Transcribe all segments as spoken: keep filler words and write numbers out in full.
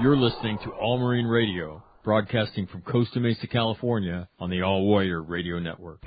You're listening to All Marine Radio, broadcasting from Costa Mesa, California, on the All Warrior Radio Network.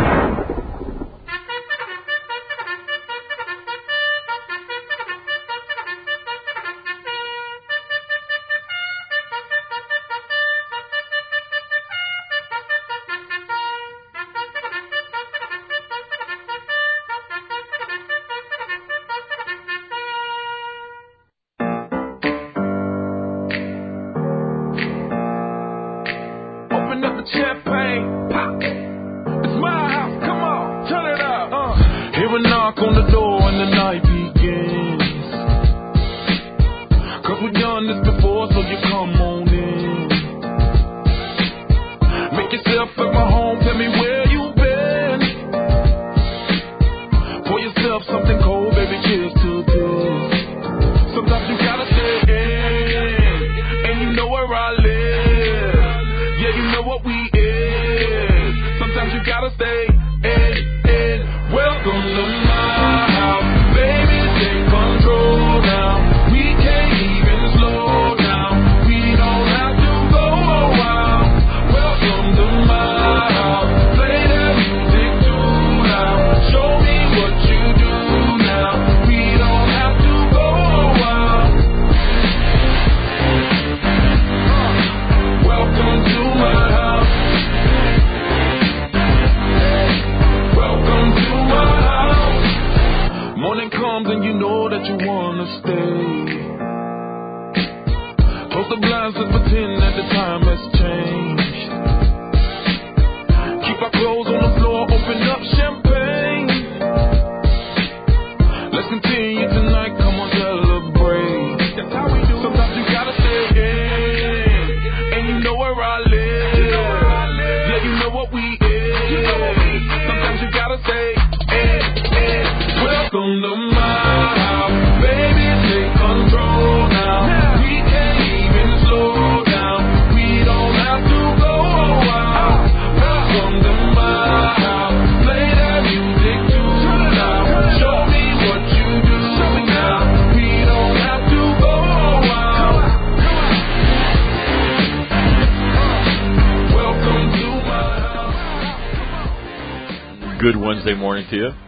Good Wednesday morning to you.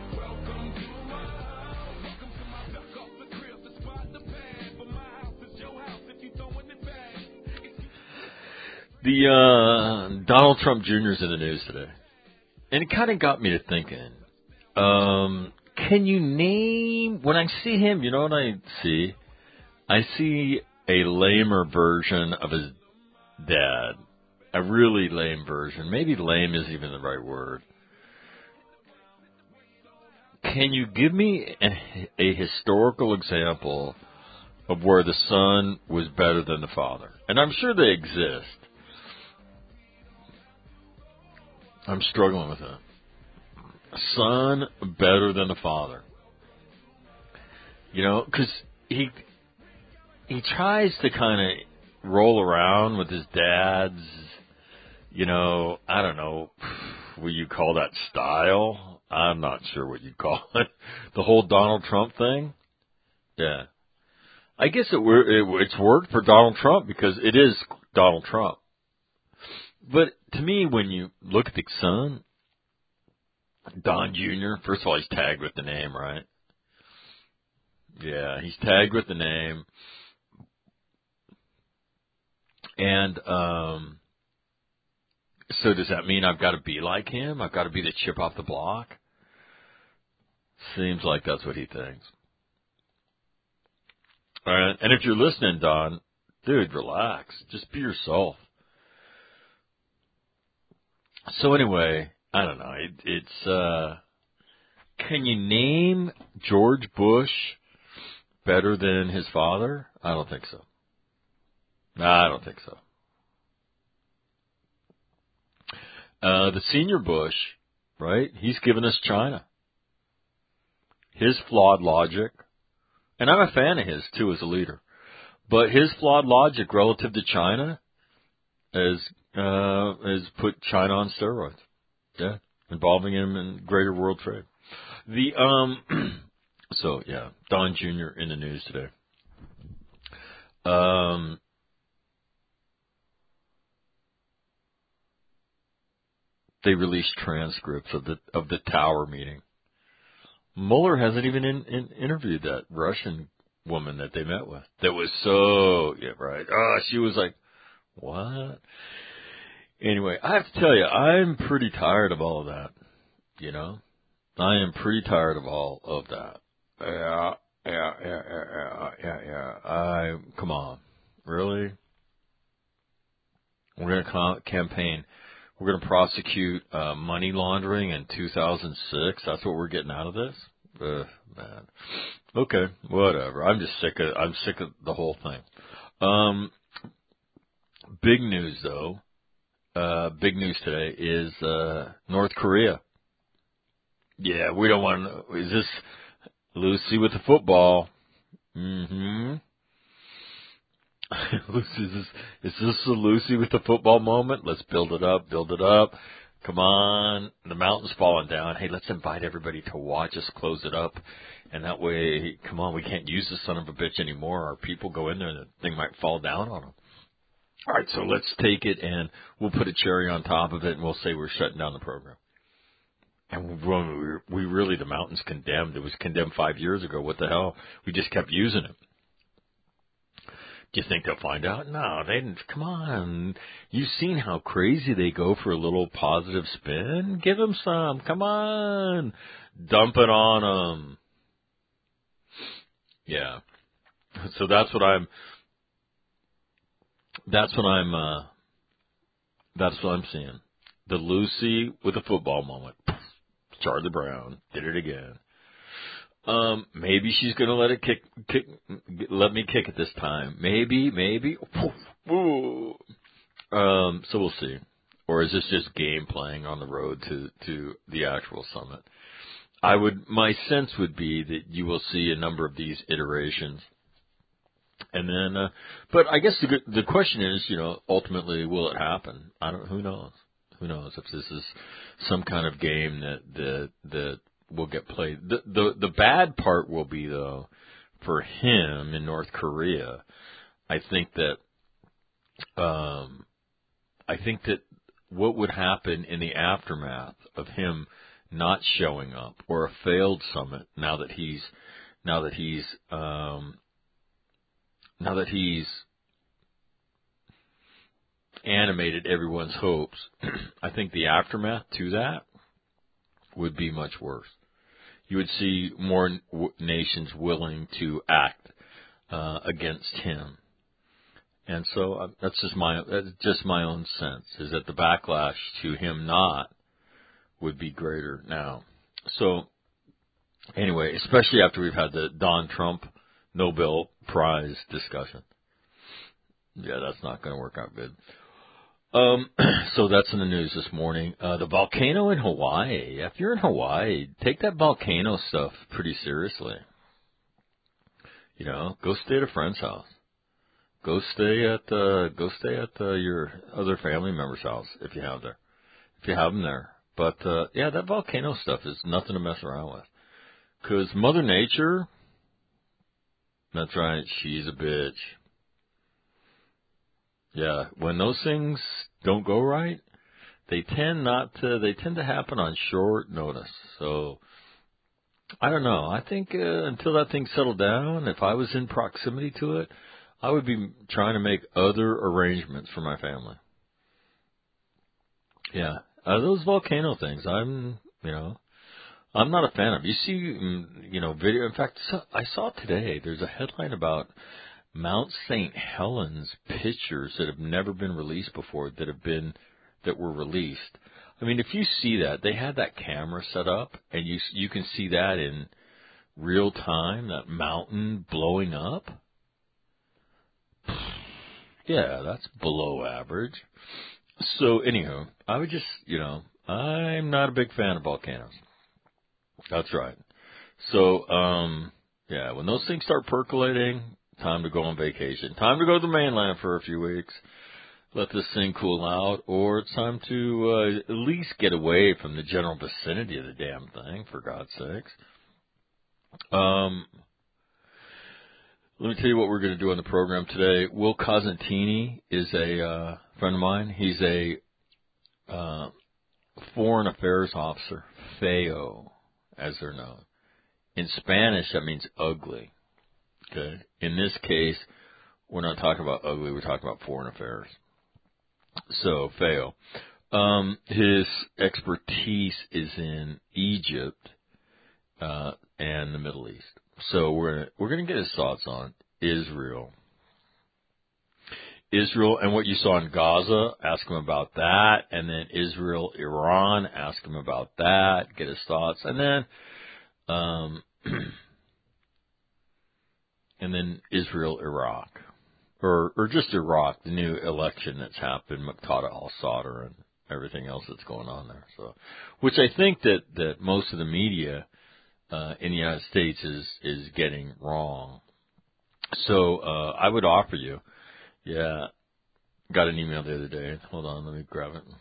The uh, Donald Trump Junior is in the news today, and it kind of got me to thinking. Um, can you name, when I see him, you know what I see? I see a lamer version of his dad, a really lame version. Maybe lame isn't even the right word. Can you give me a, a historical example of where the son was better than the father? And I'm sure they exist. I'm struggling with that. Son better than the father. You know, because he, he tries to kind of roll around with his dad's, you know, I don't know, what you call that style? I'm not sure what you'd call it. The whole Donald Trump thing? Yeah. I guess it, it it's worked for Donald Trump because it is Donald Trump. But to me, when you look at the son, Don Junior, first of all, he's tagged with the name, right? Yeah, he's tagged with the name. And um, so does that mean I've got to be like him? I've got to be the chip off the block? Seems like that's what he thinks. All right. And if you're listening, Don, dude, relax. Just be yourself. So anyway, I don't know. It, it's, uh, can you name George Bush better than his father? I don't think so. No, I don't think so. Uh, the senior Bush, right? He's given us China. His flawed logic, and I'm a fan of his, too, as a leader, but his flawed logic relative to China has, uh, has put China on steroids. Yeah, involving him in greater world trade. The, um, so, yeah, Don Junior in the news today. Um, they released transcripts of the of the tower meeting. Mueller hasn't even in, in, interviewed that Russian woman that they met with. That was so, yeah, right. Oh, she was like, what? Anyway, I have to tell you, I'm pretty tired of all of that, you know? I am pretty tired of all of that. Yeah, yeah, yeah, yeah, yeah, yeah. I, come on. Really? We're going to campaign. We're going to prosecute uh, money laundering in two thousand six. That's what we're getting out of this? Ugh, man. Okay, whatever. I'm just sick of, I'm sick of the whole thing. Um, big news, though. Uh, big news today is uh, North Korea. Yeah, we don't want to. Is this Lucy with the football? Mm-hmm. Lucy, is this, is this the Lucy with the football moment? Let's build it up, build it up. Come on, the mountain's falling down. Hey, let's invite everybody to watch us close it up. And that way, come on, we can't use the son of a bitch anymore. Our people go in there and the thing might fall down on them. All right, so let's take it and we'll put a cherry on top of it and we'll say we're shutting down the program. And we, we really, the mountain's condemned. It was condemned five years ago. What the hell? We just kept using it. Do you think they'll find out? No, they didn't. Come on. You've seen how crazy they go for a little positive spin? Give them some. Come on. Dump it on them. Yeah. So that's what I'm, that's what I'm, uh, that's what I'm seeing. The Lucy with a football moment. Charlie Brown did it again. Um, maybe she's gonna let it kick, kick, let me kick it this time. Maybe, maybe. Ooh. Um, so we'll see. Or is this just game playing on the road to, to the actual summit? I would, my sense would be that you will see a number of these iterations. And then, uh, but I guess the the question is, you know, ultimately, will it happen? I don't, who knows? Who knows if this is some kind of game that, that, that will get played. The, the, the bad part will be, though, for him in North Korea, I think that, um, I think that what would happen in the aftermath of him not showing up or a failed summit now that he's, now that he's, um, now that he's animated everyone's hopes, I think the aftermath to that would be much worse. You would see more w- nations willing to act uh, against him, and so uh, that's just my that's just my own sense is that the backlash to him not would be greater now. So anyway, especially after we've had the Don Trump Nobel Prize discussion, yeah, that's not going to work out good. Um, so that's in the news this morning. Uh, the volcano in Hawaii. If you're in Hawaii, take that volcano stuff pretty seriously. You know, go stay at a friend's house. Go stay at, uh, go stay at, uh, your other family member's house if you have there, if you have them there. But, uh, yeah, that volcano stuff is nothing to mess around with. Cause Mother Nature, that's right, she's a bitch. Yeah, when those things don't go right, they tend not to, they tend to happen on short notice. So, I don't know. I think uh, until that thing settled down, if I was in proximity to it, I would be trying to make other arrangements for my family. Yeah, uh, those volcano things, I'm, you know, I'm not a fan of. You see, you know, video. In fact, so, I saw today, there's a headline about Mount Saint Helens pictures that have never been released before that have been, that were released. I mean, if you see that, they had that camera set up and you, you can see that in real time, that mountain blowing up. Yeah, that's below average. So anyhow, I would just, you know, I'm not a big fan of volcanoes. That's right. So, um, yeah, when those things start percolating, time to go on vacation. Time to go to the mainland for a few weeks. Let this thing cool out. Or it's time to uh, at least get away from the general vicinity of the damn thing, for God's sakes. Um, let me tell you what we're going to do on the program today. Will Cosentini is a uh, friend of mine. He's a uh, foreign affairs officer, feo, as they're known. In Spanish, that means ugly. Okay. In this case, we're not talking about ugly. We're talking about foreign affairs. So, feo. Um, his expertise is in Egypt uh, and the Middle East. So we're we're going to get his thoughts on Israel. Israel and what you saw in Gaza, ask him about that. And then Israel, Iran, ask him about that, get his thoughts. And then um, and then Israel, Iraq. Or or just Iraq, the new election that's happened, Muqtada al-Sadr and everything else that's going on there. So, which I think that, that most of the media uh, in the United States is, is getting wrong. So uh, I would offer you, yeah, got an email the other day. Hold on, let me grab it.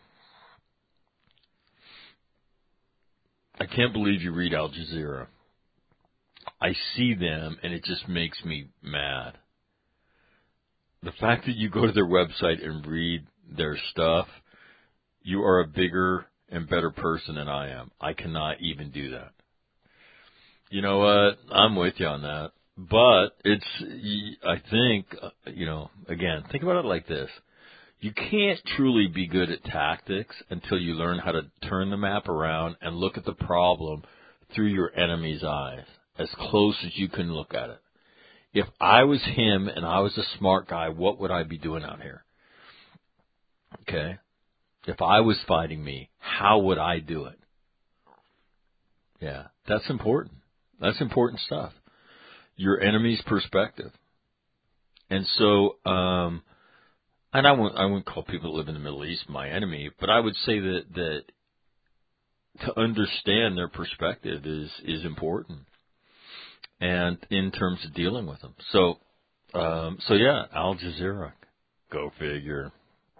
I can't believe you read Al Jazeera. I see them, and it just makes me mad. The fact that you go to their website and read their stuff, you are a bigger and better person than I am. I cannot even do that. You know what? I'm with you on that. But it's, I think, you know, again, think about it like this. You can't truly be good at tactics until you learn how to turn the map around and look at the problem through your enemy's eyes, as close as you can look at it. If I was him and I was a smart guy, what would I be doing out here? Okay? If I was fighting me, how would I do it? Yeah, that's important. That's important stuff. Your enemy's perspective. And so, um, and I won't, I won't call people that live in the Middle East my enemy, but I would say that, that to understand their perspective is, is important. And in terms of dealing with them. So, um, so yeah, Al Jazeera. Go figure.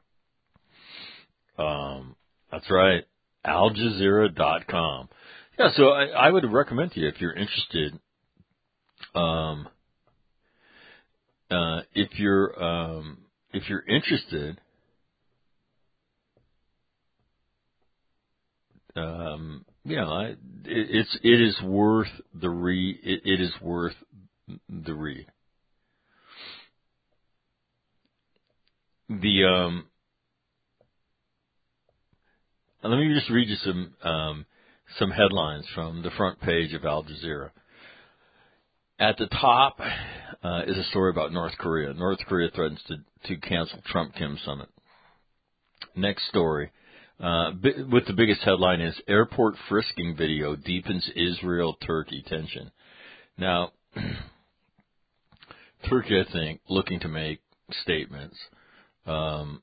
Um, that's right. Al Jazeera dot com. Yeah, so I, I would recommend to you if you're interested, um, uh, if you're, um, if you're interested, um, you know, I, it, it's, it is worth the read, it, it is worth the read. The, um, let me just read you some, um, some headlines from the front page of Al Jazeera. At the top uh, is a story about North Korea. North Korea threatens to, to cancel Trump-Kim summit. Next story, uh, bi- with the biggest headline is Airport Frisking Video Deepens Israel-Turkey Tension. Now, Turkey, I think, looking to make statements. Um,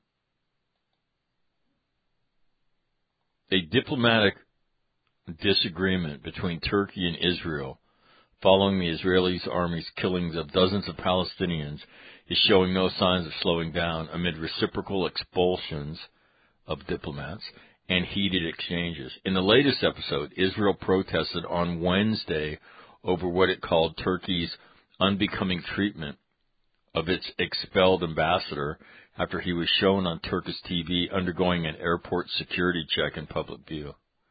a diplomatic disagreement between Turkey and Israel following the Israeli army's killings of dozens of Palestinians is showing no signs of slowing down amid reciprocal expulsions of diplomats and heated exchanges. In the latest episode, Israel protested on Wednesday over what it called Turkey's unbecoming treatment of its expelled ambassador after he was shown on Turkish T V undergoing an airport security check in public view.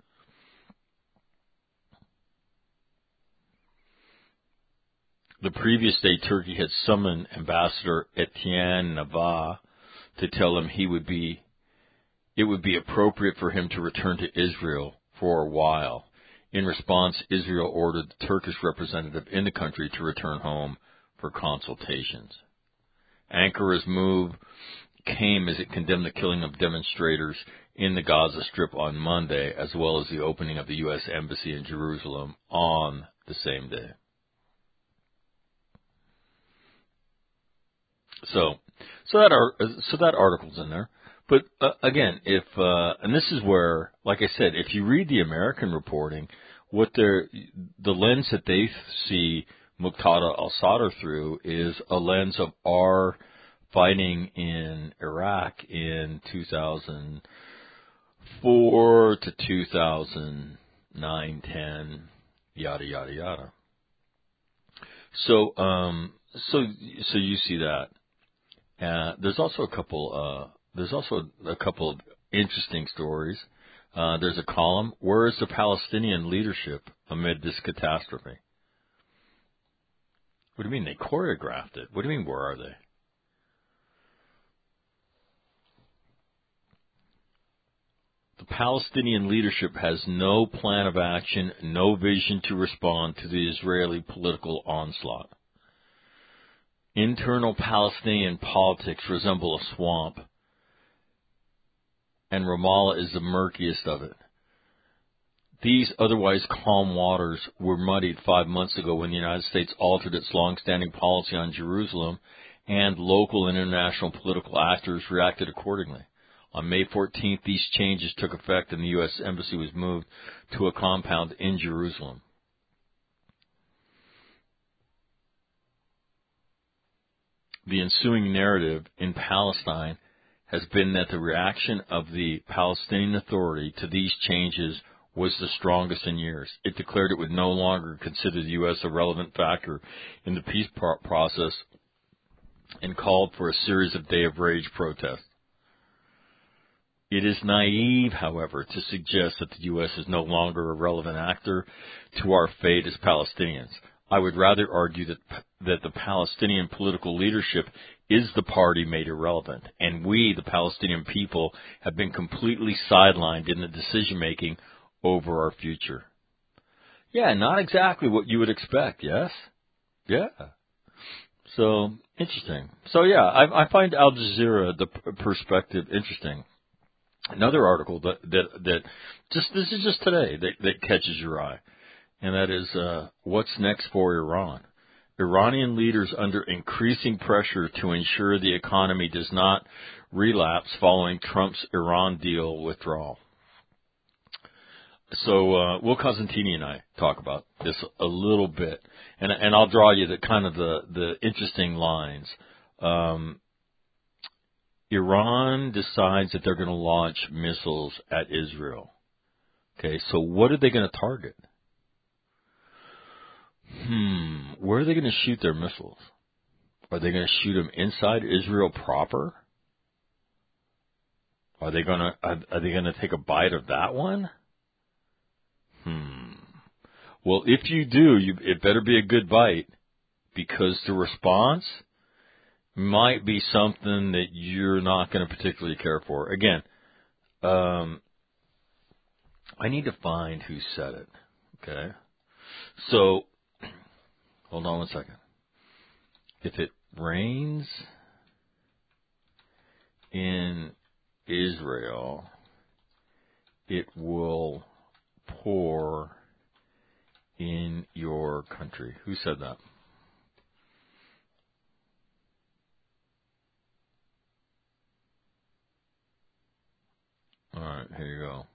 The previous day, Turkey had summoned Ambassador Etienne Nava to tell him he would be, it would be appropriate for him to return to Israel for a while. In response, Israel ordered the Turkish representative in the country to return home for consultations. Ankara's move came as it condemned the killing of demonstrators in the Gaza Strip on Monday, as well as the opening of the U S Embassy in Jerusalem on the same day. So, so that are, so that article's in there. But uh, again, if uh, and this is where, like I said, if you read the American reporting, what they're the lens that they see Muqtada al-Sadr through is a lens of our fighting in Iraq in two thousand four to two thousand nine, ten, yada yada yada. So, um, so so you see that. Uh, there's also a couple. Uh, there's also a couple of interesting stories. Uh, there's a column, where is the Palestinian leadership amid this catastrophe? What do you mean they choreographed it? What do you mean, where are they? The Palestinian leadership has no plan of action, no vision to respond to the Israeli political onslaught. Internal Palestinian politics resemble a swamp, and Ramallah is the murkiest of it. These otherwise calm waters were muddied five months ago when the United States altered its long-standing policy on Jerusalem, and local and international political actors reacted accordingly. On May fourteenth, these changes took effect and the U S Embassy was moved to a compound in Jerusalem. The ensuing narrative in Palestine has been that the reaction of the Palestinian Authority to these changes was the strongest in years. It declared it would no longer consider the U S a relevant factor in the peace pro- process and called for a series of Day of Rage protests. It is naive, however, to suggest that the U S is no longer a relevant actor to our fate as Palestinians. I would rather argue that that the Palestinian political leadership is the party made irrelevant, and we, the Palestinian people, have been completely sidelined in the decision-making over our future. Yeah, not exactly what you would expect, yes? Yeah. So, interesting. So, yeah, I, I find Al Jazeera, the p- perspective, interesting. Another article that, that, that just, this is just today, that, that catches your eye, and that is, uh, what's next for Iran? Iranian leaders under increasing pressure to ensure the economy does not relapse following Trump's Iran deal withdrawal. So, uh, Will Cosentini and I talk about this a little bit, and, and I'll draw you the kind of the, the interesting lines. Um, Iran decides that they're going to launch missiles at Israel. Okay, so what are they going to target? Hmm, where are they going to shoot their missiles? Are they going to shoot them inside Israel proper? Are they going to are, are they going to take a bite of that one? Hmm. Well, if you do, you, it better be a good bite, because the response might be something that you're not going to particularly care for. Again, um, I need to find who said it. Okay, so hold on one second. If it rains in Israel, it will pour in your country. Who said that? All right, here you go.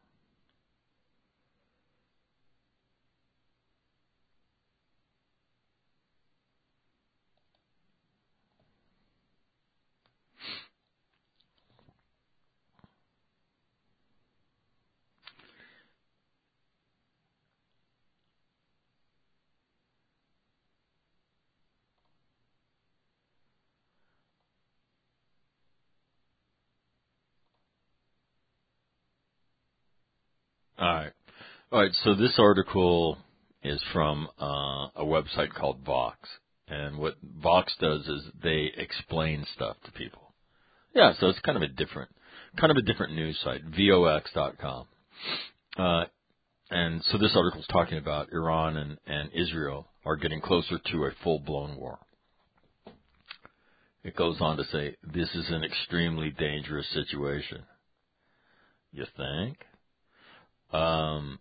All right. All right, so this article is from uh, a website called Vox. And what Vox does is they explain stuff to people. Yeah, so it's kind of a different, kind of a different news site, vox dot com. Uh, and so this article is talking about Iran and, and Israel are getting closer to a full-blown war. It goes on to say, this is an extremely dangerous situation. You think? Um,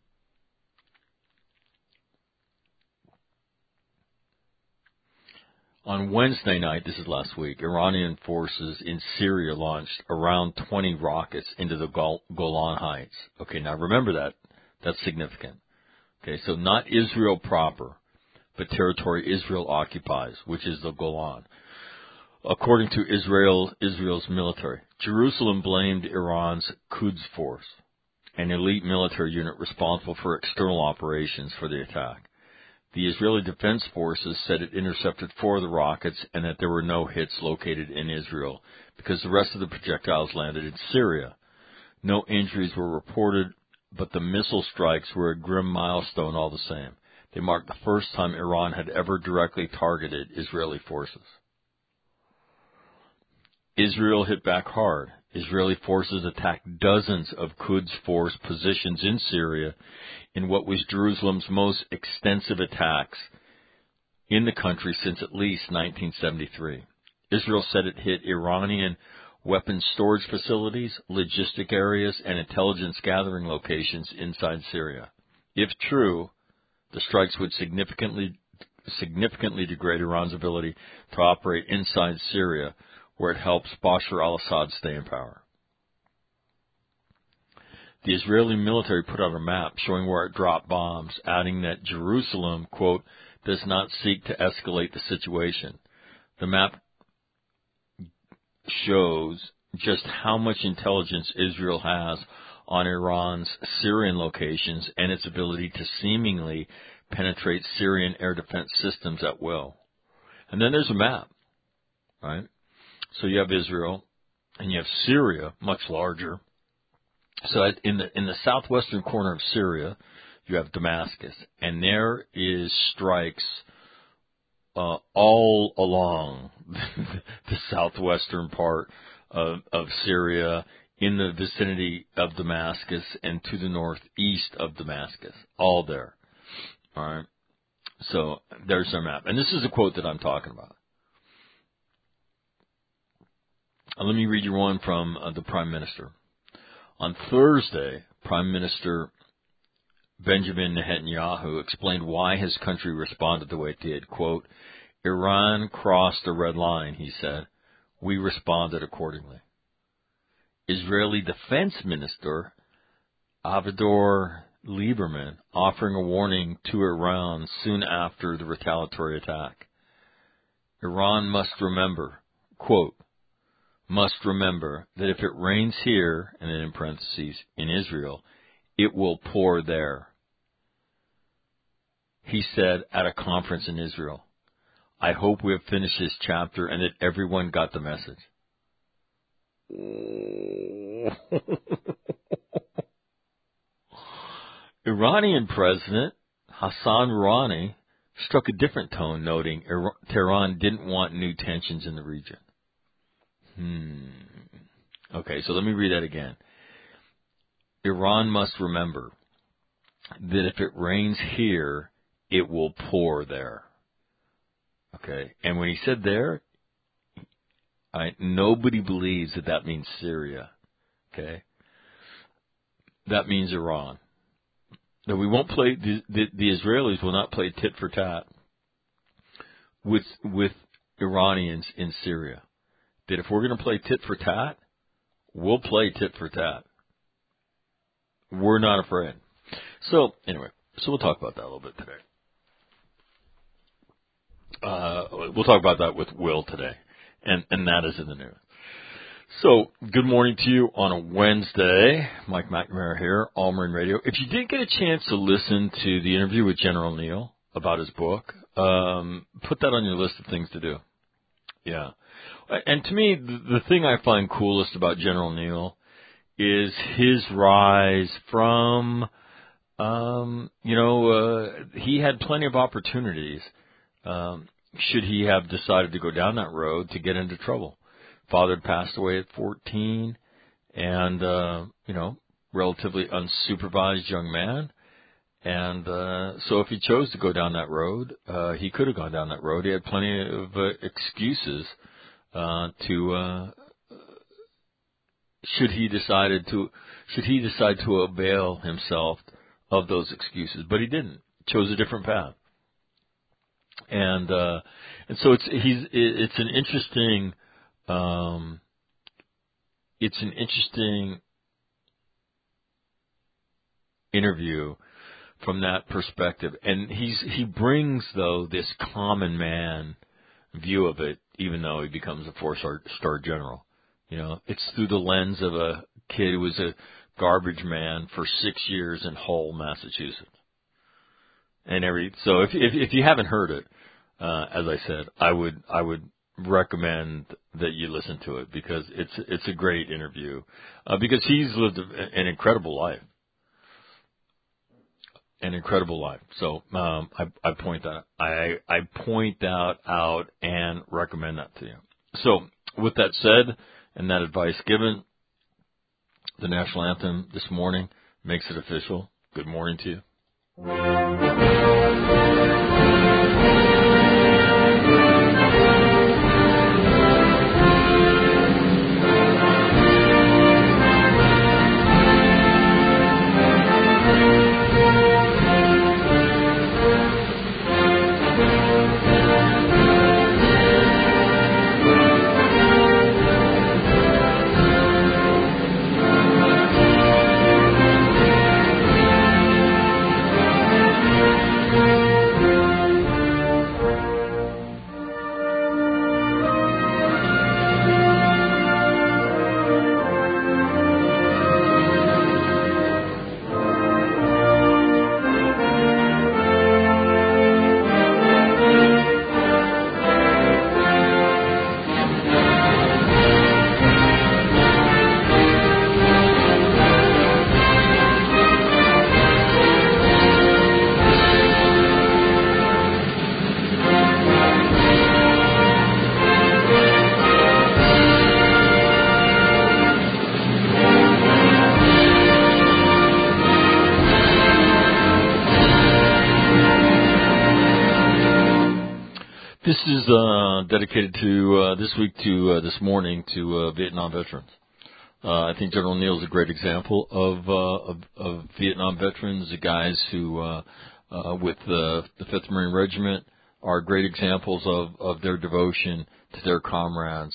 on Wednesday night, this is last week, Iranian forces in Syria launched around twenty rockets into the Gol- Golan Heights. Okay, now remember that. That's significant. Okay, so not Israel proper, but territory Israel occupies, which is the Golan. According to Israel, Israel's military, Jerusalem blamed Iran's Quds Force, an elite military unit responsible for external operations, for the attack. The Israeli Defense Forces said it intercepted four of the rockets and that there were no hits located in Israel because the rest of the projectiles landed in Syria. No injuries were reported but the missile strikes were a grim milestone all the same. They marked the first time Iran had ever directly targeted Israeli forces. Israel hit back hard. Israeli forces attacked dozens of Quds Force positions in Syria in what was Jerusalem's most extensive attacks in the country since at least nineteen seventy-three. Israel said it hit Iranian weapons storage facilities, logistic areas, and intelligence gathering locations inside Syria. If true, the strikes would significantly significantly degrade Iran's ability to operate inside Syria, where it helps Bashar al-Assad stay in power. The Israeli military put out a map showing where it dropped bombs, adding that Jerusalem, quote, does not seek to escalate the situation. The map shows just how much intelligence Israel has on Iran's Syrian locations and its ability to seemingly penetrate Syrian air defense systems at will. And then there's a map, right? So you have Israel, and you have Syria, much larger. So in the in the southwestern corner of Syria, you have Damascus, and there is strikes uh, all along the southwestern part of, of Syria, in the vicinity of Damascus, and to the northeast of Damascus, all there. All right. So there's our map, and this is a quote that I'm talking about. Uh, let me read you one from uh, the Prime Minister. On Thursday, Prime Minister Benjamin Netanyahu explained why his country responded the way it did. Quote, Iran crossed a red line, he said. We responded accordingly. Israeli Defense Minister Avigdor Lieberman offering a warning to Iran soon after the retaliatory attack. Iran must remember, quote, must remember that if it rains here, and then in parentheses, in Israel, it will pour there. He said at a conference in Israel, I hope we have finished this chapter and that everyone got the message. Iranian President Hassan Rouhani struck a different tone, noting Iran, Tehran didn't want new tensions in the region. Hmm. Okay, so let me read that again. Iran must remember that if it rains here, it will pour there. Okay, and when he said there, I, nobody believes that that means Syria. Okay, that means Iran. Now we won't play. The, the, the Israelis will not play tit for tat with with Iranians in Syria. That if we're going to play tit for tat, we'll play tit for tat. We're not afraid. So anyway, so we'll talk about that a little bit today. Uh, we'll talk about that with Will today, and and that is in the news. So, good morning to you on a Wednesday. Mike McNamara here, All Marine Radio. If you didn't get a chance to listen to the interview with General Neal about his book, um, put that on your list of things to do. Yeah. And to me, the, the thing I find coolest about General Neal is his rise from, um, you know, uh, he had plenty of opportunities, um, should he have decided to go down that road, to get into trouble. Father had passed away at fourteen, and, uh, you know, relatively unsupervised young man. And uh, so if he chose to go down that road, uh, he could have gone down that road. He had plenty of uh, excuses uh, to, uh, should he decided to, should he decide to avail himself of those excuses. But he didn't. He chose a different path. And uh, and so it's he's it's an interesting. Um, it's an interesting interview from that perspective, and he's he brings though this common man view of it, even though he becomes a four-star star general. You know, it's through the lens of a kid who was a garbage man for six years in Hull, Massachusetts, and every so if if, if you haven't heard it, uh, as I said, I would I would. recommend that you listen to it because it's it's a great interview uh, because he's lived an incredible life. an incredible life. So um, I, I point that I I point that out and recommend that to you. So with that said, and that advice given, the national anthem this morning makes it official. Good morning to you. This is uh, dedicated to uh, this week to uh, this morning to uh, Vietnam veterans. Uh, I think General Neal is a great example of uh, of, of Vietnam veterans, the guys who, uh, uh, with uh, the Fifth Marine Regiment, are great examples of, of their devotion to their comrades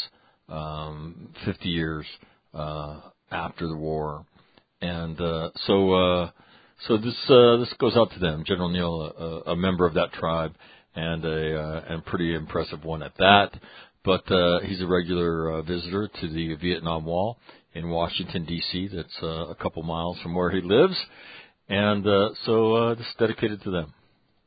um, fifty years uh, after the war. And uh, so uh, so this uh, this goes out to them. General Neal, a, a member of that tribe, and a uh, and pretty impressive one at that. But uh, he's a regular uh, visitor to the Vietnam Wall in Washington, D C That's uh, a couple miles from where he lives. And uh, so uh, this is dedicated to them.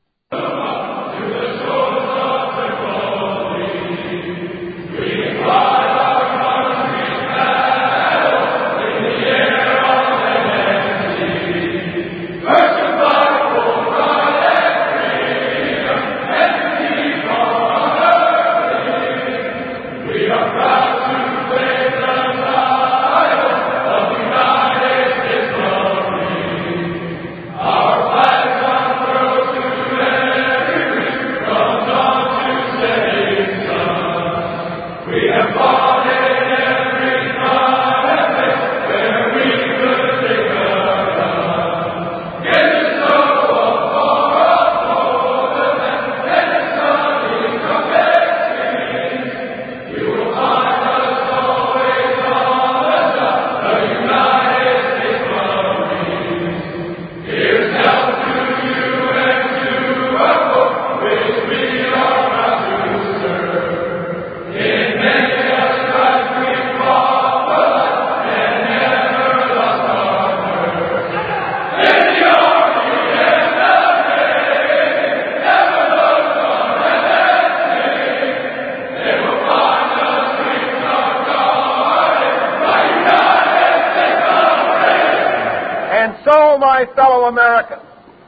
My fellow Americans,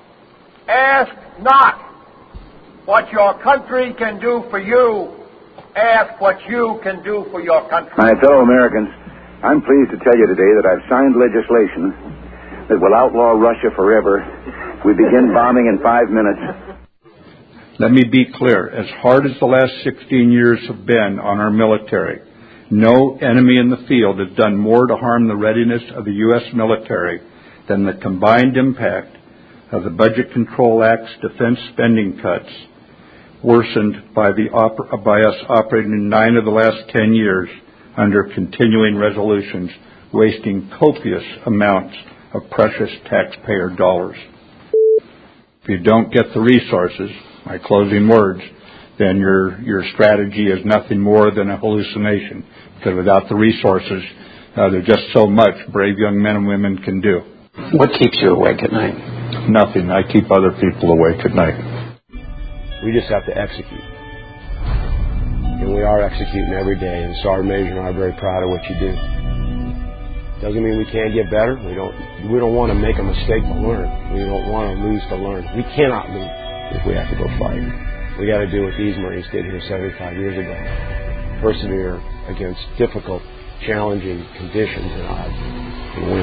ask not what your country can do for you, ask what you can do for your country. My fellow Americans, I'm pleased to tell you today that I've signed legislation that will outlaw Russia forever. We begin bombing in five minutes. Let me be clear. As hard as the last sixteen years have been on our military, no enemy in the field has done more to harm the readiness of the U S military than the combined impact of the Budget Control Act's defense spending cuts, worsened by, the oper- by us operating in nine of the last ten years under continuing resolutions, wasting copious amounts of precious taxpayer dollars. If you don't get the resources, my closing words, then your your strategy is nothing more than a hallucination, because without the resources, uh, there's just so much brave young men and women can do. What keeps you awake at night? Nothing. I keep other people awake at night. We just have to execute. And we are executing every day, and Sergeant Major and I are very proud of what you do. Doesn't mean we can't get better. We don't we don't want to make a mistake to learn. We don't want to lose to learn. We cannot lose if we have to go fight. We got to do what these Marines did here seventy-five years ago. Persevere against difficult, challenging conditions and odds and win.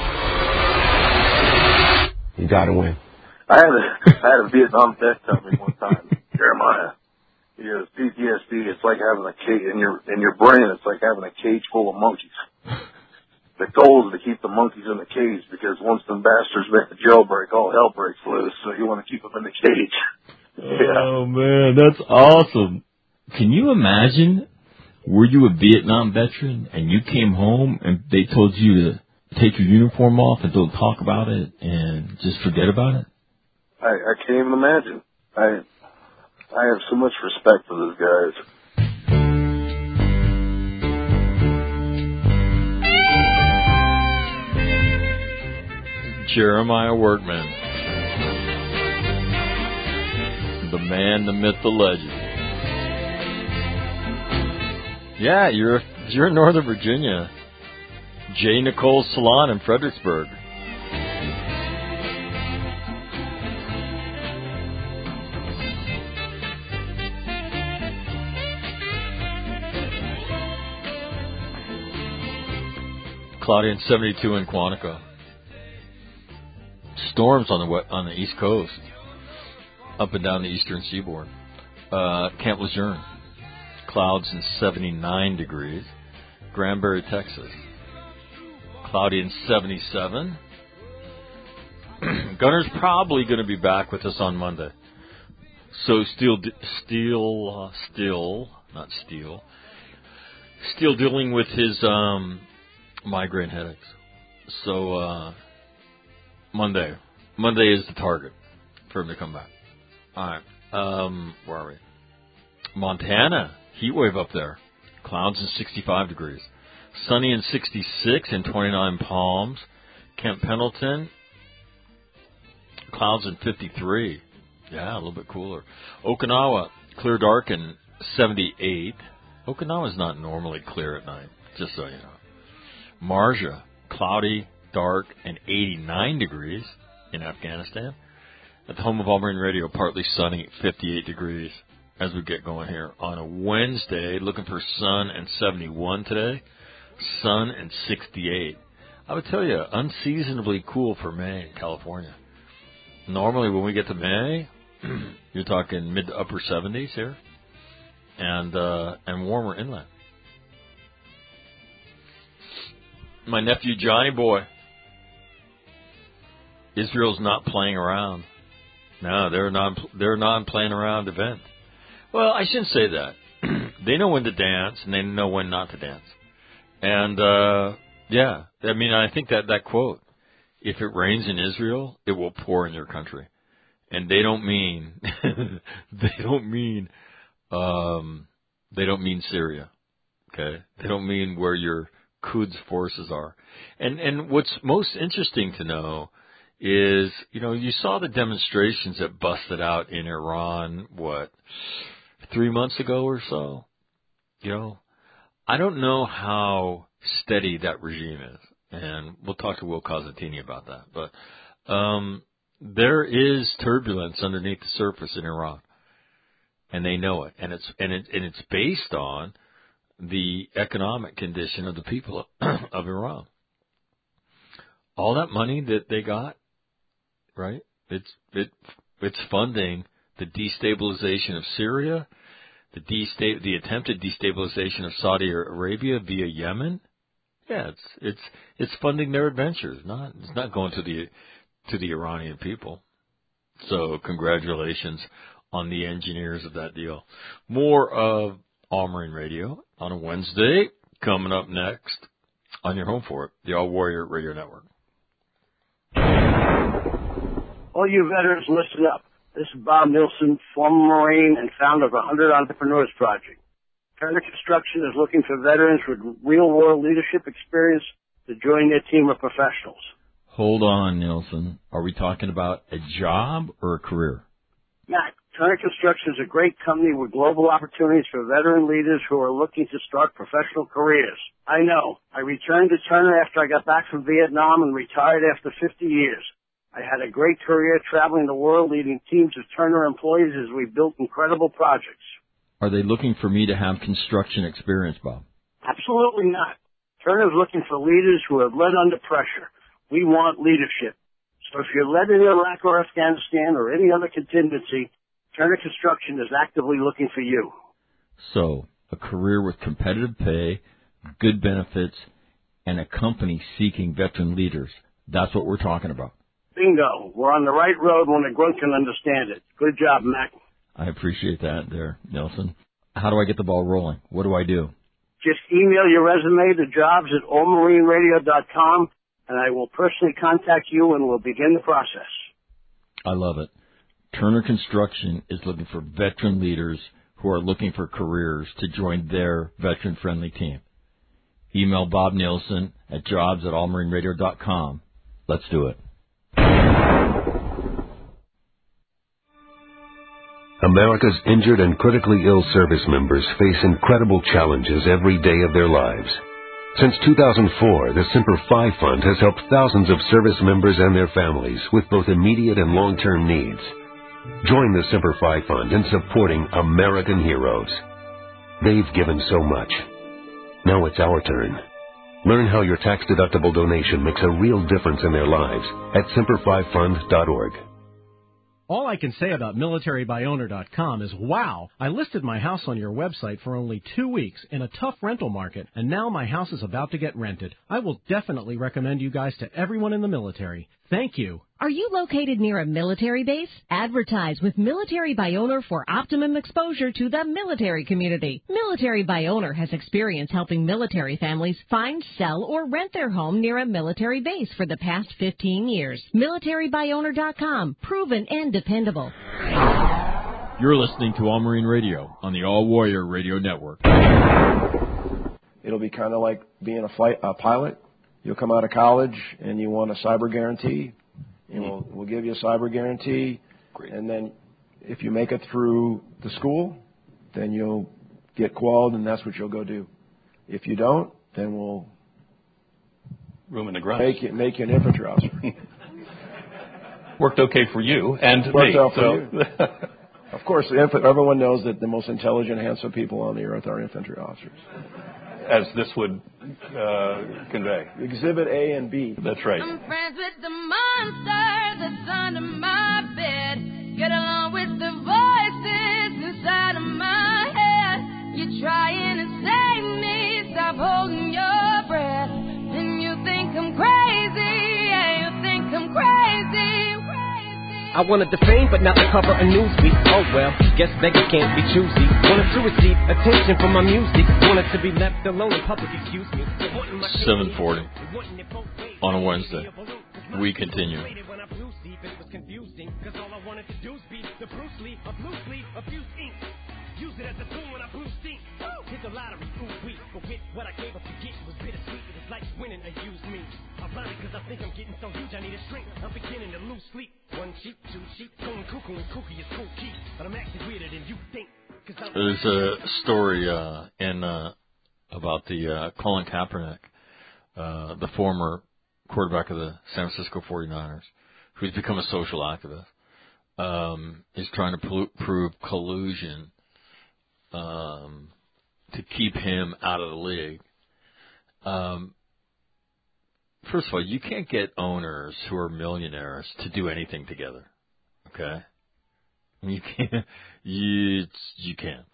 You got to win. I had a I had a Vietnam vet tell me one time, Jeremiah. He goes, P T S D, it's like having a cage in your in your brain. It's like having a cage full of monkeys. The goal is to keep the monkeys in the cage because once them bastards make the jailbreak, all hell breaks loose. So you want to keep them in the cage. Yeah. Oh man, that's awesome. Can you imagine? Were you a Vietnam veteran and you came home and they told you to take your uniform off and don't talk about it and just forget about it? I, I can't even imagine. I I have so much respect for those guys. Jeremiah Workman, the man, the myth, the legend. Yeah, you're you're in Northern Virginia. J. Nicole's Salon in Fredericksburg. Cloudy and seventy-two in Quantico. Storms on the west, on the East Coast, up and down the eastern seaboard. Uh, Camp Lejeune, clouds and seventy-nine degrees. Granbury, Texas, cloudy and seventy-seven. Gunner's probably going to be back with us on Monday. So still, still, uh, still, not still, still dealing with his um, migraine headaches. So uh, Monday, Monday is the target for him to come back. All right, um, where are we? Montana, heat wave up there, clouds and sixty-five degrees. Sunny and sixty-six and twenty-nine Palms. Camp Pendleton, clouds and fifty-three. Yeah, a little bit cooler. Okinawa, clear dark and seventy-eight. Okinawa's not normally clear at night, just so you know. Marja, cloudy, dark, and eighty-nine degrees in Afghanistan. At the home of All Marine Radio, partly sunny, fifty-eight degrees as we get going here on a Wednesday. Looking for sun and seventy-one today. Sun and sixty-eight. I would tell you, unseasonably cool for May in California. Normally when we get to May, you're talking mid to upper seventies here, and uh, and warmer inland. My nephew Johnny Boy, Israel's not playing around. No, they're not. They're a non-playing around event. Well, I shouldn't say that. They know when to dance and they know when not to dance. And uh, yeah, I mean, I think that that quote, "If it rains in Israel, it will pour in your country," and they don't mean they don't mean um, they don't mean Syria. Okay, they don't mean where your Quds forces are. And and what's most interesting to know is, you know, you saw the demonstrations that busted out in Iran, what, three months ago or so? You know, I don't know how steady that regime is. And we'll talk to Will Cosentini about that. But um, there is turbulence underneath the surface in Iran. And they know it. And it's and it and it's based on the economic condition of the people of Iran. All that money that they got, right? It's it it's funding the destabilization of Syria, the desta- the attempted destabilization of Saudi Arabia via Yemen. Yeah, it's it's it's funding their adventures. Not it's not going to the to the Iranian people. So congratulations on the engineers of that deal. More of All Marine Radio on a Wednesday coming up next on your home for it, the All Warrior Radio Network. All you veterans, listen up. This is Bob Nilsson, former Marine and founder of the one hundred Entrepreneurs Project. Turner Construction is looking for veterans with real-world leadership experience to join their team of professionals. Hold on, Nilsson. Are we talking about a job or a career? Matt, Turner Construction is a great company with global opportunities for veteran leaders who are looking to start professional careers. I know. I returned to Turner after I got back from Vietnam and retired after fifty years. I had a great career traveling the world leading teams of Turner employees as we built incredible projects. Are they looking for me to have construction experience, Bob? Absolutely not. Turner is looking for leaders who have led under pressure. We want leadership. So if you're led in Iraq or Afghanistan or any other contingency, Turner Construction is actively looking for you. So, a career with competitive pay, good benefits, and a company seeking veteran leaders. That's what we're talking about. Bingo. We're on the right road when a grunt can understand it. Good job, Mac. I appreciate that there, Nelson. How do I get the ball rolling? What do I do? Just email your resume to jobs at all marine radio dot com, and I will personally contact you and we'll begin the process. I love it. Turner Construction is looking for veteran leaders who are looking for careers to join their veteran-friendly team. Email Bob Nielsen at jobs at all marine radio dot com. Let's do it. America's injured and critically ill service members face incredible challenges every day of their lives. Since two thousand four, the Semper Fi Fund has helped thousands of service members and their families with both immediate and long-term needs. Join the Semper Fi Fund in supporting American heroes. They've given so much. Now it's our turn. Learn how your tax-deductible donation makes a real difference in their lives at semper fi fund dot org. All I can say about military by owner dot com is, wow, I listed my house on your website for only two weeks in a tough rental market, and now my house is about to get rented. I will definitely recommend you guys to everyone in the military. Thank you. Are you located near a military base? Advertise with Military by Owner for optimum exposure to the military community. Military by Owner has experience helping military families find, sell, or rent their home near a military base for the past fifteen years. military by owner dot com. Proven and dependable. You're listening to All Marine Radio on the All Warrior Radio Network. It'll be kind of like being a flight a pilot. You'll come out of college and you want a cyber guarantee. You know, we'll give you a cyber guarantee. Great. And then if you make it through the school, then you'll get qualled and that's what you'll go do. If you don't, then we'll room in the ground. Make you, make you an infantry officer. Worked okay for you and Worked me. out for so. you. Of course, everyone knows that the most intelligent, handsome people on the earth are infantry officers. As this would uh, convey. Exhibit A and B. That's right. I'm friends with the monster that's under my bed. Get along with the voices inside of my head. You're trying to save me, stop holding your breath. Then you think I'm crazy, yeah, you think I'm crazy. I wanted the fame, but not the cover of Newsweek. Oh well, guess beggars can't be choosy. Wanted to receive attention from my music. Wanted to be left alone in public, excuse me. seven forty on a Wednesday. We continue. Use it as a tool when I blew steam. Hit the lottery, ooh wee. But with what I gave up to get was bittersweet. It was like winning a used me. Ironic, cause I think I'm getting so huge I need a shrink. I'm beginning to lose sleep. One sheep, two sheep, going cuckoo and kooky is cool key. But I'm actually weirder than you think. There's a story uh, in uh, about the uh, Colin Kaepernick, uh, the former quarterback of the San Francisco forty-niners, who's become a social activist. Um, is trying to pl- prove collusion Um, to keep him out of the league. Um, first of all, you can't get owners who are millionaires to do anything together. Okay, you can't. You you can't.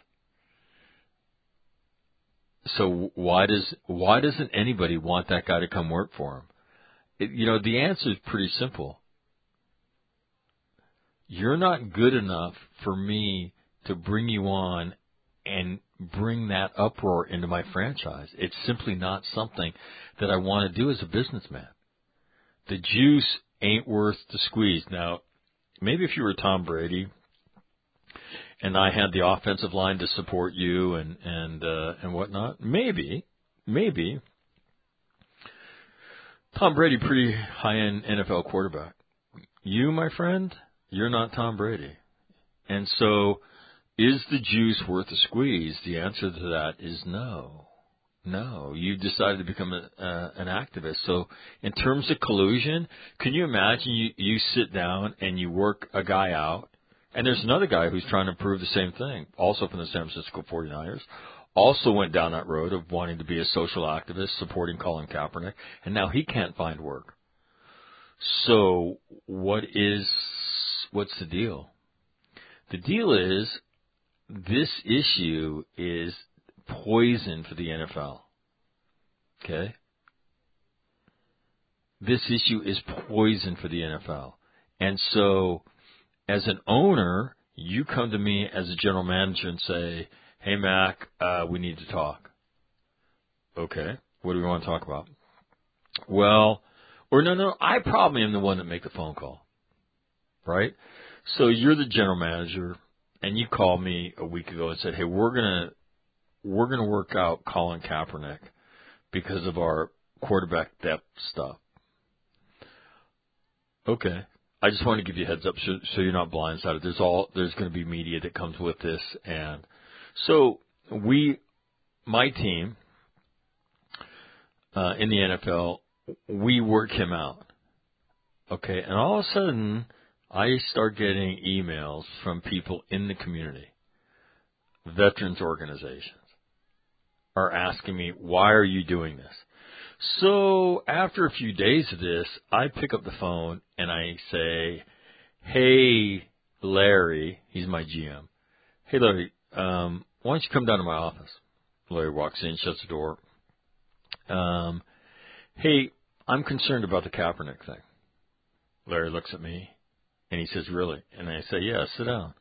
So why does why doesn't anybody want that guy to come work for him? It, you know, the answer is pretty simple. You're not good enough for me to bring you on and bring that uproar into my franchise. It's simply not something that I want to do as a businessman. The juice ain't worth the squeeze. Now, maybe if you were Tom Brady and I had the offensive line to support you and and uh, and whatnot, maybe, maybe. Tom Brady, pretty high-end N F L quarterback. You, my friend, you're not Tom Brady. And so, is the juice worth the squeeze? The answer to that is no. No. You decided to become a, uh, an activist. So, in terms of collusion, can you imagine you, you sit down and you work a guy out, and there's another guy who's trying to prove the same thing, also from the San Francisco forty-niners, also went down that road of wanting to be a social activist, supporting Colin Kaepernick, and now he can't find work. So, what is, what's the deal? The deal is, this issue is poison for the N F L. Okay? This issue is poison for the N F L. And so, as an owner, you come to me as a general manager and say, hey, Mac, uh, we need to talk. Okay. What do we want to talk about? Well, or no, no, I probably am the one that make the phone call. Right? So you're the general manager, and you called me a week ago and said, hey, we're going to we're gonna work out Colin Kaepernick because of our quarterback depth stuff. Okay. I just want to give you a heads up so, so you're not blindsided. There's all there's going to be media that comes with this, and so we, my team uh, in the N F L, we work him out. Okay, and all of a sudden, I start getting emails from people in the community, veterans organizations, are asking me, why are you doing this? So after a few days of this, I pick up the phone and I say, hey, Larry, he's my G M. Hey, Larry, um, why don't you come down to my office? Larry walks in, shuts the door. Um, hey, I'm concerned about the Kaepernick thing. Larry looks at me and he says, really? And I say, yeah, sit down.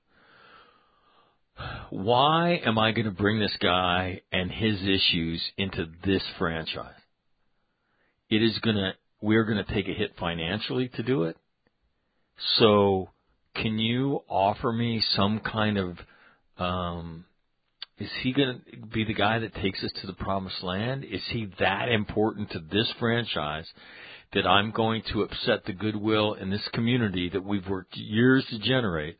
Why am I going to bring this guy and his issues into this franchise? It is going to, we're going to take a hit financially to do it. So can you offer me some kind of, um, is he going to be the guy that takes us to the promised land? Is he that important to this franchise that I'm going to upset the goodwill in this community that we've worked years to generate?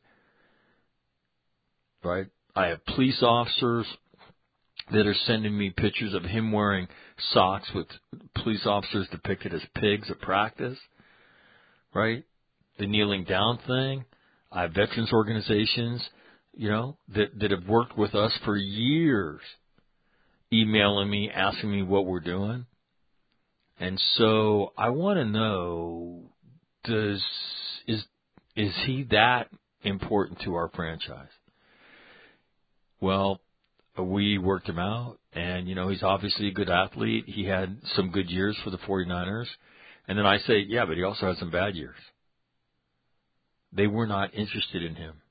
Right? I have police officers that are sending me pictures of him wearing socks with police officers depicted as pigs at practice. Right? The kneeling down thing. I have veterans organizations, you know, that, that have worked with us for years, emailing me, asking me what we're doing. And so I want to know, does, is, is he that important to our franchise? Well, we worked him out, and, you know, he's obviously a good athlete. He had some good years for the forty-niners. And then I say, yeah, but he also had some bad years. They were not interested in him.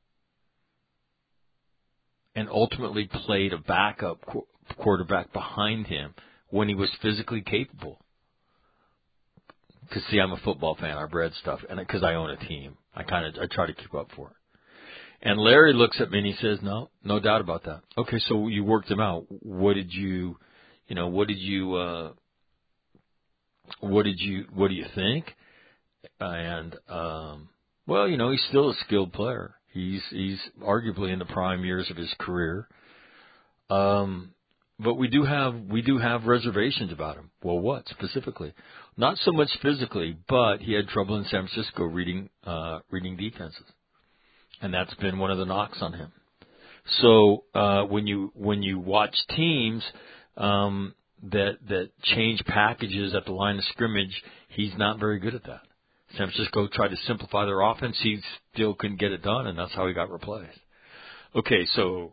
And ultimately played a backup qu- quarterback behind him when he was physically capable. Because, see, I'm a football fan. I've read stuff. And because I own a team, I kind of I try to keep up for it. And Larry looks at me and he says, no, no doubt about that. Okay, so you worked him out. What did you, you know, what did you, uh, what did you, what do you think? And, um, well, you know, he's still a skilled player. He's, he's arguably in the prime years of his career. Um, but we do have, we do have reservations about him. Well, what specifically? Not so much physically, but he had trouble in San Francisco reading, uh, reading defenses. And that's been one of the knocks on him. So uh, when you when you watch teams um, that that change packages at the line of scrimmage, he's not very good at that. San Francisco tried to simplify their offense. He still couldn't get it done, and that's how he got replaced. Okay, so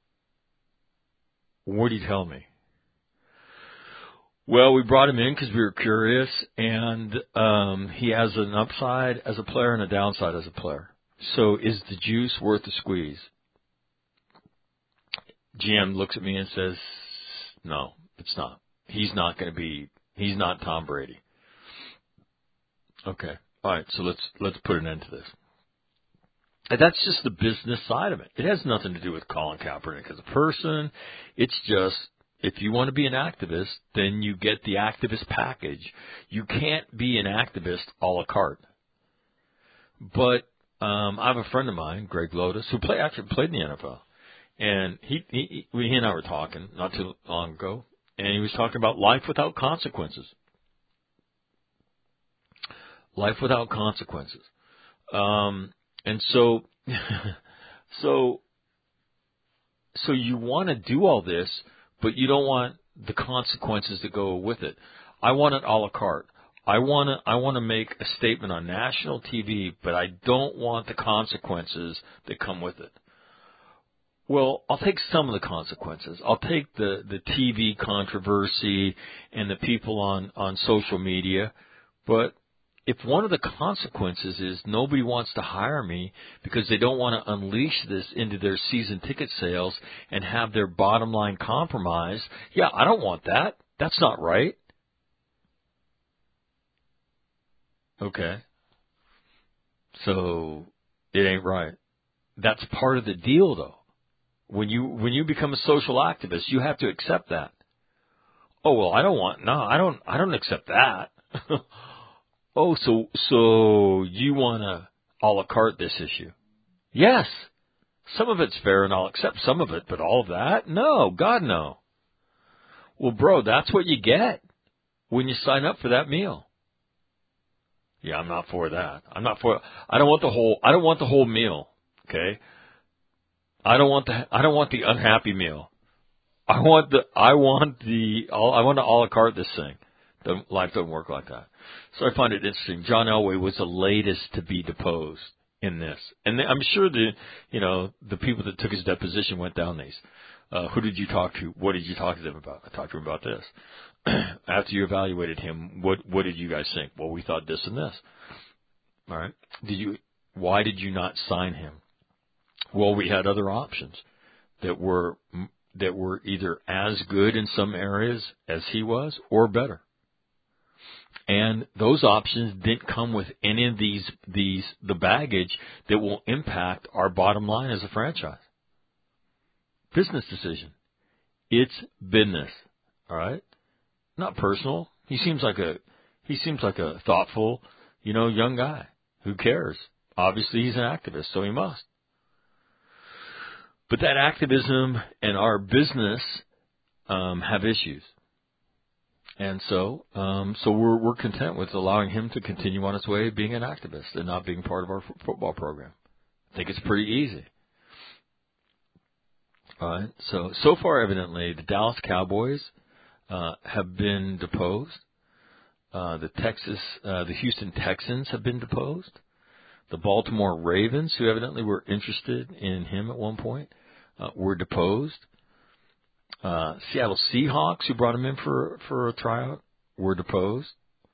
what did he tell me? Well, we brought him in because we were curious, and um, he has an upside as a player and a downside as a player. So is the juice worth the squeeze? G M looks at me and says, no, it's not. He's not going to be, he's not Tom Brady. Okay. All right. So let's, let's put an end to this. And that's just the business side of it. It has nothing to do with Colin Kaepernick as a person. It's just, if you want to be an activist, then you get the activist package. You can't be an activist a la carte. But um, I have a friend of mine, Greg Lotus, who play, actually played in the N F L. And he, he, he and I were talking not too long ago, and he was talking about life without consequences. Life without consequences. Um, and so, so, so you want to do all this, but you don't want the consequences that go with it. I want it a la carte. I want to, I want to make a statement on national T V, but I don't want the consequences that come with it. Well, I'll take some of the consequences. I'll take the, the T V controversy and the people on, on social media. But if one of the consequences is nobody wants to hire me because they don't want to unleash this into their season ticket sales and have their bottom line compromised, yeah, I don't want that. That's not right. Okay. So it ain't right. That's part of the deal, though. When you when you become a social activist, you have to accept that. Oh well, I don't want no, I don't I don't accept that. oh, so so you want to a la carte this issue? Yes, some of it's fair, and I'll accept some of it, but all of that, no, God no. Well, bro, that's what you get when you sign up for that meal. Yeah, I'm not for that. I'm not for. I don't want the whole. I don't want the whole meal. Okay. I don't want the I don't want the unhappy meal. I want the I want the I want to a la carte this thing. The life doesn't work like that. So I find it interesting. John Elway was the latest to be deposed in this, and I'm sure the you know the people that took his deposition went down these. Uh, who did you talk to? What did you talk to them about? I talked to him about this. After you evaluated him, what what did you guys think? Well, we thought this and this. All right. Did you? Why did you not sign him? Well, we had other options that were that were either as good in some areas as he was or better. And those options didn't come with any of these these the baggage that will impact our bottom line as a franchise. Business decision. It's business. All right? Not personal. He seems like a he seems like a thoughtful, you know, young guy who cares. Obviously he's an activist, so he must. But that activism and our business um, have issues, and so um, so we're we're content with allowing him to continue on his way of being an activist and not being part of our f- football program. I think it's pretty easy. All right. So so far, evidently, the Dallas Cowboys uh, have been deposed. Uh, the Texas, uh, the Houston Texans have been deposed. The Baltimore Ravens, who evidently were interested in him at one point, uh, were deposed. Uh, Seattle Seahawks, who brought him in for for a tryout, were deposed.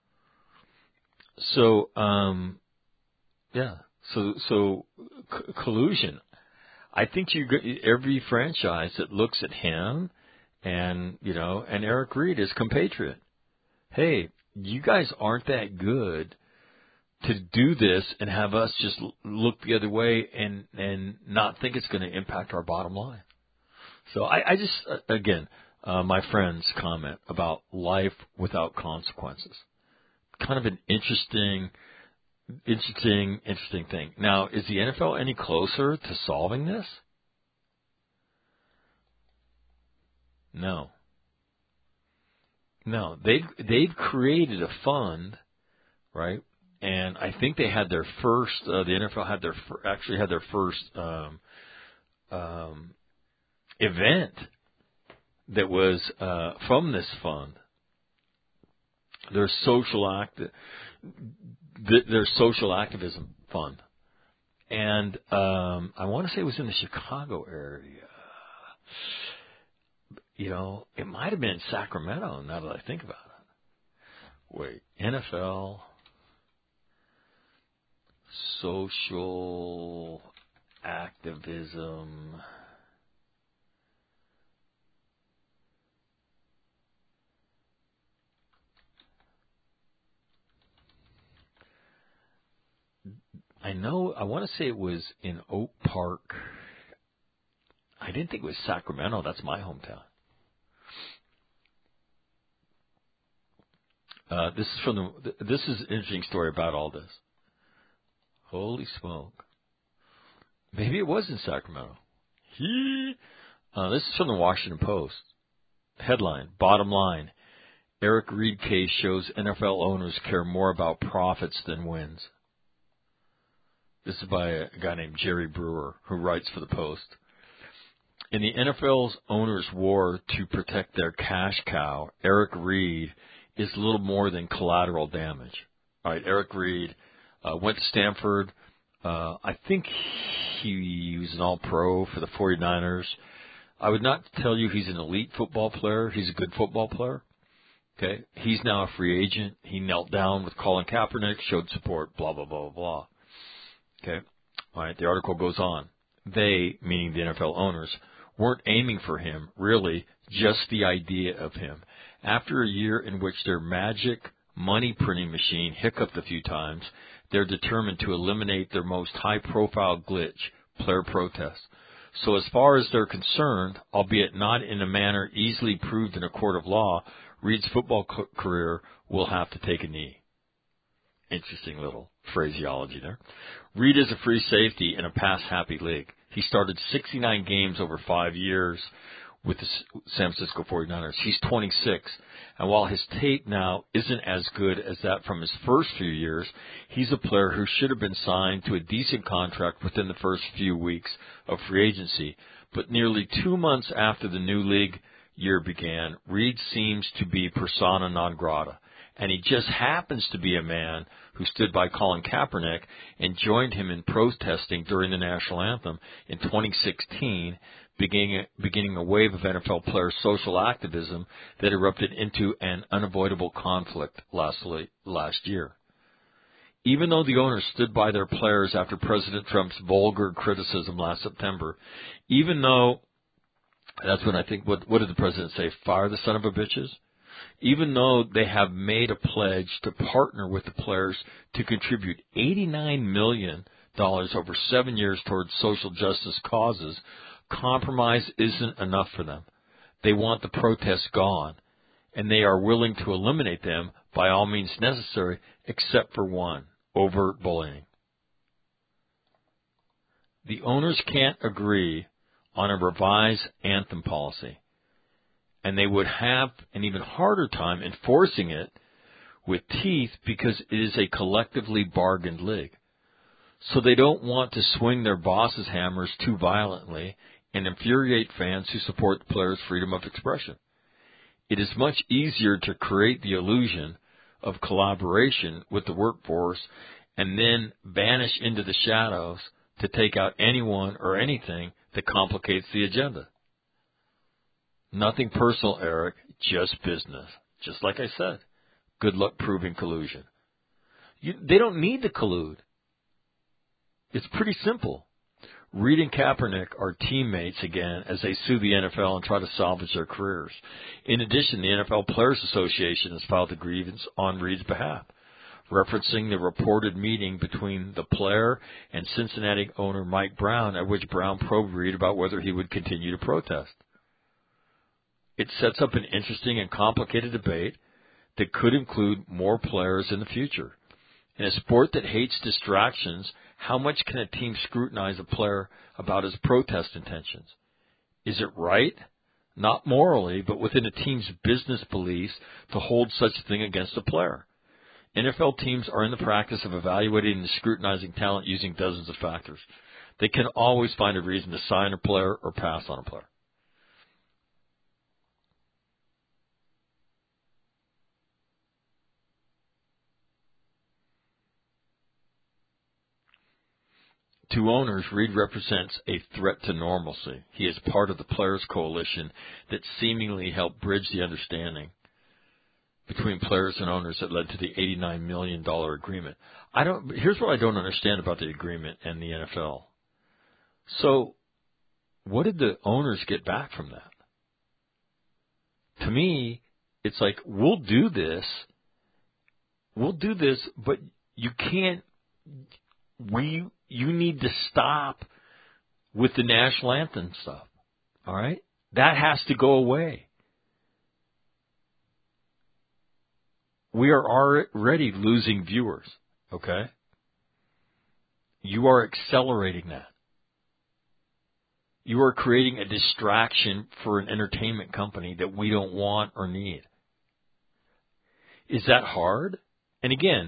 So, um, yeah, so so c- collusion. I think you every franchise that looks at him and you know and Eric Reed as compatriot. Hey, you guys aren't that good to do this and have us just look the other way and, and not think it's going to impact our bottom line. So I, I just, again, uh, my friend's comment about life without consequences. Kind of an interesting, interesting, interesting thing. Now, is the N F L any closer to solving this? No. No. They've, they've created a fund, right? And I think they had their first. Uh, the N F L had their fir- actually had their first um, um, event that was uh, from this fund. Their social act, their social activism fund, and um, I want to say it was in the Chicago area. You know, it might have been Sacramento. Now that I think about it, wait, N F L. Social activism. I know, I want to say it was in Oak Park. I didn't think it was Sacramento. That's my hometown. Uh, this is from the, this is an interesting story about all this. Holy smoke. Maybe it was in Sacramento. He, uh, this is from the Washington Post. Headline, bottom line, Eric Reid case shows N F L owners care more about profits than wins. This is by a guy named Jerry Brewer, who writes for the Post. In the N F L's owners' war to protect their cash cow, Eric Reid is little more than collateral damage. All right, Eric Reid uh, went to Stanford. Uh, I think he was an all-pro for the 49ers. I would not tell you he's an elite football player. He's a good football player. Okay, he's now a free agent. He knelt down with Colin Kaepernick, showed support, blah, blah, blah, blah. Okay, all right, the article goes on. They, meaning the N F L owners, weren't aiming for him, really, just the idea of him. After a year in which their magic money printing machine hiccuped a few times, they're determined to eliminate their most high-profile glitch, player protests. So as far as they're concerned, albeit not in a manner easily proved in a court of law, Reid's football co- career will have to take a knee. Interesting little phraseology there. Reid is a free safety in a pass-happy league. He started sixty-nine games over five years with the San Francisco 49ers. He's twenty-six, and while his tape now isn't as good as that from his first few years, he's a player who should have been signed to a decent contract within the first few weeks of free agency. But nearly two months after the new league year began, Reid seems to be persona non grata. And he just happens to be a man who stood by Colin Kaepernick and joined him in protesting during the national anthem in twenty sixteen, beginning, beginning a wave of N F L players' social activism that erupted into an unavoidable conflict last, last year. Even though the owners stood by their players after President Trump's vulgar criticism last September, even though, that's when I think, what, what did the president say, fire the son of a bitches? Even though they have made a pledge to partner with the players to contribute eighty-nine million dollars over seven years towards social justice causes, compromise isn't enough for them. They want the protests gone, and they are willing to eliminate them by all means necessary, except for one, overt bullying. The owners can't agree on a revised anthem policy, and they would have an even harder time enforcing it with teeth because it is a collectively bargained league. So they don't want to swing their bosses' hammers too violently and infuriate fans who support the players' freedom of expression. It is much easier to create the illusion of collaboration with the workforce and then vanish into the shadows to take out anyone or anything that complicates the agenda. Nothing personal, Eric, just business. Just like I said, good luck proving collusion. You, they don't need to collude. It's pretty simple. Reid and Kaepernick are teammates again as they sue the N F L and try to salvage their careers. In addition, the N F L Players Association has filed a grievance on Reid's behalf, referencing the reported meeting between the player and Cincinnati owner Mike Brown, at which Brown probed Reid about whether he would continue to protest. It sets up an interesting and complicated debate that could include more players in the future. In a sport that hates distractions, how much can a team scrutinize a player about his protest intentions? Is it right? Not morally, but within a team's business beliefs to hold such a thing against a player. N F L teams are in the practice of evaluating and scrutinizing talent using dozens of factors. They can always find a reason to sign a player or pass on a player. To owners, Reid represents a threat to normalcy. He is part of the players' coalition that seemingly helped bridge the understanding between players and owners that led to the eighty-nine million dollars agreement. I don't. Here's what I don't understand about the agreement and the N F L. So, what did the owners get back from that? To me, it's like, we'll do this, we'll do this, but you can't. We. You need to stop with the national anthem stuff, all right? That has to go away. We are already losing viewers, okay? You are accelerating that. You are creating a distraction for an entertainment company that we don't want or need. Is that hard? And again,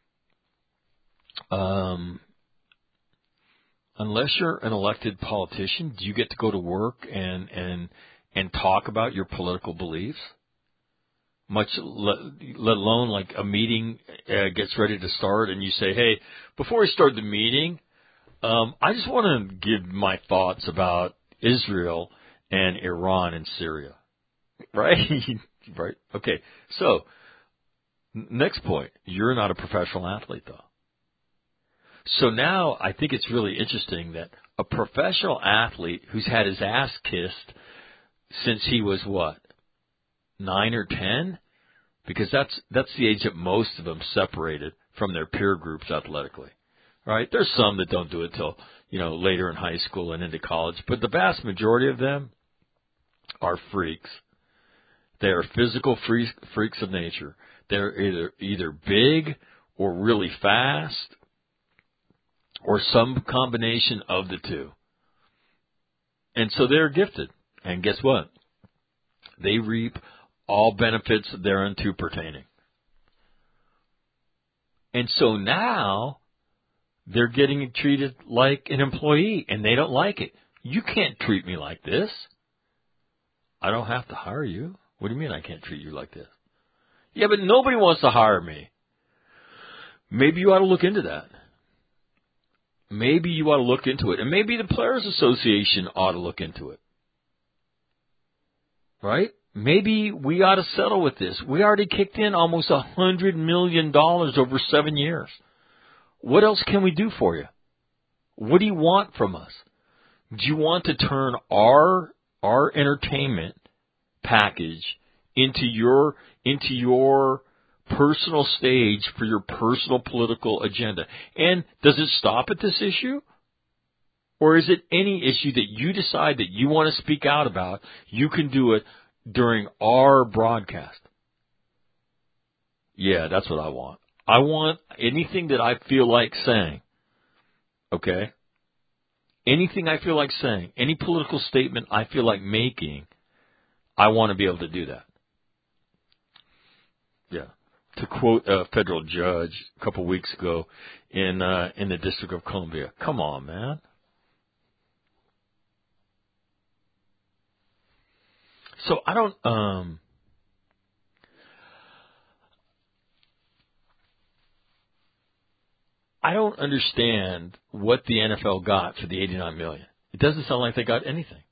um, unless you're an elected politician, do you get to go to work and and and talk about your political beliefs? Much let, let alone like a meeting uh, gets ready to start and you say, hey, before we start the meeting, um, I just want to give my thoughts about Israel and Iran and Syria. Right? Right? Okay. So, next point. You're not a professional athlete, though. So now I think it's really interesting that a professional athlete who's had his ass kissed since he was what? Nine or ten? Because that's that's the age that most of them separated from their peer groups athletically. Right? There's some that don't do it till, you know, later in high school and into college, but the vast majority of them are freaks. They are physical freaks, freaks of nature. They're either either big or really fast or some combination of the two. And so they're gifted. And guess what? They reap all benefits thereunto pertaining. And so now they're getting treated like an employee, and they don't like it. You can't treat me like this. I don't have to hire you. What do you mean I can't treat you like this? Yeah, but nobody wants to hire me. Maybe you ought to look into that. Maybe you ought to look into it. And maybe the Players Association ought to look into it. Right? Maybe we ought to settle with this. We already kicked in almost a hundred million dollars over seven years. What else can we do for you? What do you want from us? Do you want to turn our our entertainment package into your into your personal stage for your personal political agenda? And does it stop at this issue? Or is it any issue that you decide that you want to speak out about, you can do it during our broadcast? Yeah, that's what I want. I want anything that I feel like saying, okay? Anything I feel like saying, any political statement I feel like making, I want to be able to do that. Yeah. To quote a federal judge a couple weeks ago in uh, in the District of Columbia, come on, man. So I don't, um, I don't understand what the N F L got for the eighty-nine million dollars. It doesn't sound like they got anything.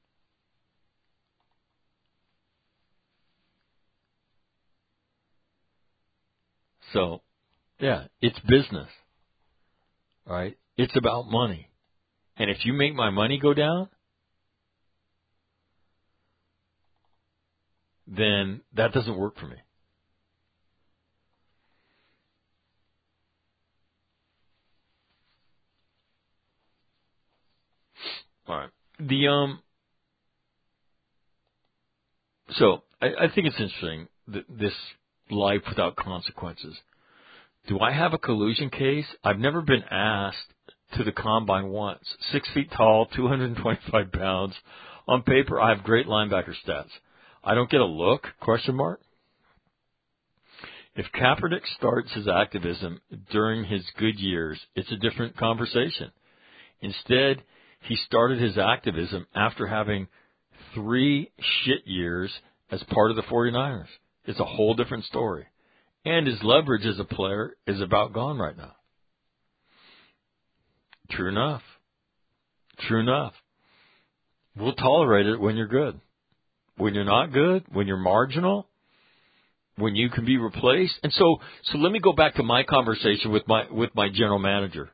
So, yeah, it's business, right? It's about money. And if you make my money go down, then that doesn't work for me. All right. The um. So I, I think it's interesting that this life without consequences. Do I have a collusion case? I've never been asked to the combine once. Six feet tall, two hundred twenty-five pounds. On paper, I have great linebacker stats. I don't get a look? Question mark. If Kaepernick starts his activism during his good years, it's a different conversation. Instead, he started his activism after having three shit years as part of the 49ers. It's a whole different story. And his leverage as a player is about gone right now. True enough. True enough. We'll tolerate it when you're good. When you're not good, when you're marginal, when you can be replaced. And so, so let me go back to my conversation with my with my general manager.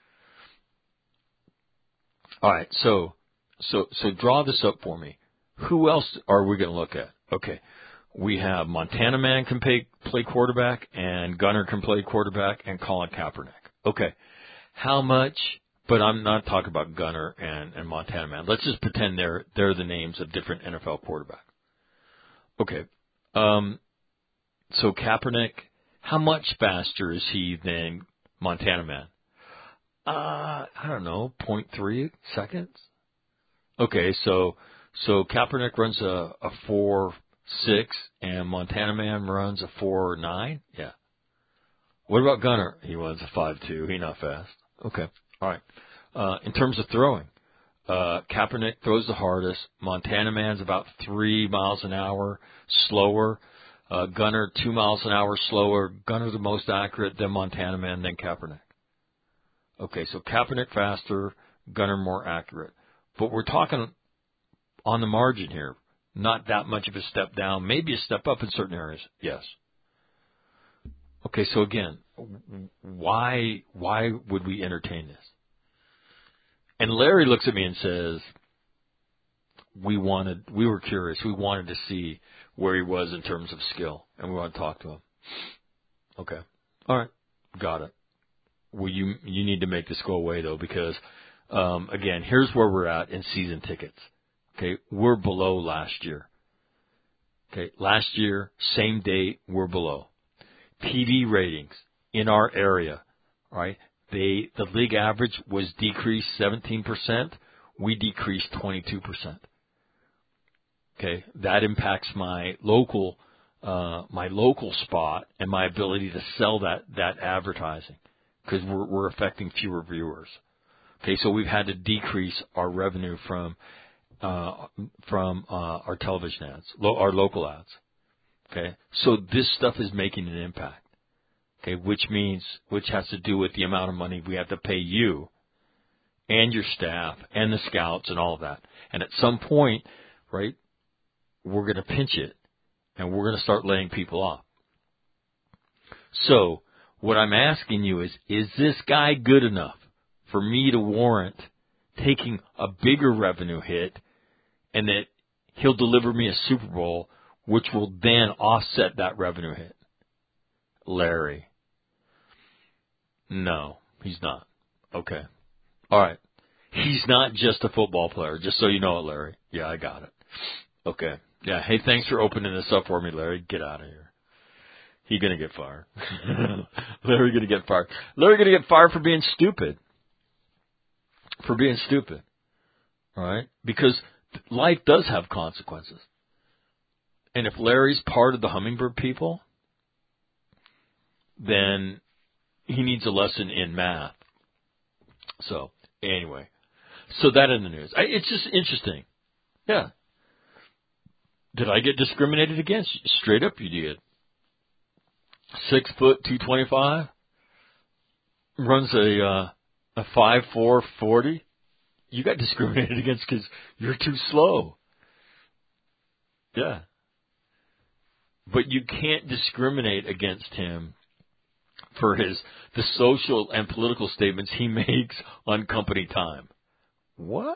All right, so so so draw this up for me. Who else are we going to look at? Okay, we have Montana Man can play, play quarterback, and Gunner can play quarterback, and Colin Kaepernick. Okay, how much? But I'm not talking about Gunner and, and Montana Man. Let's just pretend they're they're the names of different N F L quarterbacks. Okay, um, so Kaepernick, how much faster is he than Montana Man? Uh, I don't know, zero point three seconds. Okay, so so Kaepernick runs a, a four six, and Montana Man runs a four nine. Yeah. What about Gunner? He runs a five two. He not fast. Okay. All right. Uh, in terms of throwing, uh, Kaepernick throws the hardest. Montana Man's about three miles an hour slower. Uh, Gunner two miles an hour slower. Gunner the most accurate, then Montana Man, then Kaepernick. Okay, so Kaepernick faster, Gunner more accurate. But we're talking on the margin here. Not that much of a step down. Maybe a step up in certain areas. Yes. Okay, so again, why why would we entertain this? And Larry looks at me and says, we wanted, we were curious. We wanted to see where he was in terms of skill, and we want to talk to him. Okay. All right. Got it. Well, you you need to make this go away, though, because, um, again, here's where we're at in season tickets. Okay. We're below last year. Okay. Last year, same date, we're below. T V ratings in our area, right? They, the league average was decreased seventeen percent. We decreased twenty-two percent. Okay. That impacts my local, uh, my local spot and my ability to sell that, that advertising because we're, we're affecting fewer viewers. Okay. So we've had to decrease our revenue from, uh, from, uh, our television ads, lo- our local ads. Okay. So this stuff is making an impact. Okay. Which means, which has to do with the amount of money we have to pay you and your staff and the scouts and all of that. And at some point, right, we're going to pinch it and we're going to start laying people off. So what I'm asking you is, is this guy good enough for me to warrant taking a bigger revenue hit and that he'll deliver me a Super Bowl, which will then offset that revenue hit? Larry. No, he's not. Okay. All right. He's not just a football player, just so you know it, Larry. Yeah, I got it. Okay. Yeah, hey, thanks for opening this up for me, Larry. Get out of here. He's going to get fired. Larry going to get fired. Larry going to get fired for being stupid. For being stupid. All right? Because life does have consequences. And if Larry's part of the hummingbird people, then he needs a lesson in math. So, anyway. So that in the news. I, it's just interesting. Yeah. Did I get discriminated against? Straight up you did. Six foot, two twenty-five. Runs a, uh, a five four forty. You got discriminated against because you're too slow. Yeah. But you can't discriminate against him for his the social and political statements he makes on company time. What?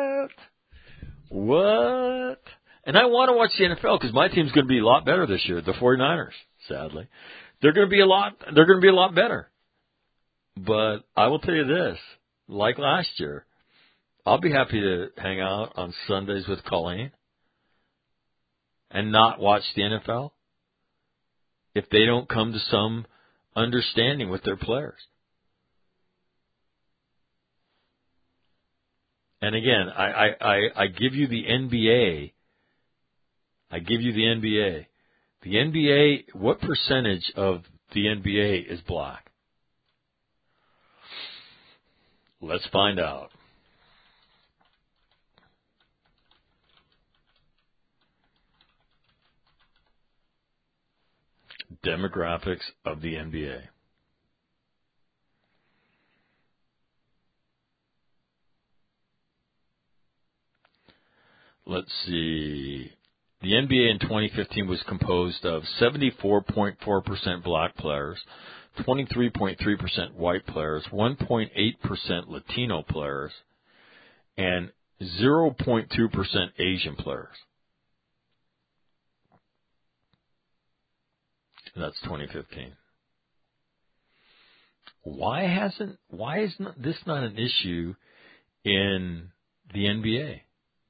What? And I want to watch the N F L because my team's going to be a lot better this year, the 49ers, sadly. They're going to be a lot they're going to be a lot better. But I will tell you this, like last year, I'll be happy to hang out on Sundays with Colleen and not watch the N F L if they don't come to some understanding with their players. And again, I, I, I, I give you the N B A. I give you the N B A. The N B A, what percentage of the N B A is black? Let's find out. Demographics of the N B A. Let's see. The N B A in twenty fifteen was composed of seventy-four point four percent black players, twenty-three point three percent white players, one point eight percent Latino players, and zero point two percent Asian players. That's twenty fifteen. Why hasn't, why is not, this not an issue in the N B A?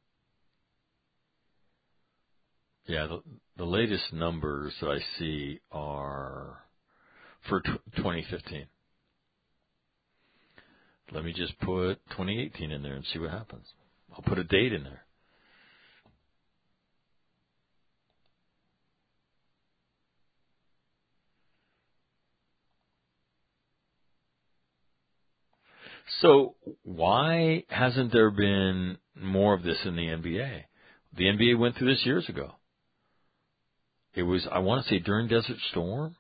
Yeah, the, the latest numbers that I see are for t- twenty fifteen. Let me just put twenty eighteen in there and see what happens. I'll put a date in there. So why hasn't there been more of this in the N B A? The N B A went through this years ago. It was, I want to say, during Desert Storm,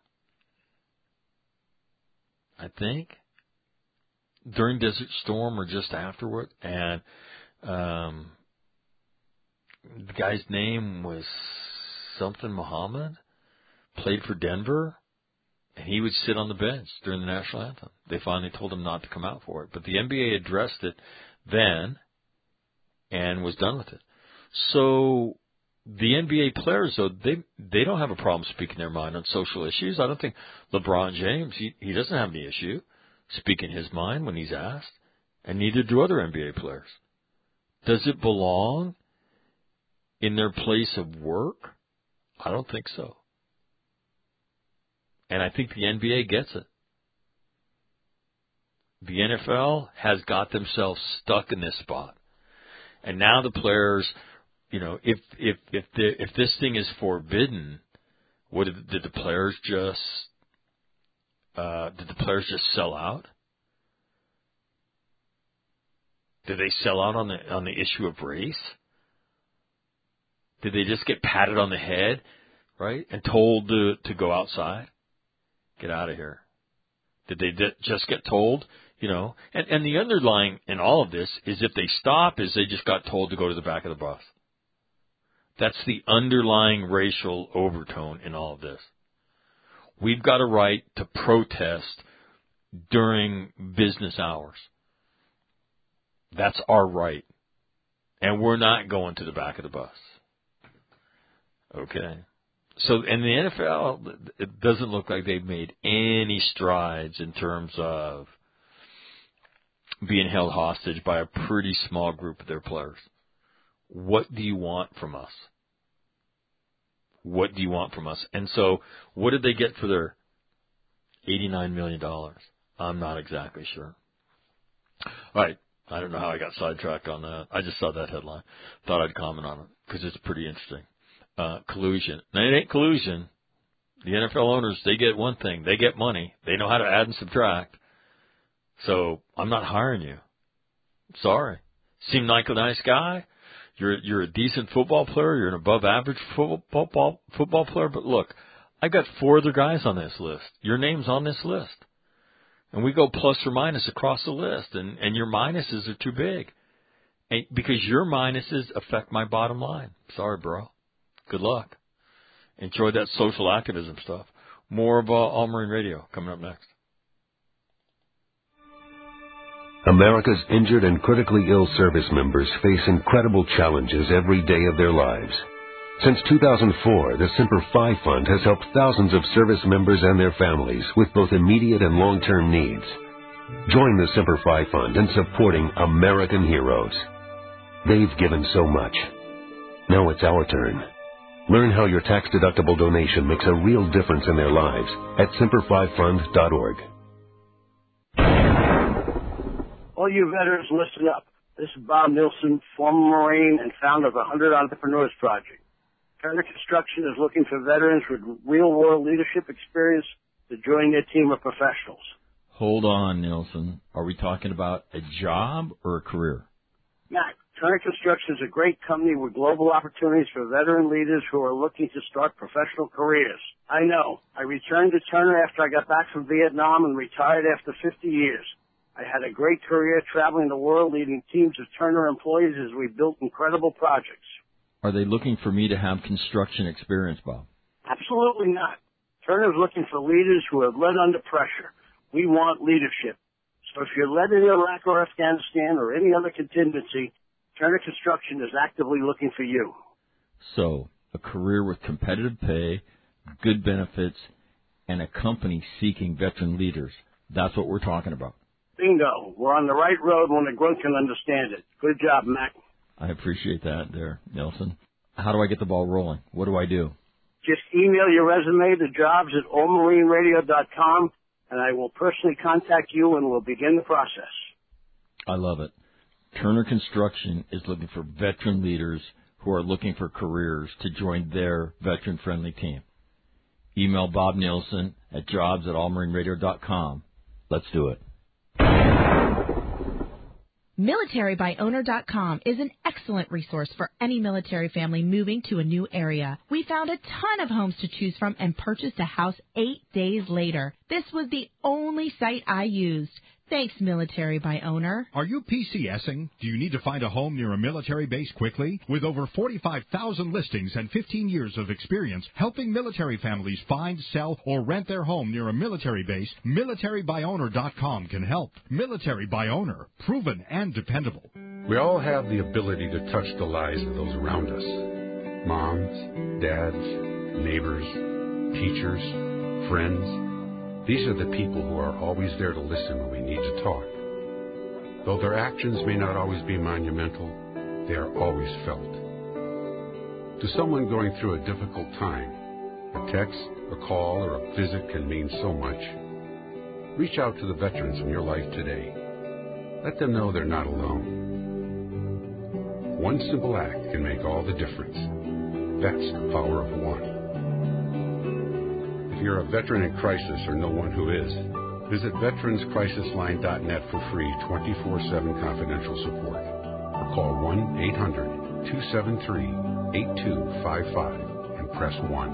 I think. During Desert Storm or just afterward. And um, the guy's name was something Muhammad, played for Denver. And he would sit on the bench during the national anthem. They finally told him not to come out for it. But the N B A addressed it then and was done with it. So the N B A players, though, they they don't have a problem speaking their mind on social issues. I don't think LeBron James, he, he doesn't have any issue speaking his mind when he's asked. And neither do other N B A players. Does it belong in their place of work? I don't think so. And I think the N B A gets it. The N F L has got themselves stuck in this spot. And now the players, you know, if if if the, if this thing is forbidden, what did, did the players just uh, did the players just sell out? Did they sell out on the on the issue of race? Did they just get patted on the head, right, and told to to go outside? Get out of here. Did they just get told, you know? And, and the underlying in all of this is if they stop is they just got told to go to the back of the bus. That's the underlying racial overtone in all of this. We've got a right to protest during business hours. That's our right. And we're not going to the back of the bus. Okay. So, in the N F L, it doesn't look like they've made any strides in terms of being held hostage by a pretty small group of their players. What do you want from us? What do you want from us? And so, what did they get for their eighty-nine million dollars? I'm not exactly sure. All right. I don't know how I got sidetracked on that. I just saw that headline. Thought I'd comment on it because it's pretty interesting. Uh, collusion. Now, it ain't collusion. The N F L owners, they get one thing. They get money. They know how to add and subtract. So I'm not hiring you. Sorry. Seem like a nice guy. You're you're a decent football player. You're an above average football football, football player. But look, I've got four other guys on this list. Your name's on this list. And we go plus or minus across the list. And, and your minuses are too big. And because your minuses affect my bottom line. Sorry, bro. Good luck. Enjoy that social activism stuff. More of uh, All Marine Radio coming up next. America's injured and critically ill service members face incredible challenges every day of their lives. Since two thousand four, the Semper Fi Fund has helped thousands of service members and their families with both immediate and long-term needs. Join the Semper Fi Fund in supporting American heroes. They've given so much. Now it's our turn. Learn how your tax-deductible donation makes a real difference in their lives at semper fi fund dot org. All you veterans, listen up. This is Bob Nilsson, former Marine and founder of the one hundred Entrepreneurs Project. Turner Construction is looking for veterans with real-world leadership experience to join their team of professionals. Hold on, Nilsson. Are we talking about a job or a career? Matt, Turner Construction is a great company with global opportunities for veteran leaders who are looking to start professional careers. I know. I returned to Turner after I got back from Vietnam and retired after fifty years. I had a great career traveling the world leading teams of Turner employees as we built incredible projects. Are they looking for me to have construction experience, Bob? Absolutely not. Turner is looking for leaders who have led under pressure. We want leadership. So if you're led in Iraq or Afghanistan or any other contingency, Turner Construction is actively looking for you. So, a career with competitive pay, good benefits, and a company seeking veteran leaders. That's what we're talking about. Bingo. We're on the right road when the grunt can understand it. Good job, Mac. I appreciate that there, Nelson. How do I get the ball rolling? What do I do? Just email your resume to jobs at all marine radio dot com, and I will personally contact you and we'll begin the process. I love it. Turner Construction is looking for veteran leaders who are looking for careers to join their veteran-friendly team. Email Bob Nielsen at jobs at all marine radio dot com. Let's do it. military by owner dot com is an excellent resource for any military family moving to a new area. We found a ton of homes to choose from and purchased a house eight days later. This was the only site I used. Thanks, Military by Owner. Are you PCSing? Do you need to find a home near a military base quickly? With over forty-five thousand listings and fifteen years of experience helping military families find, sell, or rent their home near a military base, military by owner dot com can help. Military by Owner, proven and dependable. We all have the ability to touch the lives of those around us. Moms, dads, neighbors, teachers, friends. These are the people who are always there to listen when we need to talk. Though their actions may not always be monumental, they are always felt. To someone going through a difficult time, a text, a call, or a visit can mean so much. Reach out to the veterans in your life today. Let them know they're not alone. One simple act can make all the difference. That's the power of one. If you're a veteran in crisis or know one who is, visit veterans crisis line dot net for free twenty-four seven confidential support. Or call one eight hundred two seven three eight two five five and press one.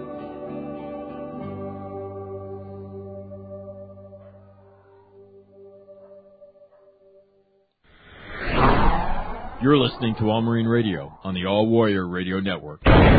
You're listening to All Marine Radio on the All Warrior Radio Network.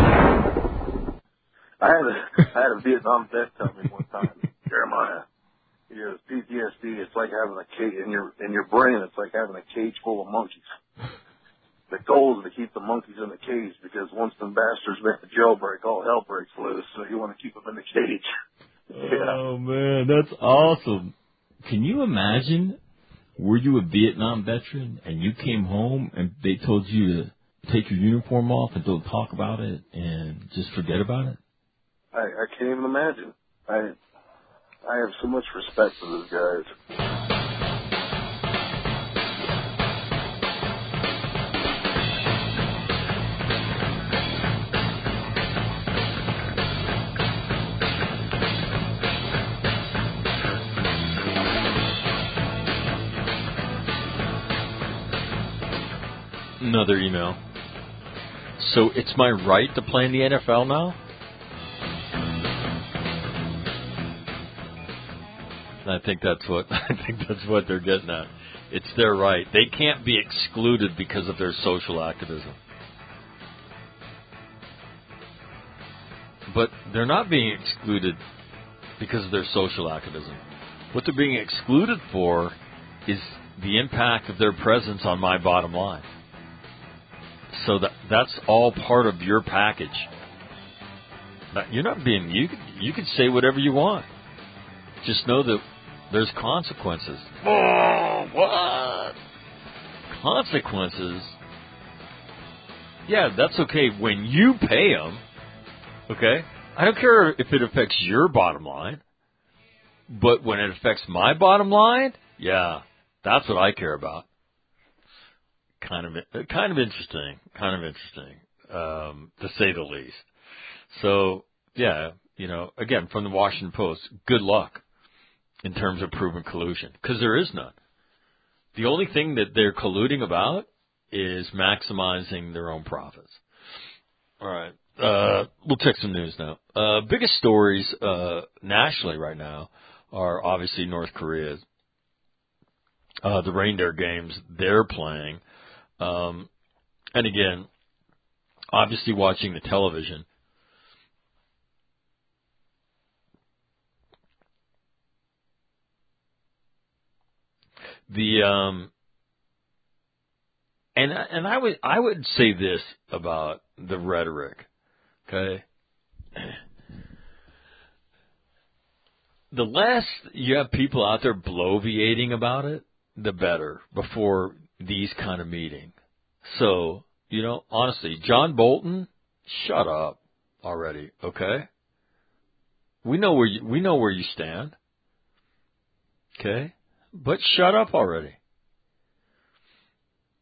I had a I had a Vietnam vet tell me one time, Jeremiah, he goes, P T S D, it's like having a cage in your in your brain. It's like having a cage full of monkeys. The goal is to keep the monkeys in the cage because once the bastards make the jailbreak, all hell breaks loose. So you want to keep them in the cage. Yeah. Oh man, that's awesome! Can you imagine? Were you a Vietnam veteran and you came home and they told you to take your uniform off and don't talk about it and just forget about it? I, I can't even imagine. I I have so much respect for those guys. Another email. So it's my right to play in the N F L now? I think that's what I think that's what they're getting at. It's their right. They can't be excluded because of their social activism. But they're not being excluded because of their social activism. What they're being excluded for is the impact of their presence on my bottom line. So that that's all part of your package. You're not being you can, you can say whatever you want. Just know that there's consequences. Oh, what? Consequences? Yeah, that's okay when you pay them. Okay? I don't care if it affects your bottom line. But when it affects my bottom line, yeah, that's what I care about. Kind of, kind of interesting. Kind of interesting, um, to say the least. So, yeah, you know, again, from the Washington Post, good luck in terms of proven collusion, because there is none. The only thing that they're colluding about is maximizing their own profits. All right. Uh, we'll check some news now. Uh, biggest stories uh, nationally right now are obviously North Korea. Uh, the reindeer games they're playing. Um, and again, obviously watching the television. The um, and and I would I would say this about the rhetoric, okay. The less you have people out there bloviating about it, the better before these kind of meetings. So, you know, honestly, John Bolton, shut up already, okay? We know where you, we know where you stand, okay? But shut up already.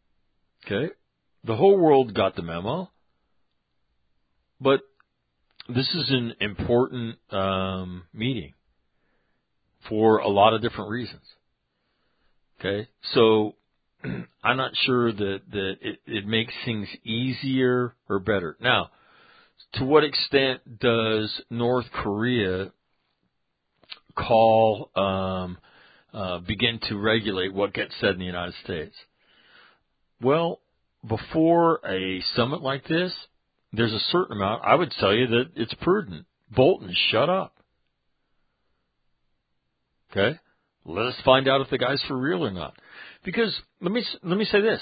Okay? The whole world got the memo. But this is an important um, meeting for a lot of different reasons. Okay? So I'm not sure that, that it, it makes things easier or better. Now, to what extent does North Korea call, um, uh, begin to regulate what gets said in the United States? Well, before a summit like this, there's a certain amount. I would tell you that it's prudent. Bolton, shut up. Okay? Let us find out if the guy's for real or not. Because let me let me say this.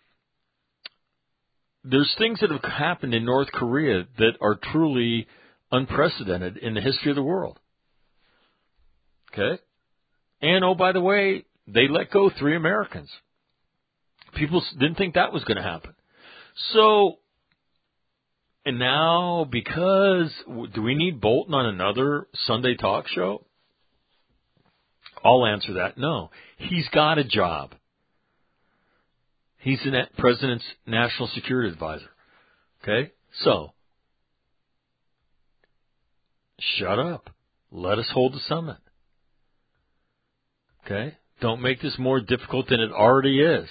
There's things that have happened in North Korea that are truly unprecedented in the history of the world. Okay? And, oh, by the way, they let go three Americans. People didn't think that was going to happen. So, and now, because, do we need Bolton on another Sunday talk show? I'll answer that. No. He's got a job. He's the president's national security advisor. Okay? So, shut up. Let us hold the summit. Okay? Don't make this more difficult than it already is.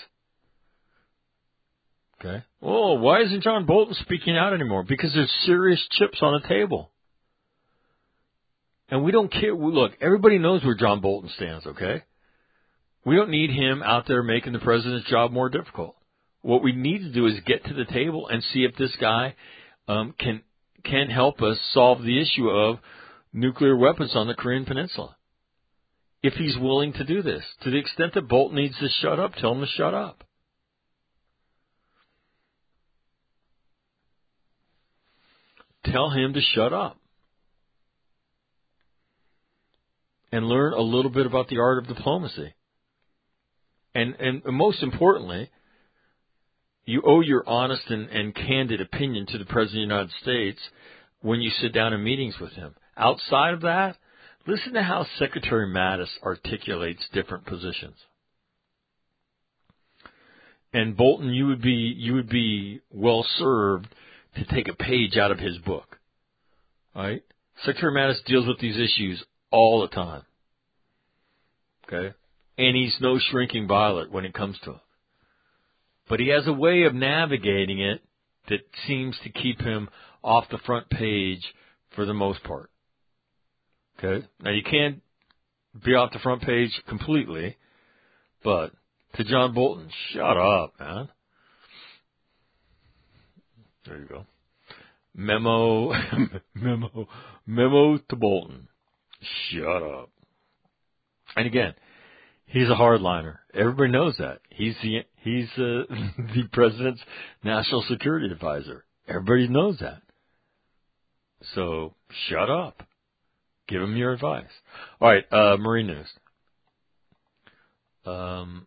Okay? Oh, why isn't John Bolton speaking out anymore? Because there's serious chips on the table. And we don't care. Look, everybody knows where John Bolton stands, okay? We don't need him out there making the president's job more difficult. What we need to do is get to the table and see if this guy um, can can help us solve the issue of nuclear weapons on the Korean Peninsula. If he's willing to do this. To the extent that Bolton needs to shut up, tell him to shut up. Tell him to shut up. And learn a little bit about the art of diplomacy. And and most importantly, you owe your honest and, and candid opinion to the President of the United States when you sit down in meetings with him. Outside of that, listen to how Secretary Mattis articulates different positions. And Bolton, you would be you would be well served to take a page out of his book. All right? Secretary Mattis deals with these issues all the time. Okay? And he's no shrinking violet when it comes to it. But he has a way of navigating it that seems to keep him off the front page for the most part. Okay? Now, you can't be off the front page completely, but to John Bolton, shut up, man. There you go. Memo, memo, memo to Bolton. Shut up. And again, he's a hardliner. Everybody knows that. He's the he's uh, the president's national security advisor. Everybody knows that. So shut up. Give him your advice. All right, uh, Marine news. Um,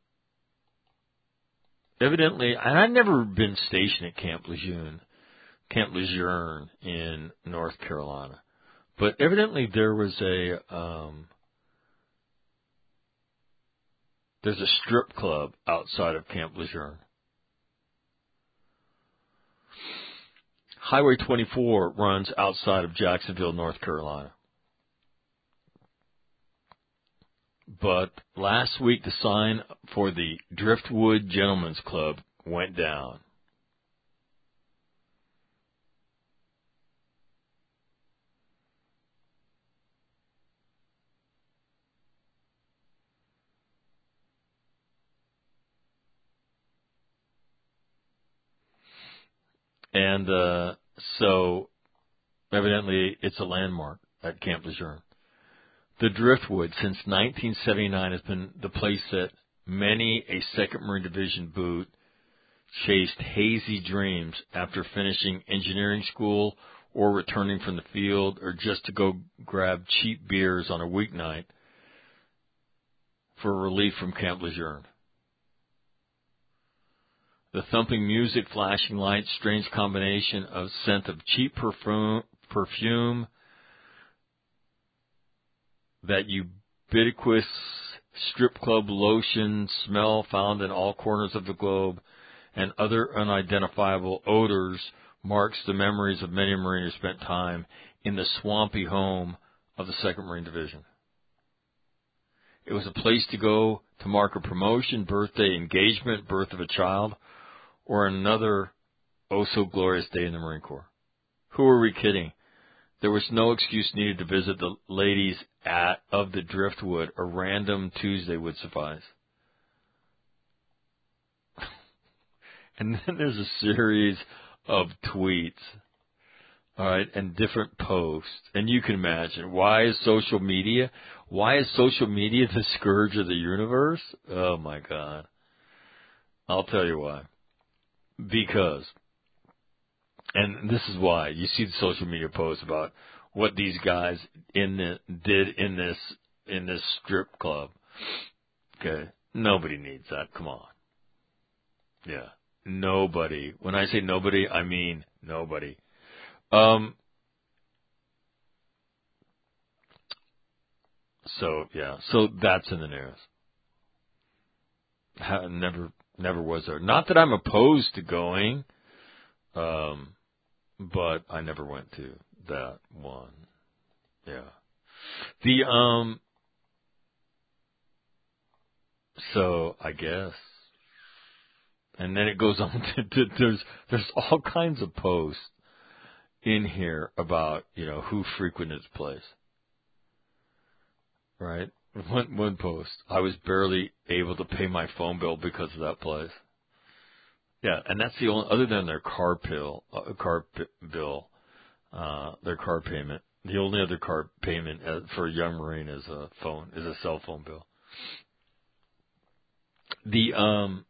evidently, and I've never been stationed at Camp Lejeune, Camp Lejeune in North Carolina, but evidently there was a um, there's a strip club outside of Camp Lejeune. Highway twenty-four runs outside of Jacksonville, North Carolina. But last week, the sign for the Driftwood Gentlemen's Club went down. And uh, so, evidently, it's a landmark at Camp Lejeune. The Driftwood, since nineteen seventy-nine, has been the place that many a second Marine Division boot chased hazy dreams after finishing engineering school or returning from the field or just to go grab cheap beers on a weeknight for relief from Camp Lejeune. The thumping music, flashing lights, strange combination of scent of cheap perfume, perfume that ubiquitous strip club lotion smell found in all corners of the globe, and other unidentifiable odors marks the memories of many Marines who spent time in the swampy home of the second Marine Division. It was a place to go to mark a promotion, birthday, engagement, birth of a child, or another oh-so-glorious day in the Marine Corps. Who are we kidding? There was no excuse needed to visit the ladies at of the Driftwood. A random Tuesday would suffice. And then there's a series of tweets, all right, and different posts. And you can imagine, why is social media, why is social media the scourge of the universe? Oh, my God. I'll tell you why. Because, and this is why, you see the social media posts about what these guys in the, did in this in this strip club. Okay, nobody needs that. Come on. Yeah, nobody. When I say nobody, I mean nobody. Um. So yeah, so that's in the news. Ha, never, never was there. Not that I'm opposed to going, um, but I never went to that one. Yeah. The um. So I guess, and then it goes on to, to there's there's all kinds of posts in here about, you know, who frequented this place. Right? One one post, I was barely able to pay my phone bill because of that place. Yeah, and that's the only, other than their car bill, uh, car p- bill, uh, their car payment. The only other car payment for a young Marine is a phone, is a cell phone bill. The um.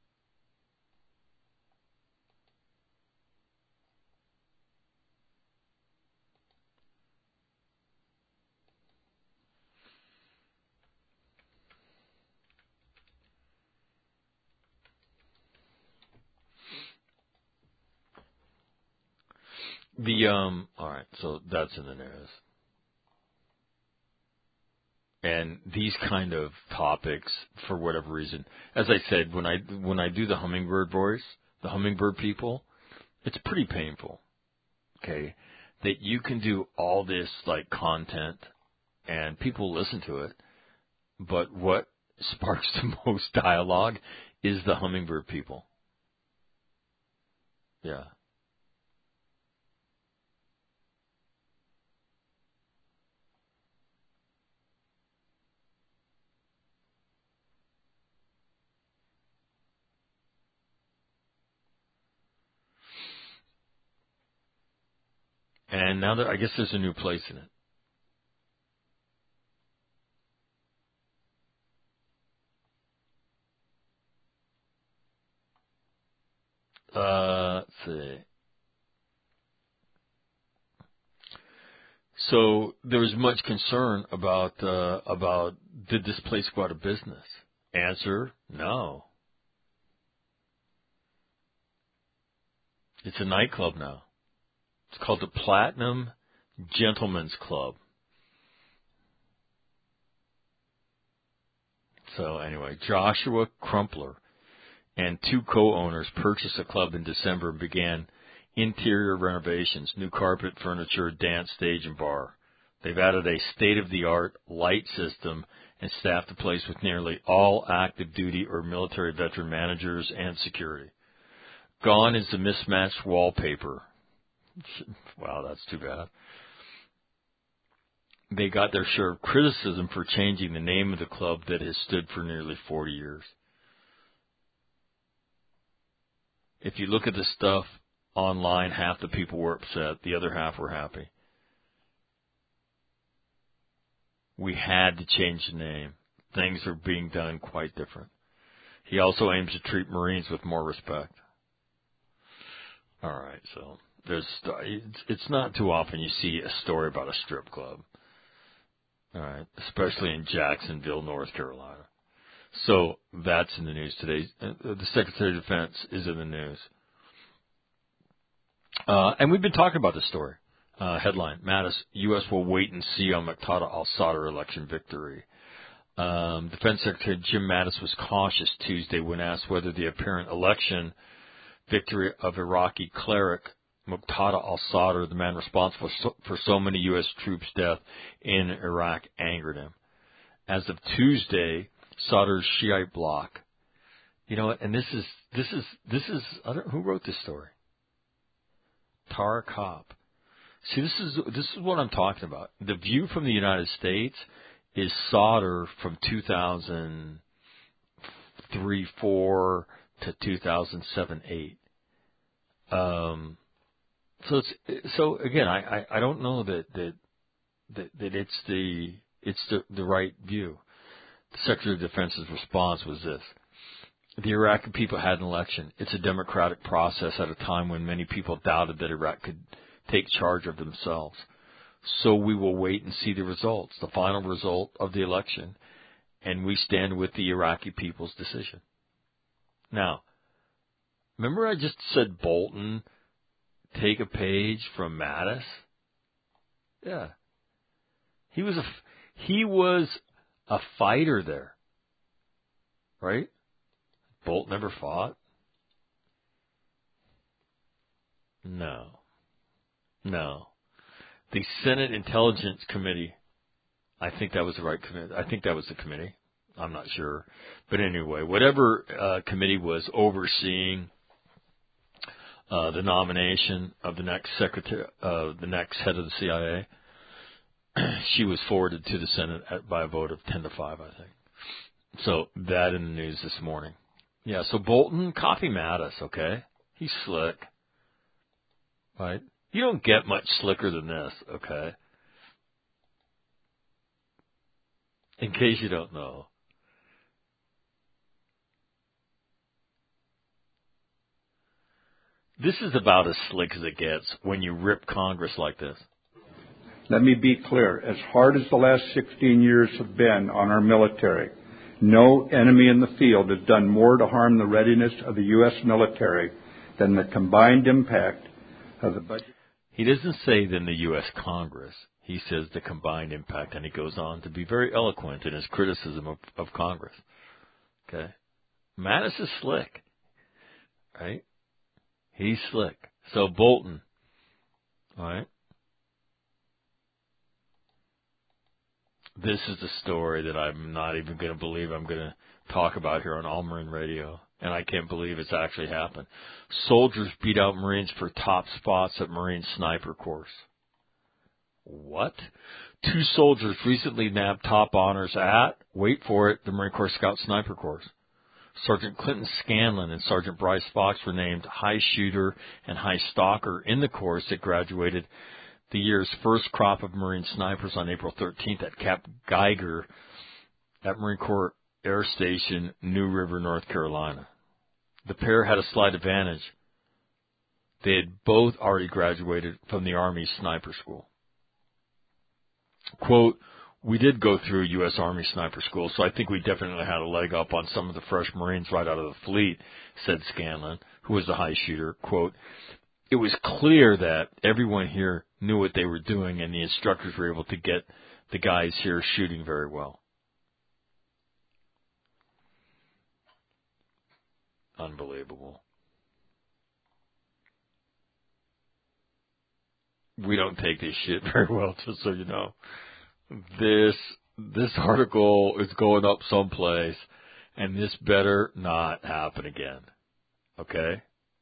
The um. All right, so that's in the news. And these kind of topics, for whatever reason, as I said, when I when I do the hummingbird voice, the hummingbird people, it's pretty painful. Okay, that you can do all this like content, and people listen to it, but what sparks the most dialogue is the hummingbird people. Yeah. And now that I guess there's a new place in it. Uh, let's see. So there was much concern about uh, about did this place go out of business? Answer: no. It's a nightclub now. It's called the Platinum Gentlemen's Club. So anyway, Joshua Crumpler and two co-owners purchased the club in December and began interior renovations, new carpet, furniture, dance stage, and bar. They've added a state-of-the-art light system and staffed the place with nearly all active duty or military veteran managers and security. Gone is the mismatched wallpaper. Wow, that's too bad. They got their share of criticism for changing the name of the club that has stood for nearly forty years. If you look at the stuff online, half the people were upset, the other half were happy. We had to change the name. Things are being done quite different. He also aims to treat Marines with more respect. All right, so there's it's, it's not too often you see a story about a strip club. All right, especially in Jacksonville, North Carolina. So that's in the news today. The Secretary of Defense is in the news. Uh, and we've been talking about this story. Uh, headline, Mattis, U S will wait and see on Muqtada al-Sadr election victory. Um, Defense Secretary Jim Mattis was cautious Tuesday when asked whether the apparent election victory of Iraqi cleric Muqtada al-Sadr, the man responsible for so, for so many U S troops' deaths in Iraq, angered him. As of Tuesday, Sadr's Shiite bloc, you know, and this is this is this is I don't, who wrote this story? Tara Kopp. See, this is this is what I'm talking about. The View from the United States is Sadr from two thousand three, four to two thousand seven, eight. Um, so it's so again, I, I, I don't know that that, that that it's the it's the the right view. The Secretary of Defense's response was this: the Iraqi people had an election. It's a democratic process at a time when many people doubted that Iraq could take charge of themselves. So we will wait and see the results, the final result of the election, and we stand with the Iraqi people's decision. Now, remember I just said Bolton, take a page from Mattis? Yeah. He was a, he was a fighter there, right? Bolton never fought? No. No. The Senate Intelligence Committee, I think that was the right committee. I think that was the committee. I'm not sure. But anyway, whatever uh, committee was overseeing uh, the nomination of the next secretary, uh, the next head of the C I A, she was forwarded to the Senate at, by a vote of ten to five, I think. So that in the news this morning. Yeah, so Bolton, copy Mattis, okay? He's slick. Right? You don't get much slicker than this, okay? In case you don't know. This is about as slick as it gets when you rip Congress like this. Let me be clear. As hard as the last sixteen years have been on our military, no enemy in the field has done more to harm the readiness of the U S military than the combined impact of the budget. He doesn't say than the U S Congress. He says the combined impact, and he goes on to be very eloquent in his criticism of, of Congress. Okay? Mattis is slick, right? He's slick. So Bolton, all right? This is the story that I'm not even going to believe I'm going to talk about here on All Marine Radio. And I can't believe it's actually happened. Soldiers beat out Marines for top spots at Marine Sniper Course. What? Two soldiers recently nabbed top honors at, wait for it, the Marine Corps Scout Sniper Course. Sergeant Clinton Scanlon and Sergeant Bryce Fox were named High Shooter and High Stalker in the course that graduated the year's first crop of Marine snipers on April thirteenth at Camp Geiger at Marine Corps Air Station, New River, North Carolina. The pair had a slight advantage. They had both already graduated from the Army Sniper School. Quote, we did go through U S Army Sniper School, so I think we definitely had a leg up on some of the fresh Marines right out of the fleet, said Scanlon, who was the high shooter. Quote, it was clear that everyone here knew what they were doing, and the instructors were able to get the guys here shooting very well. Unbelievable. We don't take this shit very well, just so you know. This this article is going up someplace, and this better not happen again. Okay?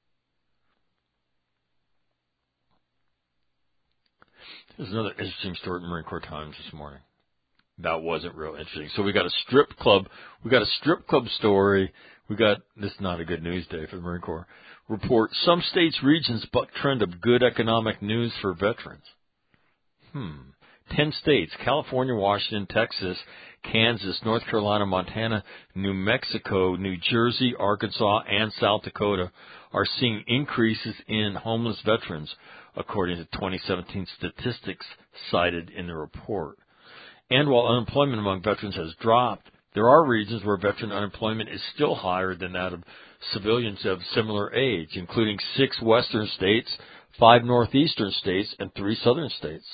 There's another interesting story in Marine Corps Times this morning. That wasn't real interesting. So we got a strip club. We got a strip club story. We got, this is not a good news day for the Marine Corps. Report, some states, regions buck trend of good economic news for veterans. Hmm. Ten states, California, Washington, Texas, Kansas, North Carolina, Montana, New Mexico, New Jersey, Arkansas, and South Dakota are seeing increases in homeless veterans, according to twenty seventeen statistics cited in the report. And while unemployment among veterans has dropped, there are regions where veteran unemployment is still higher than that of civilians of similar age, including six western states, five northeastern states, and three southern states.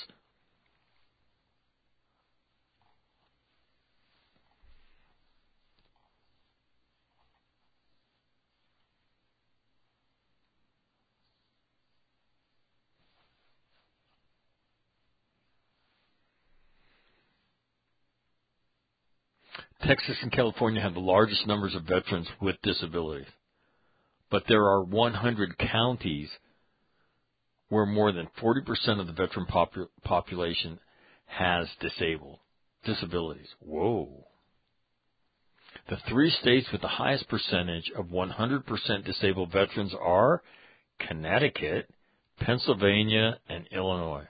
Texas and California have the largest numbers of veterans with disabilities. But there are one hundred counties where more than forty percent of the veteran popu- population has disabled disabilities. Whoa. The three states with the highest percentage of one hundred percent disabled veterans are Connecticut, Pennsylvania, and Illinois.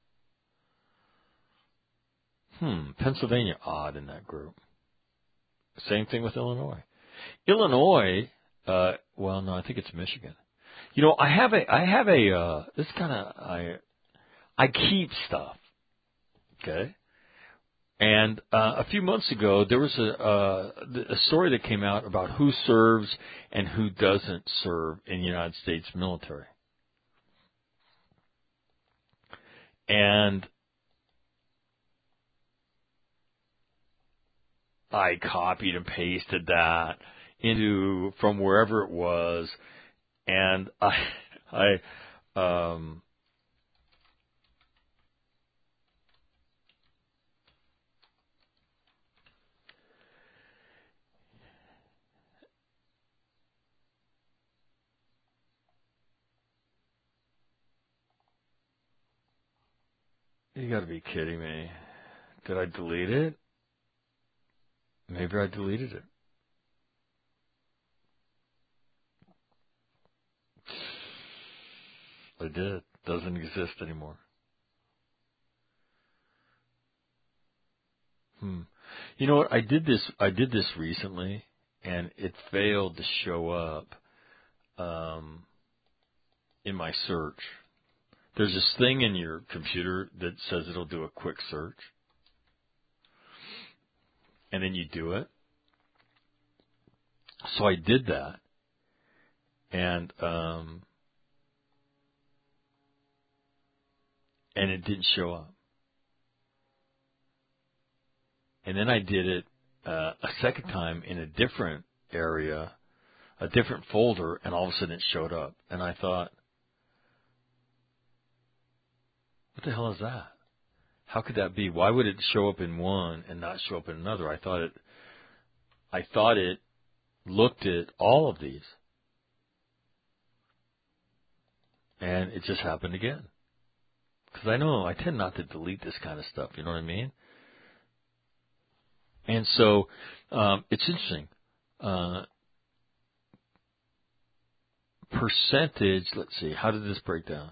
Hmm, Pennsylvania odd in that group. Same thing with Illinois. Illinois, uh, well, no, I think it's Michigan. You know, I have a, I have a, uh, this kind of, I, I keep stuff. Okay. And, uh, a few months ago, there was a, uh, a story that came out about who serves and who doesn't serve in the United States military. And I copied and pasted that into from wherever it was, and I, I, um, you got to be kidding me! Did I delete it? Maybe I deleted it. I did. Doesn't exist anymore. Hmm. You know what? I did this. I did this recently, and it failed to show up um, in my search. There's this thing in your computer that says it'll do a quick search, and then you do it. So I did that, and um, and it didn't show up. And then I did it uh, a second time in a different area, a different folder, and all of a sudden it showed up. And I thought, what the hell is that? How could that be? Why would it show up in one and not show up in another? I thought it, I thought it looked at all of these. And it just happened again. Because I know I tend not to delete this kind of stuff, you know what I mean? And so um, it's interesting. Uh, percentage, let's see, how did this break down?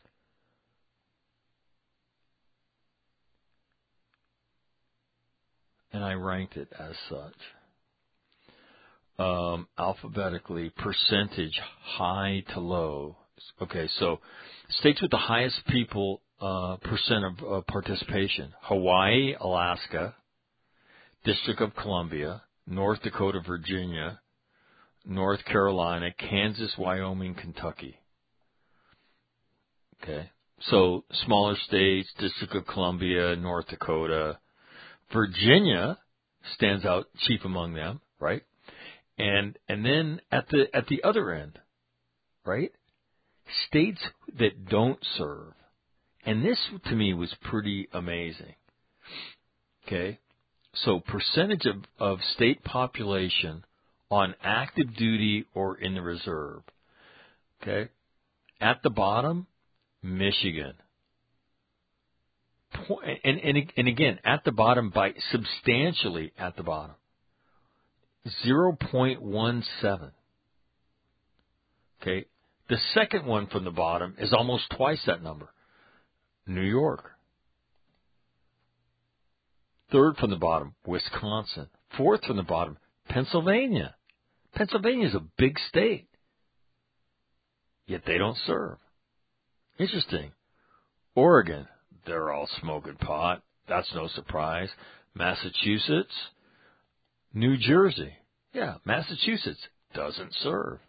And I ranked it as such. Um, alphabetically, percentage high to low. Okay, so states with the highest people uh, percent of uh, participation: Hawaii, Alaska, District of Columbia, North Dakota, Virginia, North Carolina, Kansas, Wyoming, Kentucky. Okay, so smaller states: District of Columbia, North Dakota, Virginia stands out chief among them, right? And and then at the at the other end, right? States that don't serve. And this to me was pretty amazing. Okay? So percentage of, of state population on active duty or in the reserve. Okay? At the bottom, Michigan. And, and, and again, at the bottom by substantially at the bottom. zero point one seven. Okay? The second one from the bottom is almost twice that number. New York. Third from the bottom, Wisconsin. Fourth from the bottom, Pennsylvania. Pennsylvania is a big state. Yet they don't serve. Interesting. Oregon, they're all smoking pot. That's no surprise. Massachusetts. New Jersey. Yeah, Massachusetts doesn't serve.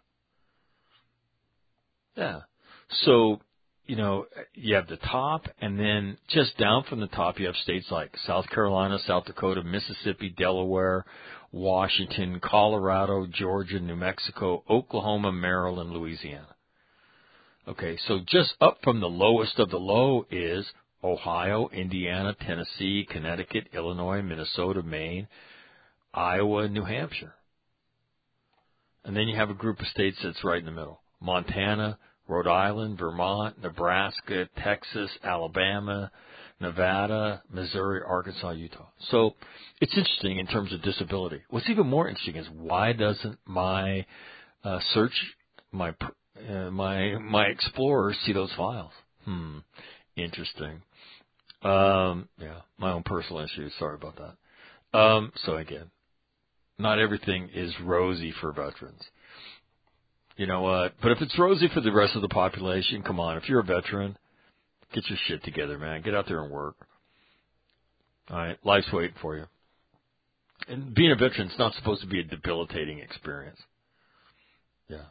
Yeah. So, you know, you have the top, and then just down from the top, you have states like South Carolina, South Dakota, Mississippi, Delaware, Washington, Colorado, Georgia, New Mexico, Oklahoma, Maryland, Louisiana. Okay, so just up from the lowest of the low is Ohio, Indiana, Tennessee, Connecticut, Illinois, Minnesota, Maine, Iowa and New Hampshire. And then you have a group of states that's right in the middle. Montana, Rhode Island, Vermont, Nebraska, Texas, Alabama, Nevada, Missouri, Arkansas, Utah. So it's interesting in terms of disability. What's even more interesting is why doesn't my uh, search, my uh, my my Explorer see those files? Hmm, interesting. Um, yeah, my own personal issues. Sorry about that. Um, so again, not everything is rosy for veterans. You know what? But if it's rosy for the rest of the population, come on. If you're a veteran, get your shit together, man. Get out there and work. All right, life's waiting for you. And being a veteran is not supposed to be a debilitating experience. Yeah.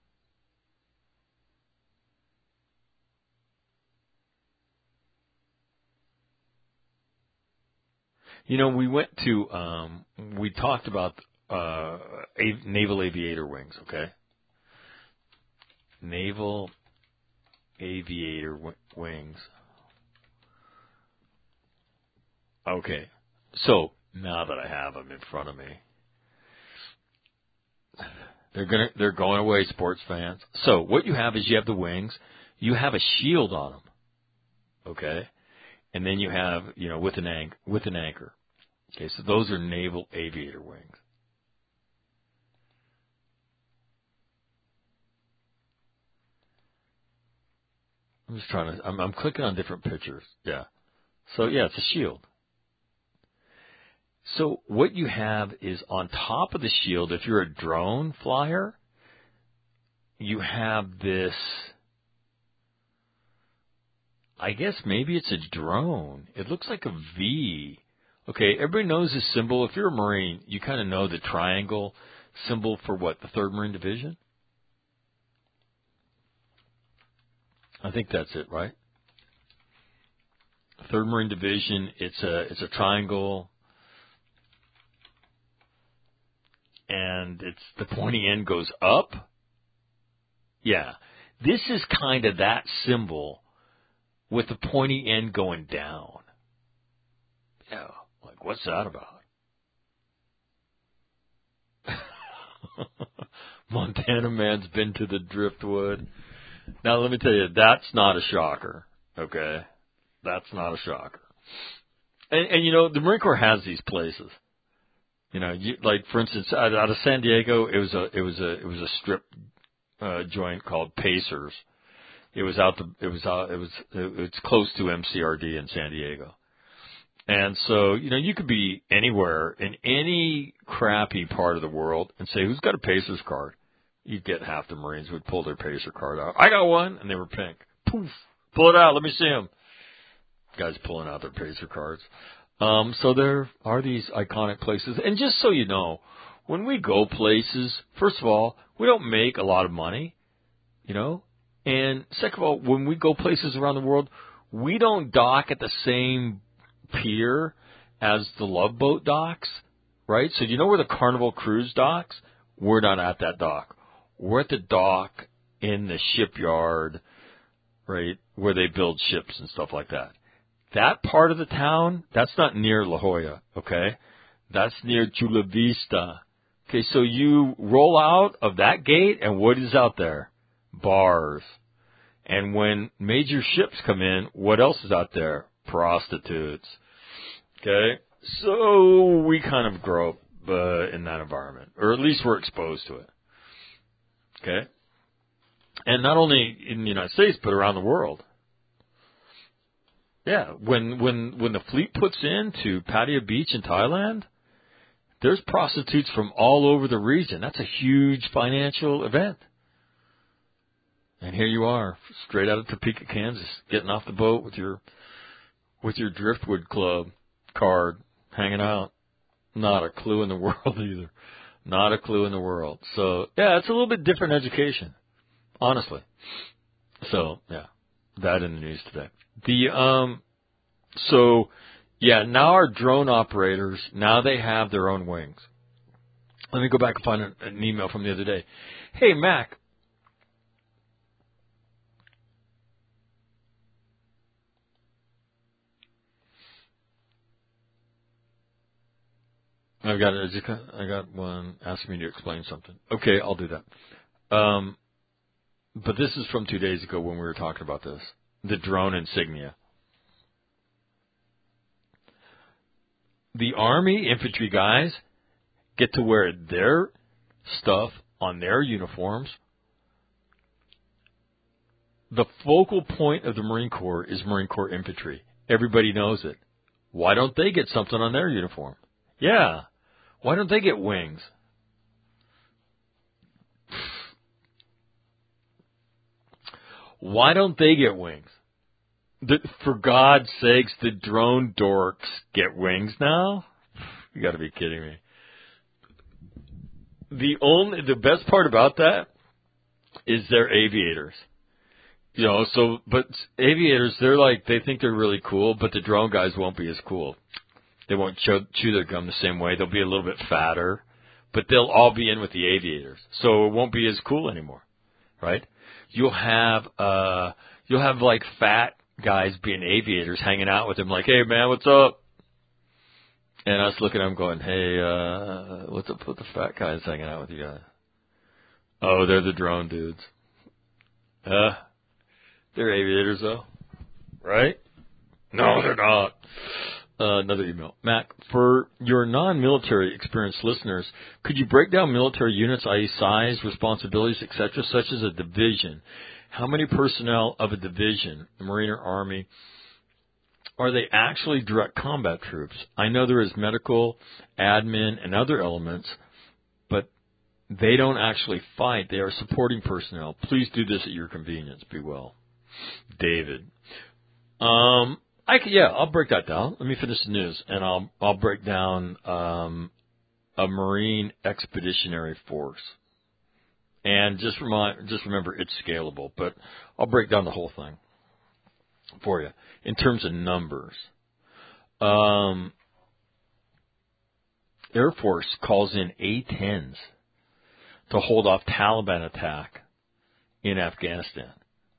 You know, we went to, um, we talked about uh, a, naval aviator wings, okay? Naval aviator w- wings. Okay, so now that I have them in front of me, they're gonna they're going away, sports fans. So what you have is you have the wings, you have a shield on them, okay, and then you have you know with an anchor with an anchor. Okay, so those are naval aviator wings. I'm just trying to. I'm, I'm clicking on different pictures. Yeah. So yeah, it's a shield. So what you have is on top of the shield, if you're a drone flyer, you have this, I guess maybe it's a drone. It looks like a V. Okay, everybody knows this symbol. If you're a Marine, you kind of know the triangle symbol for what, the third Marine Division? I think that's it, right? third Marine Division, it's a it's a triangle. And it's the pointy end goes up. Yeah. This is kind of that symbol with the pointy end going down. Yeah. Like, what's that about? Montana man's been to the driftwood. Now, let me tell you, that's not a shocker. Okay? That's not a shocker. And, and you know, the Marine Corps has these places. You know, you, like for instance, out, out of San Diego, it was a it was a it was a strip uh, joint called Pacers. It was out the it was out it was it, it's close to M C R D in San Diego, and so you know you could be anywhere in any crappy part of the world and say who's got a Pacers card. You'd get half the Marines would pull their Pacer card out. I got one, and they were pink. Poof, pull it out. Let me see them. Guys pulling out their Pacer cards. Um, so there are these iconic places. And just so you know, when we go places, first of all, we don't make a lot of money, you know. And second of all, when we go places around the world, we don't dock at the same pier as the Love Boat docks, right? So you know where the Carnival Cruise docks? We're not at that dock. We're at the dock in the shipyard, right, where they build ships and stuff like that. That part of the town, that's not near La Jolla, okay? That's near Chula Vista. Okay, so you roll out of that gate, and what is out there? Bars. And when major ships come in, what else is out there? Prostitutes. Okay? So we kind of grow up uh, in that environment, or at least we're exposed to it. Okay? And not only in the United States, but around the world. Yeah, when when when the fleet puts into Pattaya Beach in Thailand, there's prostitutes from all over the region. That's a huge financial event. And here you are, straight out of Topeka, Kansas, getting off the boat with your with your Driftwood Club card, hanging out. Not a clue in the world either. Not a clue in the world. So, yeah, it's a little bit different education, honestly. So, yeah, that in the news today. The um, so yeah, now our drone operators, now they have their own wings. Let me go back and find an, an email from the other day. Hey, Mac. I've got I just got, I got one asking me to explain something. Okay, I'll do that. Um, but this is from two days ago when we were talking about this. The drone insignia. The Army infantry guys get to wear their stuff on their uniforms. The focal point of the Marine Corps is Marine Corps infantry. Everybody knows it. Why don't they get something on their uniform? Yeah. Why don't they get wings? Why don't they get wings? The, for God's sakes, the drone dorks get wings now? You got to be kidding me. The only, the best part about that is they're aviators. You know, so, but aviators, they're like, they think they're really cool, but the drone guys won't be as cool. They won't chew, chew their gum the same way. They'll be a little bit fatter, but they'll all be in with the aviators. So it won't be as cool anymore, right? You'll have, uh, you'll have like fat guys being aviators hanging out with them like, hey man, what's up? And us looking at them going, hey, uh, what's up with the fat guys hanging out with you guys? Oh, they're the drone dudes. Uh, they're aviators though, right? No, they're not. Uh, another email. Mac, for your non-military experienced listeners, could you break down military units, that is size, responsibilities, et cetera, such as a division? How many personnel of a division, the Marine or Army, are they actually direct combat troops? I know there is medical, admin, and other elements, but they don't actually fight. They are supporting personnel. Please do this at your convenience. Be well. David. Um... I can, yeah, I'll break that down. Let me finish the news, and I'll I'll break down um, a Marine Expeditionary Force. And just remind, just remember, it's scalable, but I'll break down the whole thing for you in terms of numbers. Um, Air Force calls in A tens to hold off Taliban attack in Afghanistan.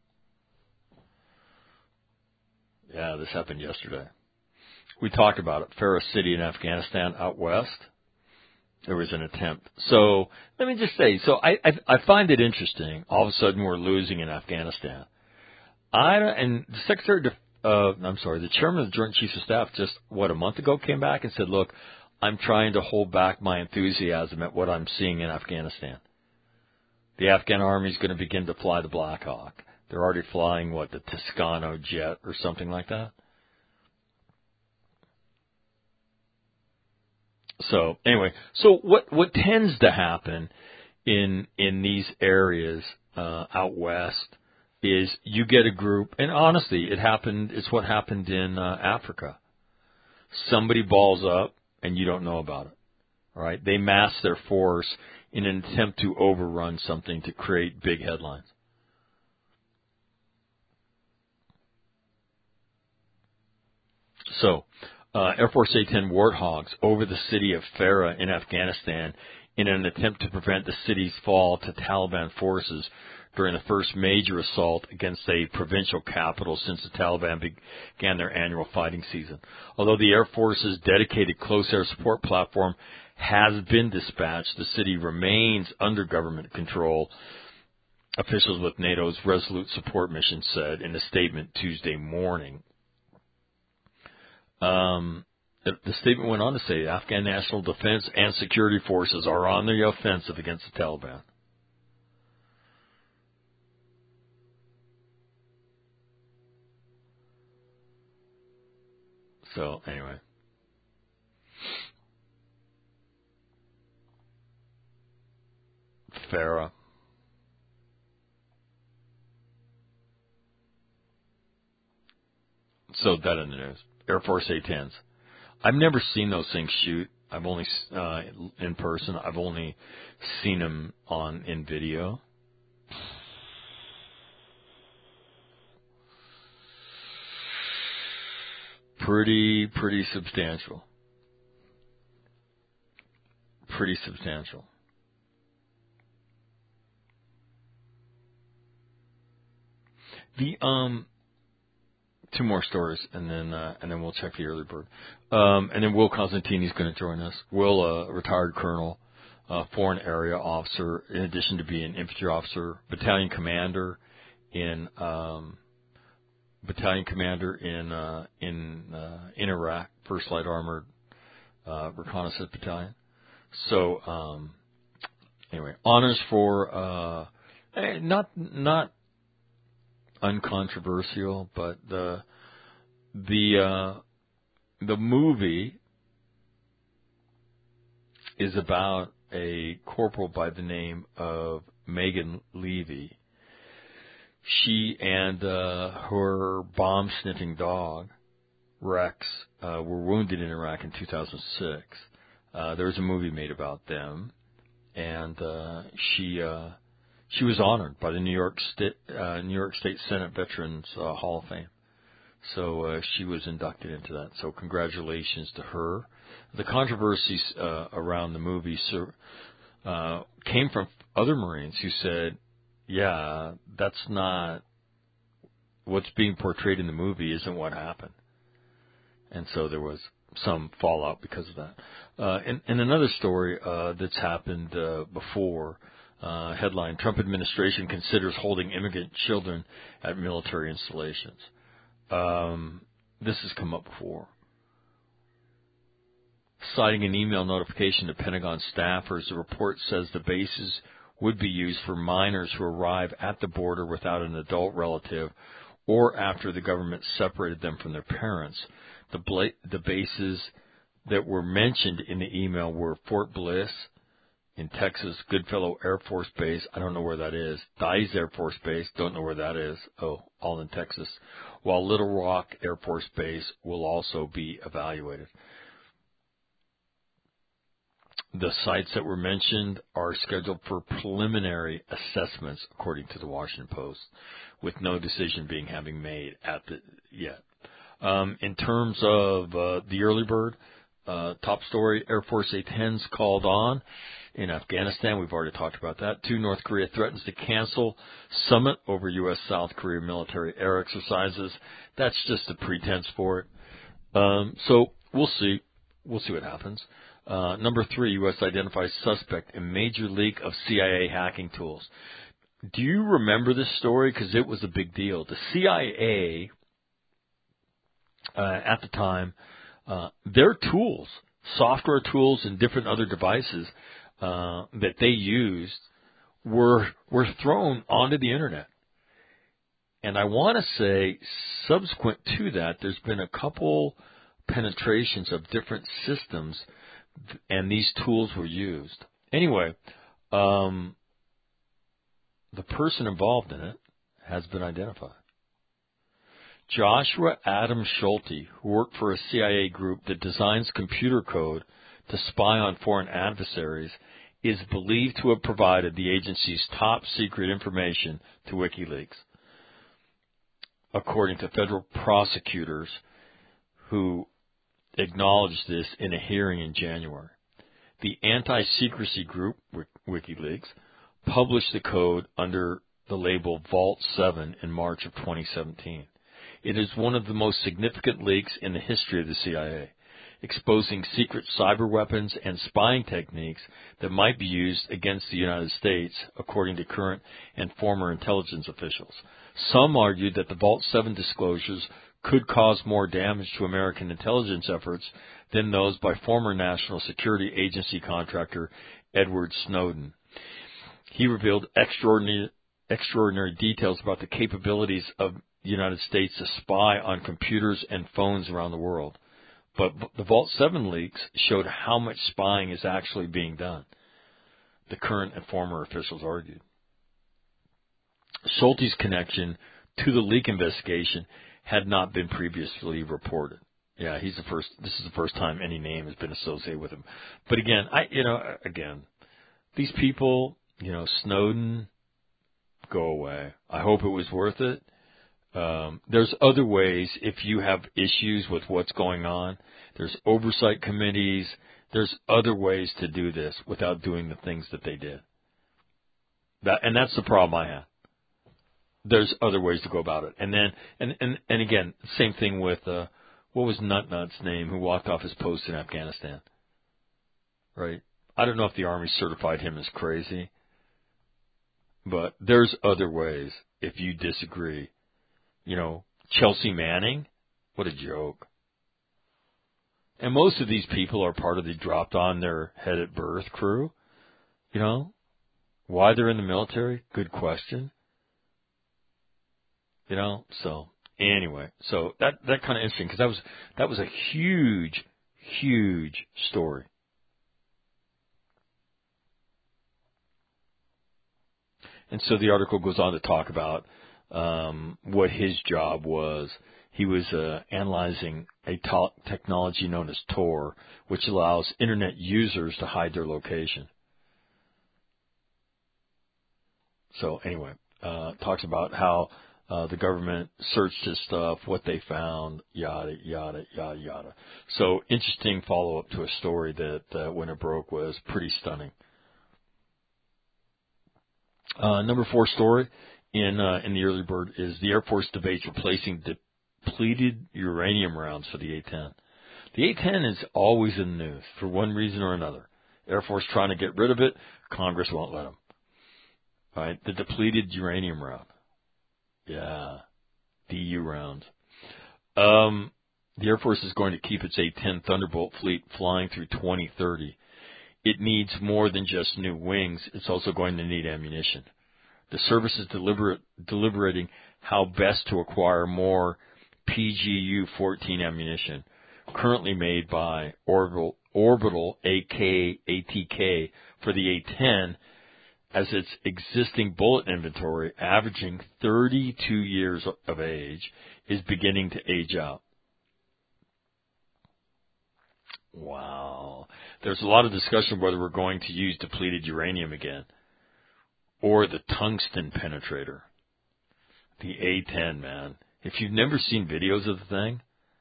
Yeah, this happened yesterday. We talked about it. Farah City in Afghanistan out west. There was an attempt. So let me just say, so I, I, I find it interesting. All of a sudden we're losing in Afghanistan. I and the Secretary, uh, I'm sorry, the Chairman of the Joint Chiefs of Staff just, what, a month ago came back and said, look, I'm trying to hold back my enthusiasm at what I'm seeing in Afghanistan. The Afghan Army is going to begin to fly the Black Hawk. They're already flying, what, the Toscano jet or something like that? So, anyway, so what what tends to happen in in these areas uh, out west is you get a group, and honestly, it happened, it's what happened in uh, Africa. Somebody balls up, and you don't know about it, all right? They mass their force in an attempt to overrun something to create big headlines. So, uh, Air Force A ten Warthogs over the city of Farah in Afghanistan in an attempt to prevent the city's fall to Taliban forces during the first major assault against a provincial capital since the Taliban began their annual fighting season. Although the Air Force's dedicated close air support platform has been dispatched, the city remains under government control, officials with NATO's Resolute Support Mission said in a statement Tuesday morning. Um, the, the statement went on to say Afghan National Defense and security forces are on the offensive against the Taliban. So, anyway. Farah. So, that in the news. Air Force A tens. I've never seen those things shoot. I've only, uh, in person, I've only seen them on, in video. Pretty, pretty substantial. Pretty substantial. The, um, two more stories, and then uh, and then we'll check the early bird. Um, and then Will Cosentini is going to join us. Will, a retired colonel, uh, foreign area officer, in addition to being an infantry officer, battalion commander in um, battalion commander in uh, in uh, in Iraq, First Light Armored uh, Reconnaissance Battalion. So um, anyway, honors for uh, not not. uncontroversial, but the the uh, the movie is about a corporal by the name of Megan Levy. She and uh, her bomb sniffing dog Rex uh, were wounded in Iraq in two thousand six. Uh, there was a movie made about them, and uh, she. Uh, She was honored by the New York State uh, New York State Senate Veterans uh, Hall of Fame. So uh, she was inducted into that. So congratulations to her. The controversies uh, around the movie uh, came from other Marines who said, "Yeah, that's not what's being portrayed in the movie. Isn't what happened." And so there was some fallout because of that. Uh, and, and another story uh, that's happened uh, before. Uh, headline, Trump administration considers holding immigrant children at military installations. Um, this has come up before. Citing an email notification to Pentagon staffers, the report says the bases would be used for minors who arrive at the border without an adult relative or after the government separated them from their parents. The, bla- the bases that were mentioned in the email were Fort Bliss, in Texas, Goodfellow Air Force Base, I don't know where that is. Dyes Air Force Base, don't know where that is. Oh, all in Texas. While Little Rock Air Force Base will also be evaluated. The sites that were mentioned are scheduled for preliminary assessments, according to the Washington Post, with no decision being having made at the yet. Um, in terms of uh, the early bird, uh, top story, Air Force A tens called on. In Afghanistan, we've already talked about that. Two, North Korea threatens to cancel summit over U S South Korea military air exercises. That's just a pretense for it. Um, so we'll see. We'll see what happens. Uh, number three, U S identifies suspect in major leak of C I A hacking tools. Do you remember this story? Because it was a big deal. The C I A, uh, at the time, uh, their tools, software tools and different other devices, Uh, that they used were were thrown onto the internet. And I want to say, subsequent to that, there's been a couple penetrations of different systems, and these tools were used. Anyway, um, the person involved in it has been identified. Joshua Adam Schulte, who worked for a C I A group that designs computer code to spy on foreign adversaries, is believed to have provided the agency's top secret information to WikiLeaks, according to federal prosecutors who acknowledged this in a hearing in January. The anti-secrecy group, WikiLeaks, published the code under the label Vault seven in March of twenty seventeen. It is one of the most significant leaks in the history of the C I A, exposing secret cyber weapons and spying techniques that might be used against the United States, according to current and former intelligence officials. Some argued that the Vault seven disclosures could cause more damage to American intelligence efforts than those by former National Security Agency contractor Edward Snowden. He revealed extraordinary, extraordinary details about the capabilities of the United States to spy on computers and phones around the world. But the Vault seven leaks showed how much spying is actually being done, the current and former officials argued. Schulte's connection to the leak investigation had not been previously reported. Yeah, he's the first. This is the first time any name has been associated with him. But again, I, you know, again, these people, you know, Snowden, go away. I hope it was worth it. Um, there's other ways if you have issues with what's going on. There's oversight committees. There's other ways to do this without doing the things that they did. That, and that's the problem I have. there's other ways to go about it. And then, and, and, and again, same thing with, uh, what was Nut Nut's name who walked off his post in Afghanistan? Right? I don't know if the Army certified him as crazy, but there's other ways if you disagree. You know, Chelsea Manning, what a joke. And most of these people are part of the dropped on their head at birth crew. You know, why they're in the military? Good question. You know, so anyway, so that that kind of interesting because that was that was a huge, huge story. And so the article goes on to talk about um, what his job was. He was uh, analyzing a to- technology known as Tor, which allows Internet users to hide their location. So anyway, uh, talks about how uh, the government searched his stuff, what they found, yada, yada, yada, yada. So interesting follow-up to a story that, uh, when it broke, was pretty stunning. Uh, number four story in uh, in the early bird is the Air Force debates replacing depleted uranium rounds for the A ten. The A ten is always in the news for one reason or another. Air Force trying to get rid of it, Congress won't let them. All right, the depleted uranium round. Yeah, D U rounds. Um, the Air Force is going to keep its A ten Thunderbolt fleet flying through twenty thirty. It needs more than just new wings. It's also going to need ammunition. The service is deliberate, deliberating how best to acquire more P G U fourteen ammunition, currently made by Orbital, Orbital A K, A T K for the A ten, as its existing bullet inventory, averaging thirty-two years of age, is beginning to age out. Wow. There's a lot of discussion whether we're going to use depleted uranium again or the tungsten penetrator. The A ten, man. If you've never seen videos of the thing,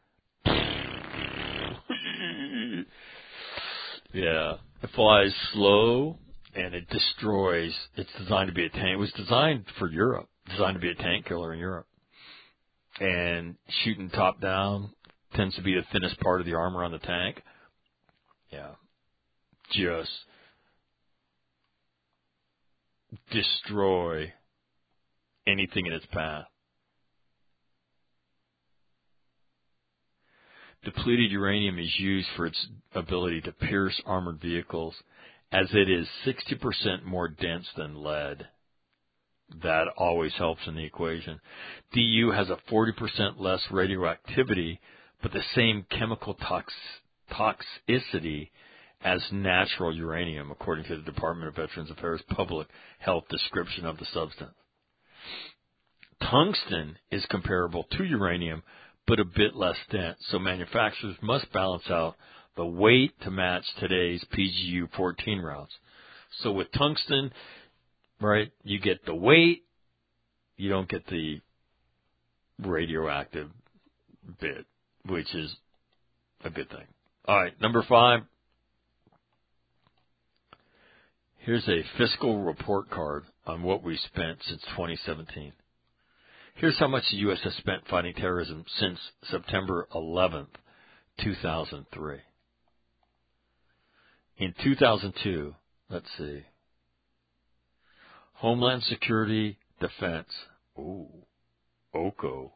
yeah, it flies slow and it destroys. It's designed to be a tank. It was designed for Europe, designed to be a tank killer in Europe. And shooting top down tends to be the thinnest part of the armor on the tank. Yeah. Just destroy anything in its path. Depleted uranium is used for its ability to pierce armored vehicles, as it is sixty percent more dense than lead. That always helps in the equation. D U has a forty percent less radioactivity, but the same chemical tox- toxicity as natural uranium, according to the Department of Veterans Affairs Public Health description of the substance. Tungsten is comparable to uranium, but a bit less dense, so manufacturers must balance out the weight to match today's P G U fourteen rounds. So with tungsten, right, you get the weight, you don't get the radioactive bit, which is a good thing. All right, number five. Here's a fiscal report card on what we spent since twenty seventeen. Here's how much the U S has spent fighting terrorism since September eleventh, two thousand three. In two thousand two, let's see, Homeland Security, Defense, ooh, O C O.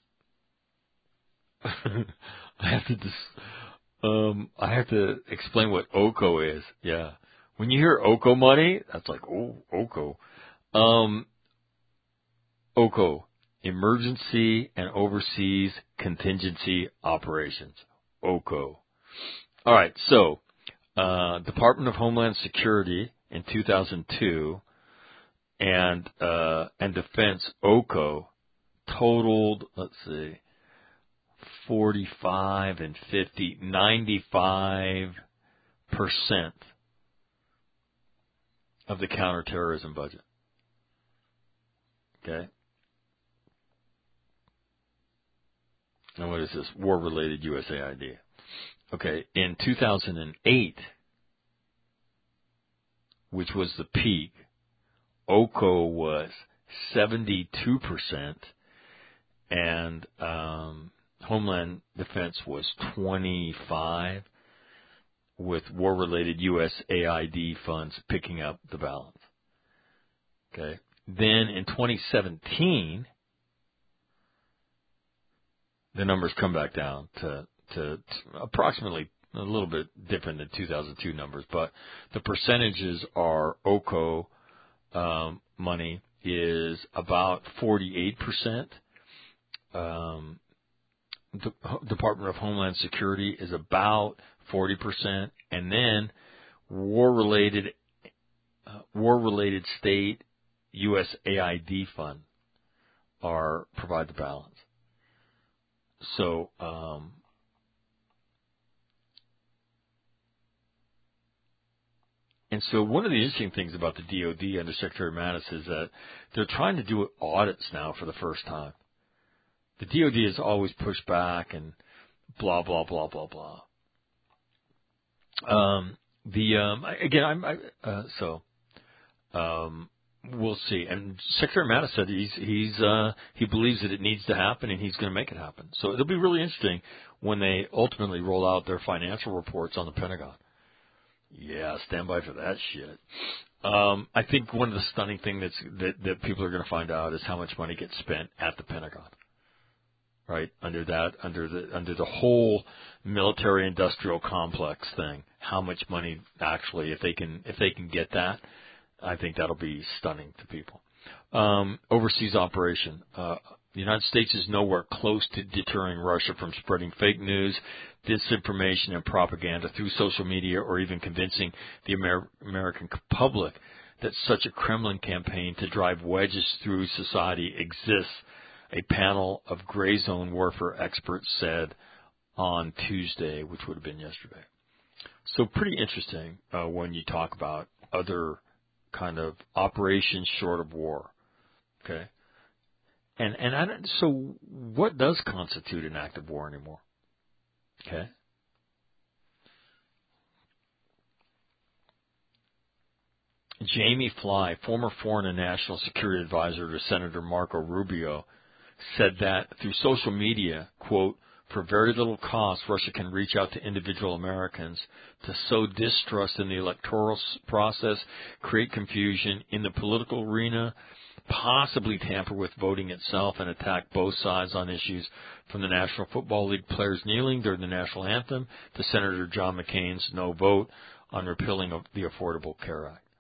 I have to dis- um, I have to explain what O C O is. Yeah. When you hear O C O money, that's like, oh, O C O. Um, O C O, Emergency and Overseas Contingency Operations. O C O. All right, so uh, Department of Homeland Security in two thousand two and uh, and Defense O C O totaled, let's see, forty-five and fifty, ninety-five percent of the counterterrorism budget. Okay. Now what is this? War-related U S A I D. Okay. In two thousand eight, which was the peak, O C O was seventy-two percent, and um, Homeland Defense was twenty-five, with war-related U S A I D funds picking up the balance. Okay. Then in twenty seventeen, the numbers come back down to, to, to approximately a little bit different than two thousand two numbers, but the percentages are O C O um, money is about forty-eight percent. Um, the Department of Homeland Security is about forty percent, and then war-related uh, war-related state U S A I D fund are provide the balance. So, um, and so one of the interesting things about the D O D under Secretary Mattis is that they're trying to do audits now for the first time. The D O D has always pushed back and blah, blah, blah, blah, blah. Um, the, um, again, I'm, I, uh, so, um, we'll see. And Secretary Mattis said he's, he's, uh, he believes that it needs to happen and he's going to make it happen. So it'll be really interesting when they ultimately roll out their financial reports on the Pentagon. Yeah, stand by for that shit. Um, I think one of the stunning things that's, that, that people are going to find out is how much money gets spent at the Pentagon. Right, under that, under the, under the whole military-industrial complex thing, how much money actually, if they can, if they can get that, I think that'll be stunning to people. Um, overseas operation. Uh, the United States is nowhere close to deterring Russia from spreading fake news, disinformation, and propaganda through social media, or even convincing the Amer- American public that such a Kremlin campaign to drive wedges through society exists. A panel of gray zone warfare experts said on Tuesday, which would have been yesterday. So pretty interesting uh, when you talk about other kind of operations short of war. Okay, and and I don't, so what does constitute an act of war anymore? Okay. Jamie Fly, former Foreign and National Security Advisor to Senator Marco Rubio, said that through social media, quote, for very little cost, Russia can reach out to individual Americans to sow distrust in the electoral process, create confusion in the political arena, possibly tamper with voting itself, and attack both sides on issues from the National Football League players kneeling during the national anthem to Senator John McCain's no vote on repealing of the Affordable Care Act.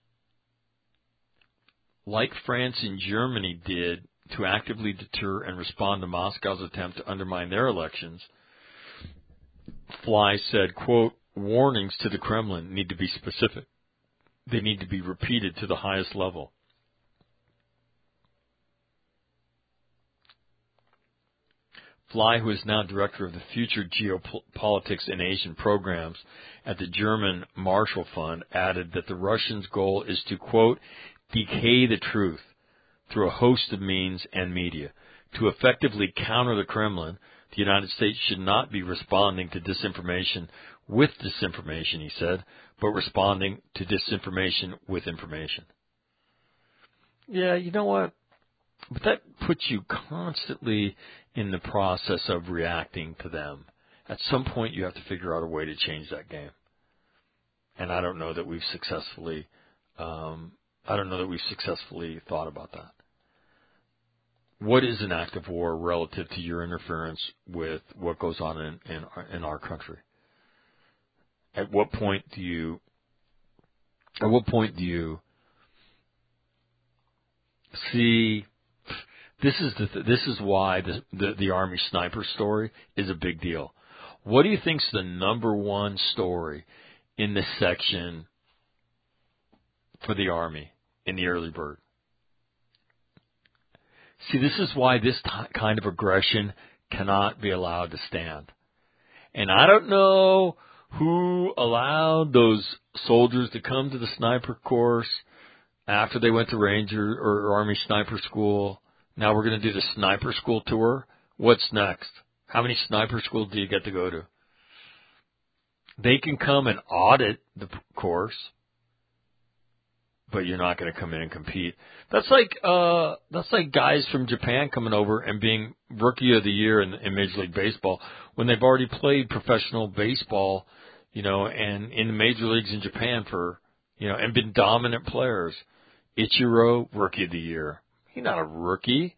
Like France and Germany did to actively deter and respond to Moscow's attempt to undermine their elections, Fly said, quote, warnings to the Kremlin need to be specific. They need to be repeated to the highest level. Fly, who is now director of the Future Geopolitics and Asian Programs at the German Marshall Fund, added that the Russians' goal is to, quote, decay the truth through a host of means and media. To effectively counter the Kremlin, the United States should not be responding to disinformation with disinformation, he said, but responding to disinformation with information. Yeah, you know what? But that puts you constantly in the process of reacting to them. At some point, you have to figure out a way to change that game. And I don't know that we've successfully, um, I don't know that we've successfully thought about that. What is an act of war relative to your interference with what goes on in, in, our, in our country? At what point do you, at what point do you see, this is the, this is why the, the, the Army sniper story is a big deal. What do you think's the number one story in this section for the Army in the early bird? See, this is why this t- kind of aggression cannot be allowed to stand. And I don't know who allowed those soldiers to come to the sniper course after they went to Ranger or Army sniper school. Now we're going to do the sniper school tour. What's next? How many sniper schools do you get to go to? They can come and audit the course, but you're not going to come in and compete. That's like uh, that's like guys from Japan coming over and being Rookie of the Year in, in Major League Baseball when they've already played professional baseball, you know, and in the major leagues in Japan for, you know, and been dominant players. Ichiro, Rookie of the Year. He's not a rookie.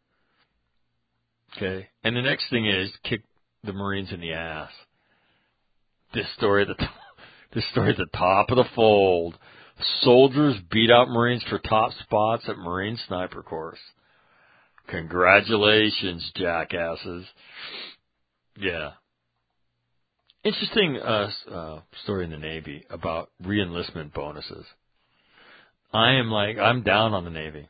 Okay. And the next thing is kick the Marines in the ass. This story at the top, this story at the top of the fold. Soldiers beat out Marines for top spots at Marine Sniper Course. Congratulations, jackasses. Yeah. Interesting uh, uh, story in the Navy about re-enlistment bonuses. I am like, I'm down on the Navy.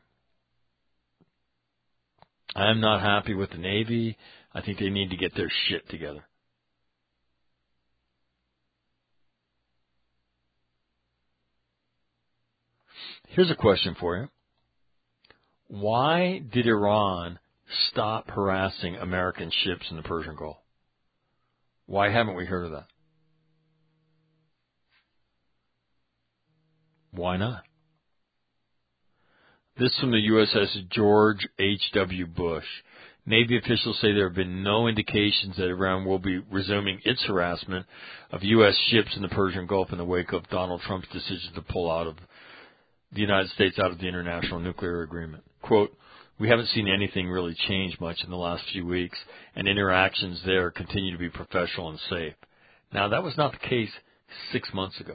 I'm not happy with the Navy. I think they need to get their shit together. Here's a question for you. Why did Iran stop harassing American ships in the Persian Gulf? Why haven't we heard of that? Why not? This from the U S S George H W Bush. Navy officials say there have been no indications that Iran will be resuming its harassment of U S ships in the Persian Gulf in the wake of Donald Trump's decision to pull out of the United States out of the International Nuclear Agreement. Quote, we haven't seen anything really change much in the last few weeks, and interactions there continue to be professional and safe. Now, that was not the case six months ago.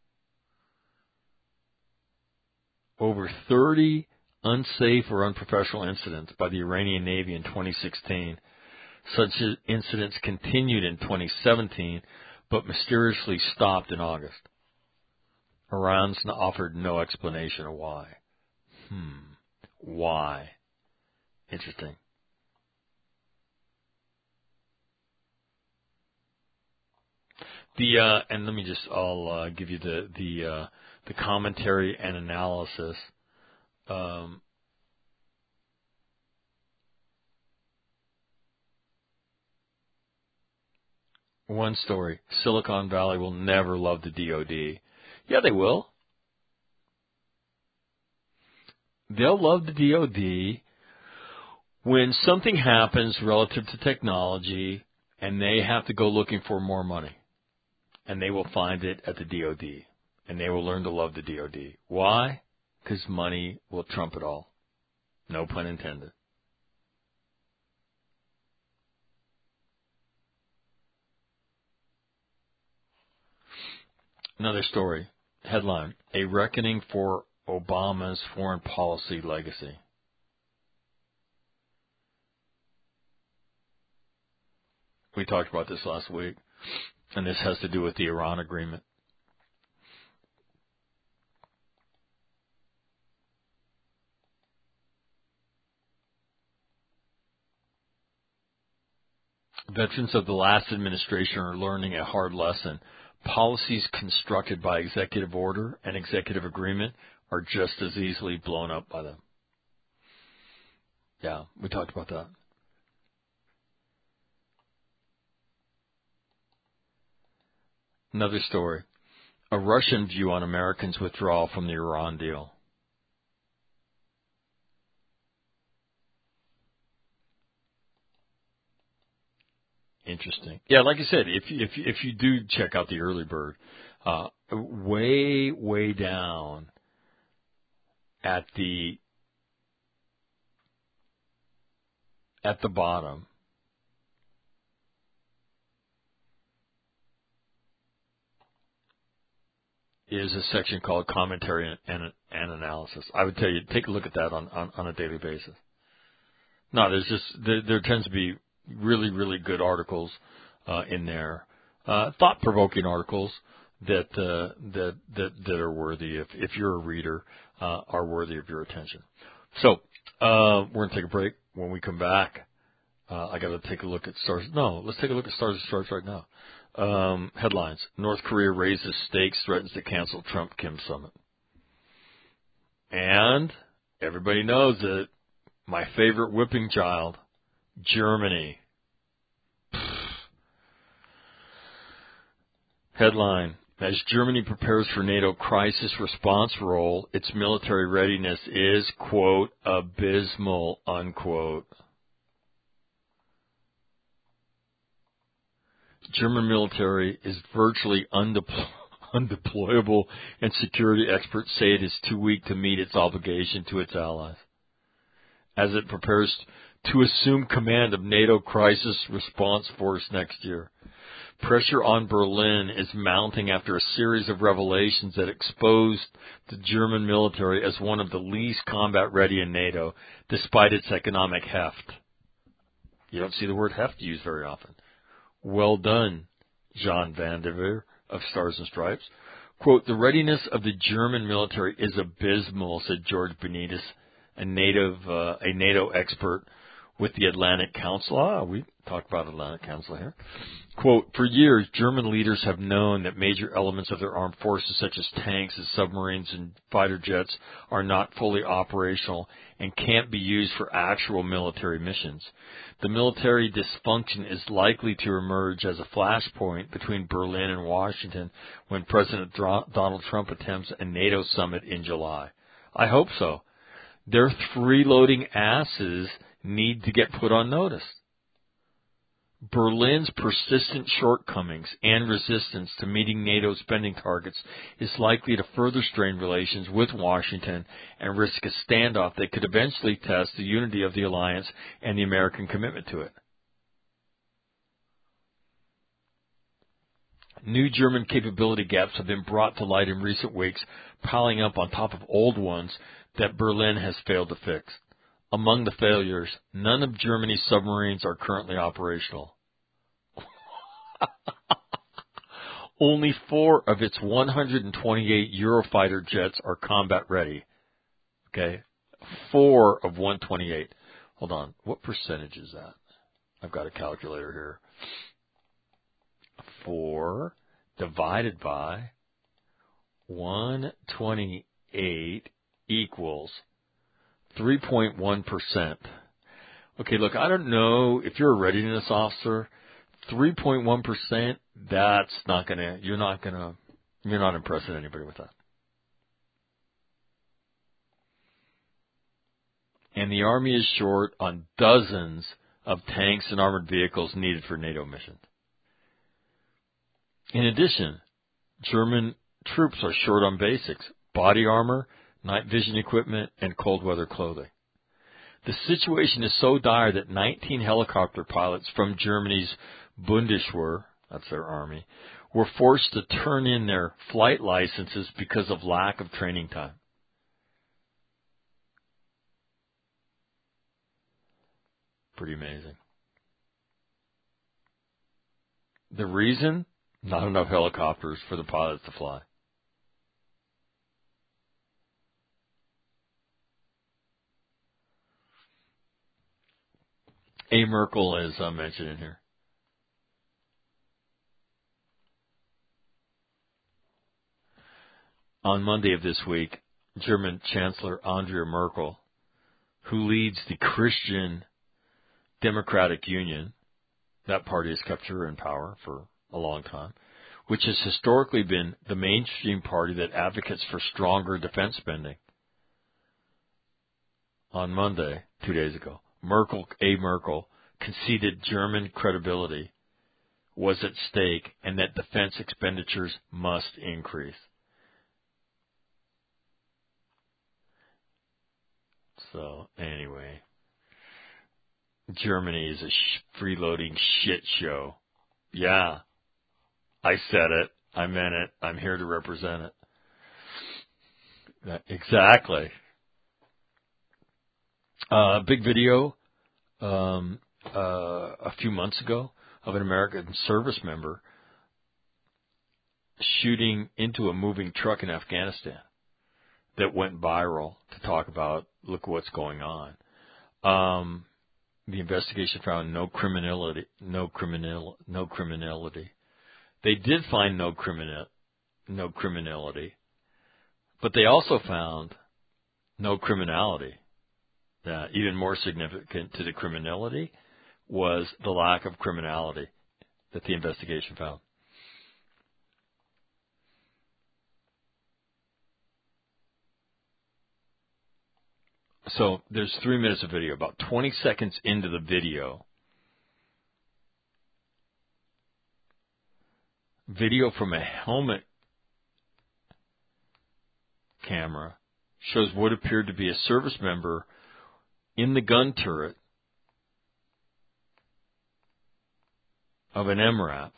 Over thirty unsafe or unprofessional incidents by the Iranian Navy in twenty sixteen. Such incidents continued in twenty seventeen, but mysteriously stopped in August. Iran's offered no explanation of why. Hmm. Why? Interesting. The uh, and let me just I'll uh, give you the the uh, the commentary and analysis. Um, one story: Silicon Valley will never love the D O D. Yeah, they will. They'll love the D O D when something happens relative to technology and they have to go looking for more money. And they will find it at the D O D. And they will learn to love the D O D. Why? Because money will trump it all. No pun intended. Another story. Headline, A Reckoning for Obama's Foreign Policy Legacy. We talked about this last week, and this has to do with the Iran agreement. Veterans of the last administration are learning a hard lesson. Policies constructed by executive order and executive agreement are just as easily blown up by them. Yeah, we talked about that. Another story. A Russian view on Americans' withdrawal from the Iran deal. Interesting. Yeah, like I said, if if if you do check out the early bird, uh, way way down at the at the bottom is a section called Commentary and, and, and Analysis. I would tell you, take a look at that on, on, on a daily basis. No, there's just there, there tends to be really, really good articles uh, in there, uh, thought-provoking articles that uh, that that that are worthy, if if you're a reader, uh, are worthy of your attention. So uh, we're gonna take a break. When we come back, uh, I got to take a look at stars. No, let's take a look at stars and stripes right now. Um, headlines: North Korea raises stakes, threatens to cancel Trump-Kim summit, and everybody knows that my favorite whipping child, Germany. Headline, As Germany prepares for NATO crisis response role, its military readiness is, quote, abysmal, unquote. German military is virtually undeployable. undeployable, and security experts say it is too weak to meet its obligation to its allies. As it prepares to assume command of NATO crisis response force next year, pressure on Berlin is mounting after a series of revelations that exposed the German military as one of the least combat ready in NATO, despite its economic heft. You don't see the word heft used very often. Well done, John Van der Veer of Stars and Stripes. Quote, the readiness of the German military is abysmal, said George Benitez, a native, uh, a NATO expert with the Atlantic Council. Ah, we talked about Atlantic Council here. Quote, for years, German leaders have known that major elements of their armed forces, such as tanks and submarines and fighter jets, are not fully operational and can't be used for actual military missions. The military dysfunction is likely to emerge as a flashpoint between Berlin and Washington when President Donald Trump attempts a NATO summit in July. I hope so. Their freeloading asses need to get put on notice. Berlin's persistent shortcomings and resistance to meeting NATO spending targets is likely to further strain relations with Washington and risk a standoff that could eventually test the unity of the alliance and the American commitment to it. New German capability gaps have been brought to light in recent weeks, piling up on top of old ones that Berlin has failed to fix. Among the failures, none of Germany's submarines are currently operational. Only four of its one hundred twenty-eight Eurofighter jets are combat ready. Okay? Four of one hundred twenty-eight. Hold on. What percentage is that? I've got a calculator here. Four divided by one hundred twenty-eight equals three point one percent. Okay, look, I don't know if you're a readiness officer, three point one percent, that's not going to, you're not going to, you're not impressing anybody with that. And the Army is short on dozens of tanks and armored vehicles needed for NATO missions. In addition, German troops are short on basics, body armor, night vision equipment, and cold weather clothing. The situation is so dire that nineteen helicopter pilots from Germany's Bundeswehr, that's their army, were forced to turn in their flight licenses because of lack of training time. Pretty amazing. The reason? Not enough helicopters for the pilots to fly. A. Merkel is uh, mentioned in here. On Monday of this week, German Chancellor Angela Merkel, who leads the Christian Democratic Union, that party has kept her in power for a long time, which has historically been the mainstream party that advocates for stronger defense spending. On Monday, two days ago, Merkel, A. Merkel, conceded German credibility was at stake and that defense expenditures must increase. So, anyway, Germany is a sh- freeloading shit show. Yeah, I said it. I meant it. I'm here to represent it. That, exactly. A uh, big video um, uh, a few months ago of an American service member shooting into a moving truck in Afghanistan that went viral to talk about, look what's going on. Um, the investigation found no criminality, no criminal, no criminality. They did find no criminal, no criminality, but they also found no criminality. Uh, even more significant to the criminality was the lack of criminality that the investigation found. So there's three minutes of video. About twenty seconds into the video, video from a helmet camera shows what appeared to be a service member in the gun turret of an M RAP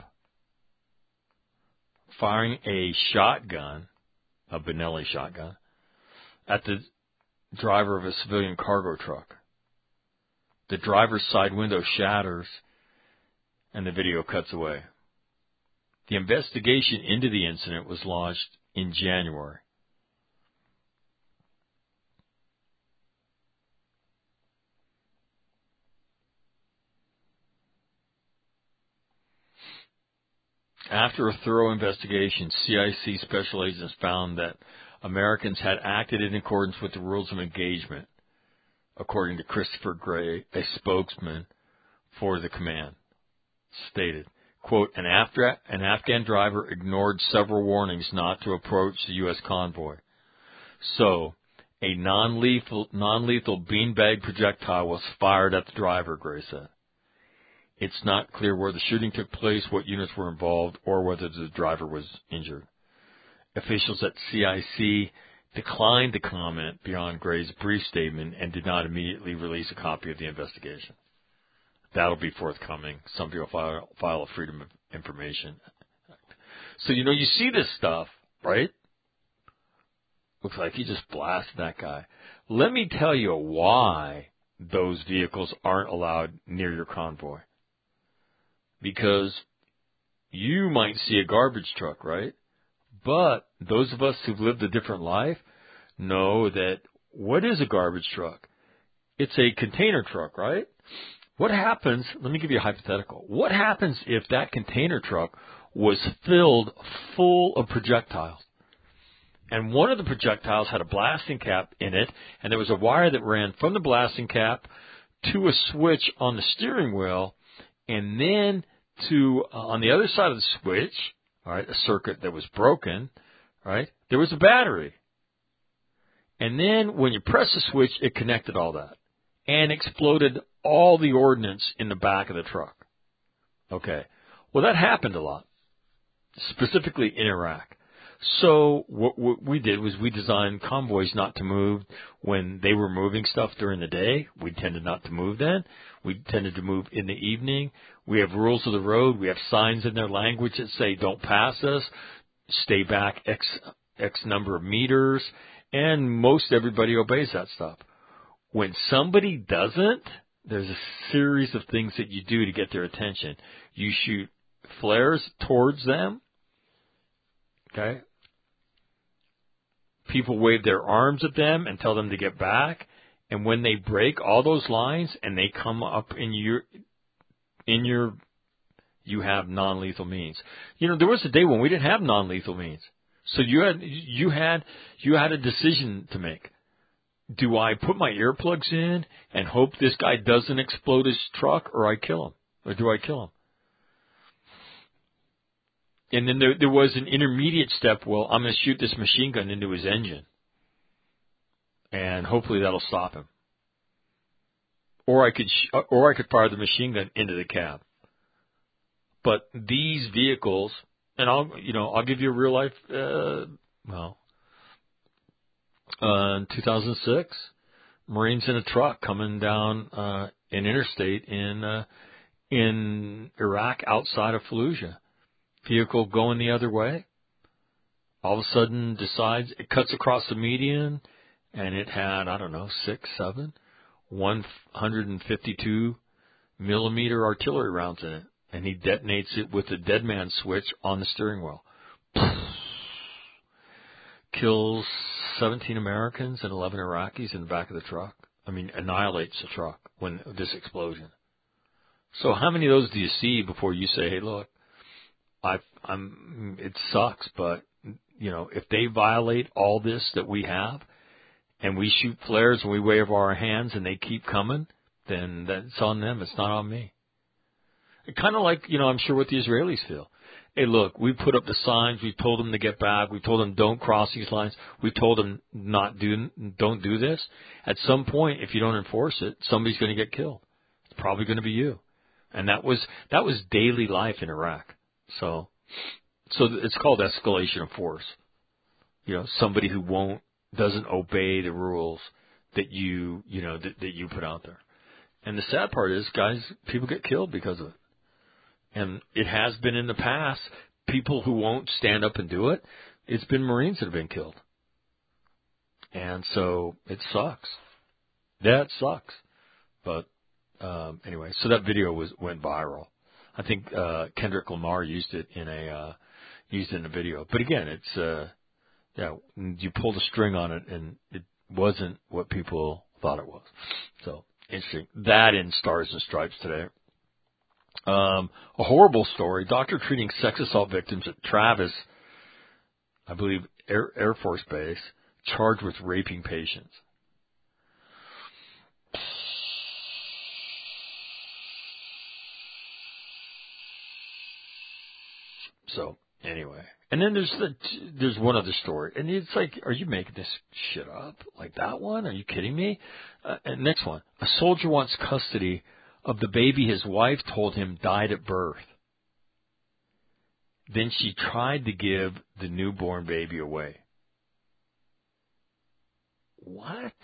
firing a shotgun, a Benelli shotgun, at the driver of a civilian cargo truck. The driver's side window shatters and the video cuts away. The investigation into the incident was launched in January. After a thorough investigation, C I C special agents found that Americans had acted in accordance with the rules of engagement, according to Christopher Gray, a spokesman for the command, stated, quote, an, Afra- an Afghan driver ignored several warnings not to approach the U S convoy. So, a non-lethal, non-lethal beanbag projectile was fired at the driver, Gray said. It's not clear where the shooting took place, what units were involved, or whether the driver was injured. Officials at C I C declined to comment beyond Gray's brief statement and did not immediately release a copy of the investigation. That'll be forthcoming. Somebody will file, file a Freedom of Information. So, you know, you see this stuff, right? Looks like he just blasted that guy. Let me tell you why those vehicles aren't allowed near your convoy. Because you might see a garbage truck, right? But those of us who've lived a different life know that what is a garbage truck? It's a container truck, right? What happens, let me give you a hypothetical. What happens if that container truck was filled full of projectiles? And one of the projectiles had a blasting cap in it, and there was a wire that ran from the blasting cap to a switch on the steering wheel, and then to, uh, on the other side of the switch, all right, a circuit that was broken, right, there was a battery. And then when you press the switch, it connected all that and exploded all the ordnance in the back of the truck. Okay. Well, that happened a lot, specifically in Iraq. So what, what we did was we designed convoys not to move when they were moving stuff during the day. We tended not to move then. We tended to move in the evening. We have rules of the road. We have signs in their language that say don't pass us, stay back X, X number of meters, and most everybody obeys that stuff. When somebody doesn't, there's a series of things that you do to get their attention. You shoot flares towards them. Okay? People wave their arms at them and tell them to get back. And when they break all those lines and they come up in your, in your, you have non-lethal means. You know, there was a day when we didn't have non-lethal means. So you had, you had, you had a decision to make. Do I put my earplugs in and hope this guy doesn't explode his truck, or I kill him? Or do I kill him? And then there, there was an intermediate step. Well, I'm going to shoot this machine gun into his engine, and hopefully that'll stop him. Or I could, sh- or I could fire the machine gun into the cab. But these vehicles, and I'll, you know, I'll give you a real life. Uh, well, uh, in two thousand six, Marines in a truck coming down uh, an interstate in uh, in Iraq outside of Fallujah. Vehicle going the other way, all of a sudden decides, it cuts across the median, and it had, I don't know, six, seven, one hundred fifty-two millimeter artillery rounds in it, and he detonates it with a dead man switch on the steering wheel. Kills seventeen Americans and eleven Iraqis in the back of the truck. I mean, annihilates the truck when this explosion. So how many of those do you see before you say, hey, look, I, I'm, it sucks, but, you know, if they violate all this that we have and we shoot flares and we wave our hands and they keep coming, then that's on them. It's not on me. Kind of like, you know, I'm sure what the Israelis feel. hey, look, we put up the signs. We told them to get back. We told them don't cross these lines. We told them not do, don't do this. At some point, if you don't enforce it, somebody's going to get killed. It's probably going to be you. And that was that was daily life in Iraq. So, so it's called escalation of force. You know, somebody who won't doesn't obey the rules that you you know that, that you put out there. And the sad part is, guys, people get killed because of it. And it has been in the past, people who won't stand up and do it, it's been Marines that have been killed. And so it sucks. Yeah, it sucks. But um, anyway, so that video was went viral. I think uh, Kendrick Lamar used it in a uh, used it in a video. But again, it's uh, yeah, you pulled a string on it, and it wasn't what people thought it was. So interesting. That in Stars and Stripes today. Um, a horrible story. Doctor treating sex assault victims at Travis, I believe, Air, Air Force Base, charged with raping patients. So, anyway. And then there's the, there's one other story. And it's like, are you making this shit up? Like that one? Are you kidding me? Uh, and next one. A soldier wants custody of the baby his wife told him died at birth. Then she tried to give the newborn baby away. What?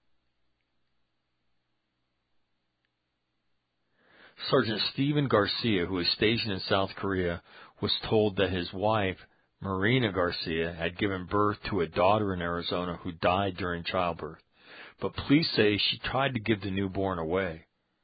Sergeant Stephen Garcia, who is stationed in South Korea, was told that his wife, Marina Garcia, had given birth to a daughter in Arizona who died during childbirth. But police say she tried to give the newborn away.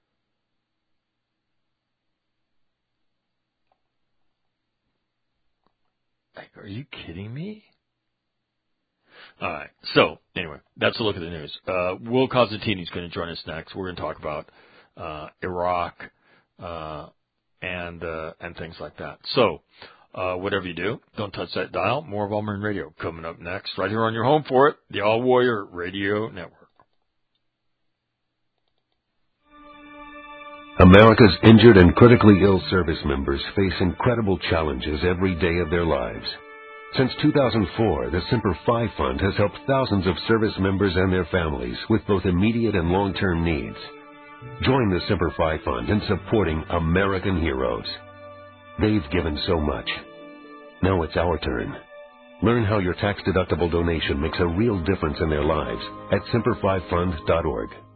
Like, are you kidding me? All right. So, anyway, that's a look at the news. Uh, Will Cosentini is going to join us next. We're going to talk about uh, Iraq uh, and uh, and things like that. So, uh, whatever you do, don't touch that dial. More of All Marine Radio coming up next, right here on your home for it, the All Warrior Radio Network. America's injured and critically ill service members face incredible challenges every day of their lives. Since two thousand four, the Semper Fi Fund has helped thousands of service members and their families with both immediate and long-term needs. Join the Semper Fi Fund in supporting American heroes. They've given so much. Now it's our turn. Learn how your tax-deductible donation makes a real difference in their lives at semper fi fund dot org.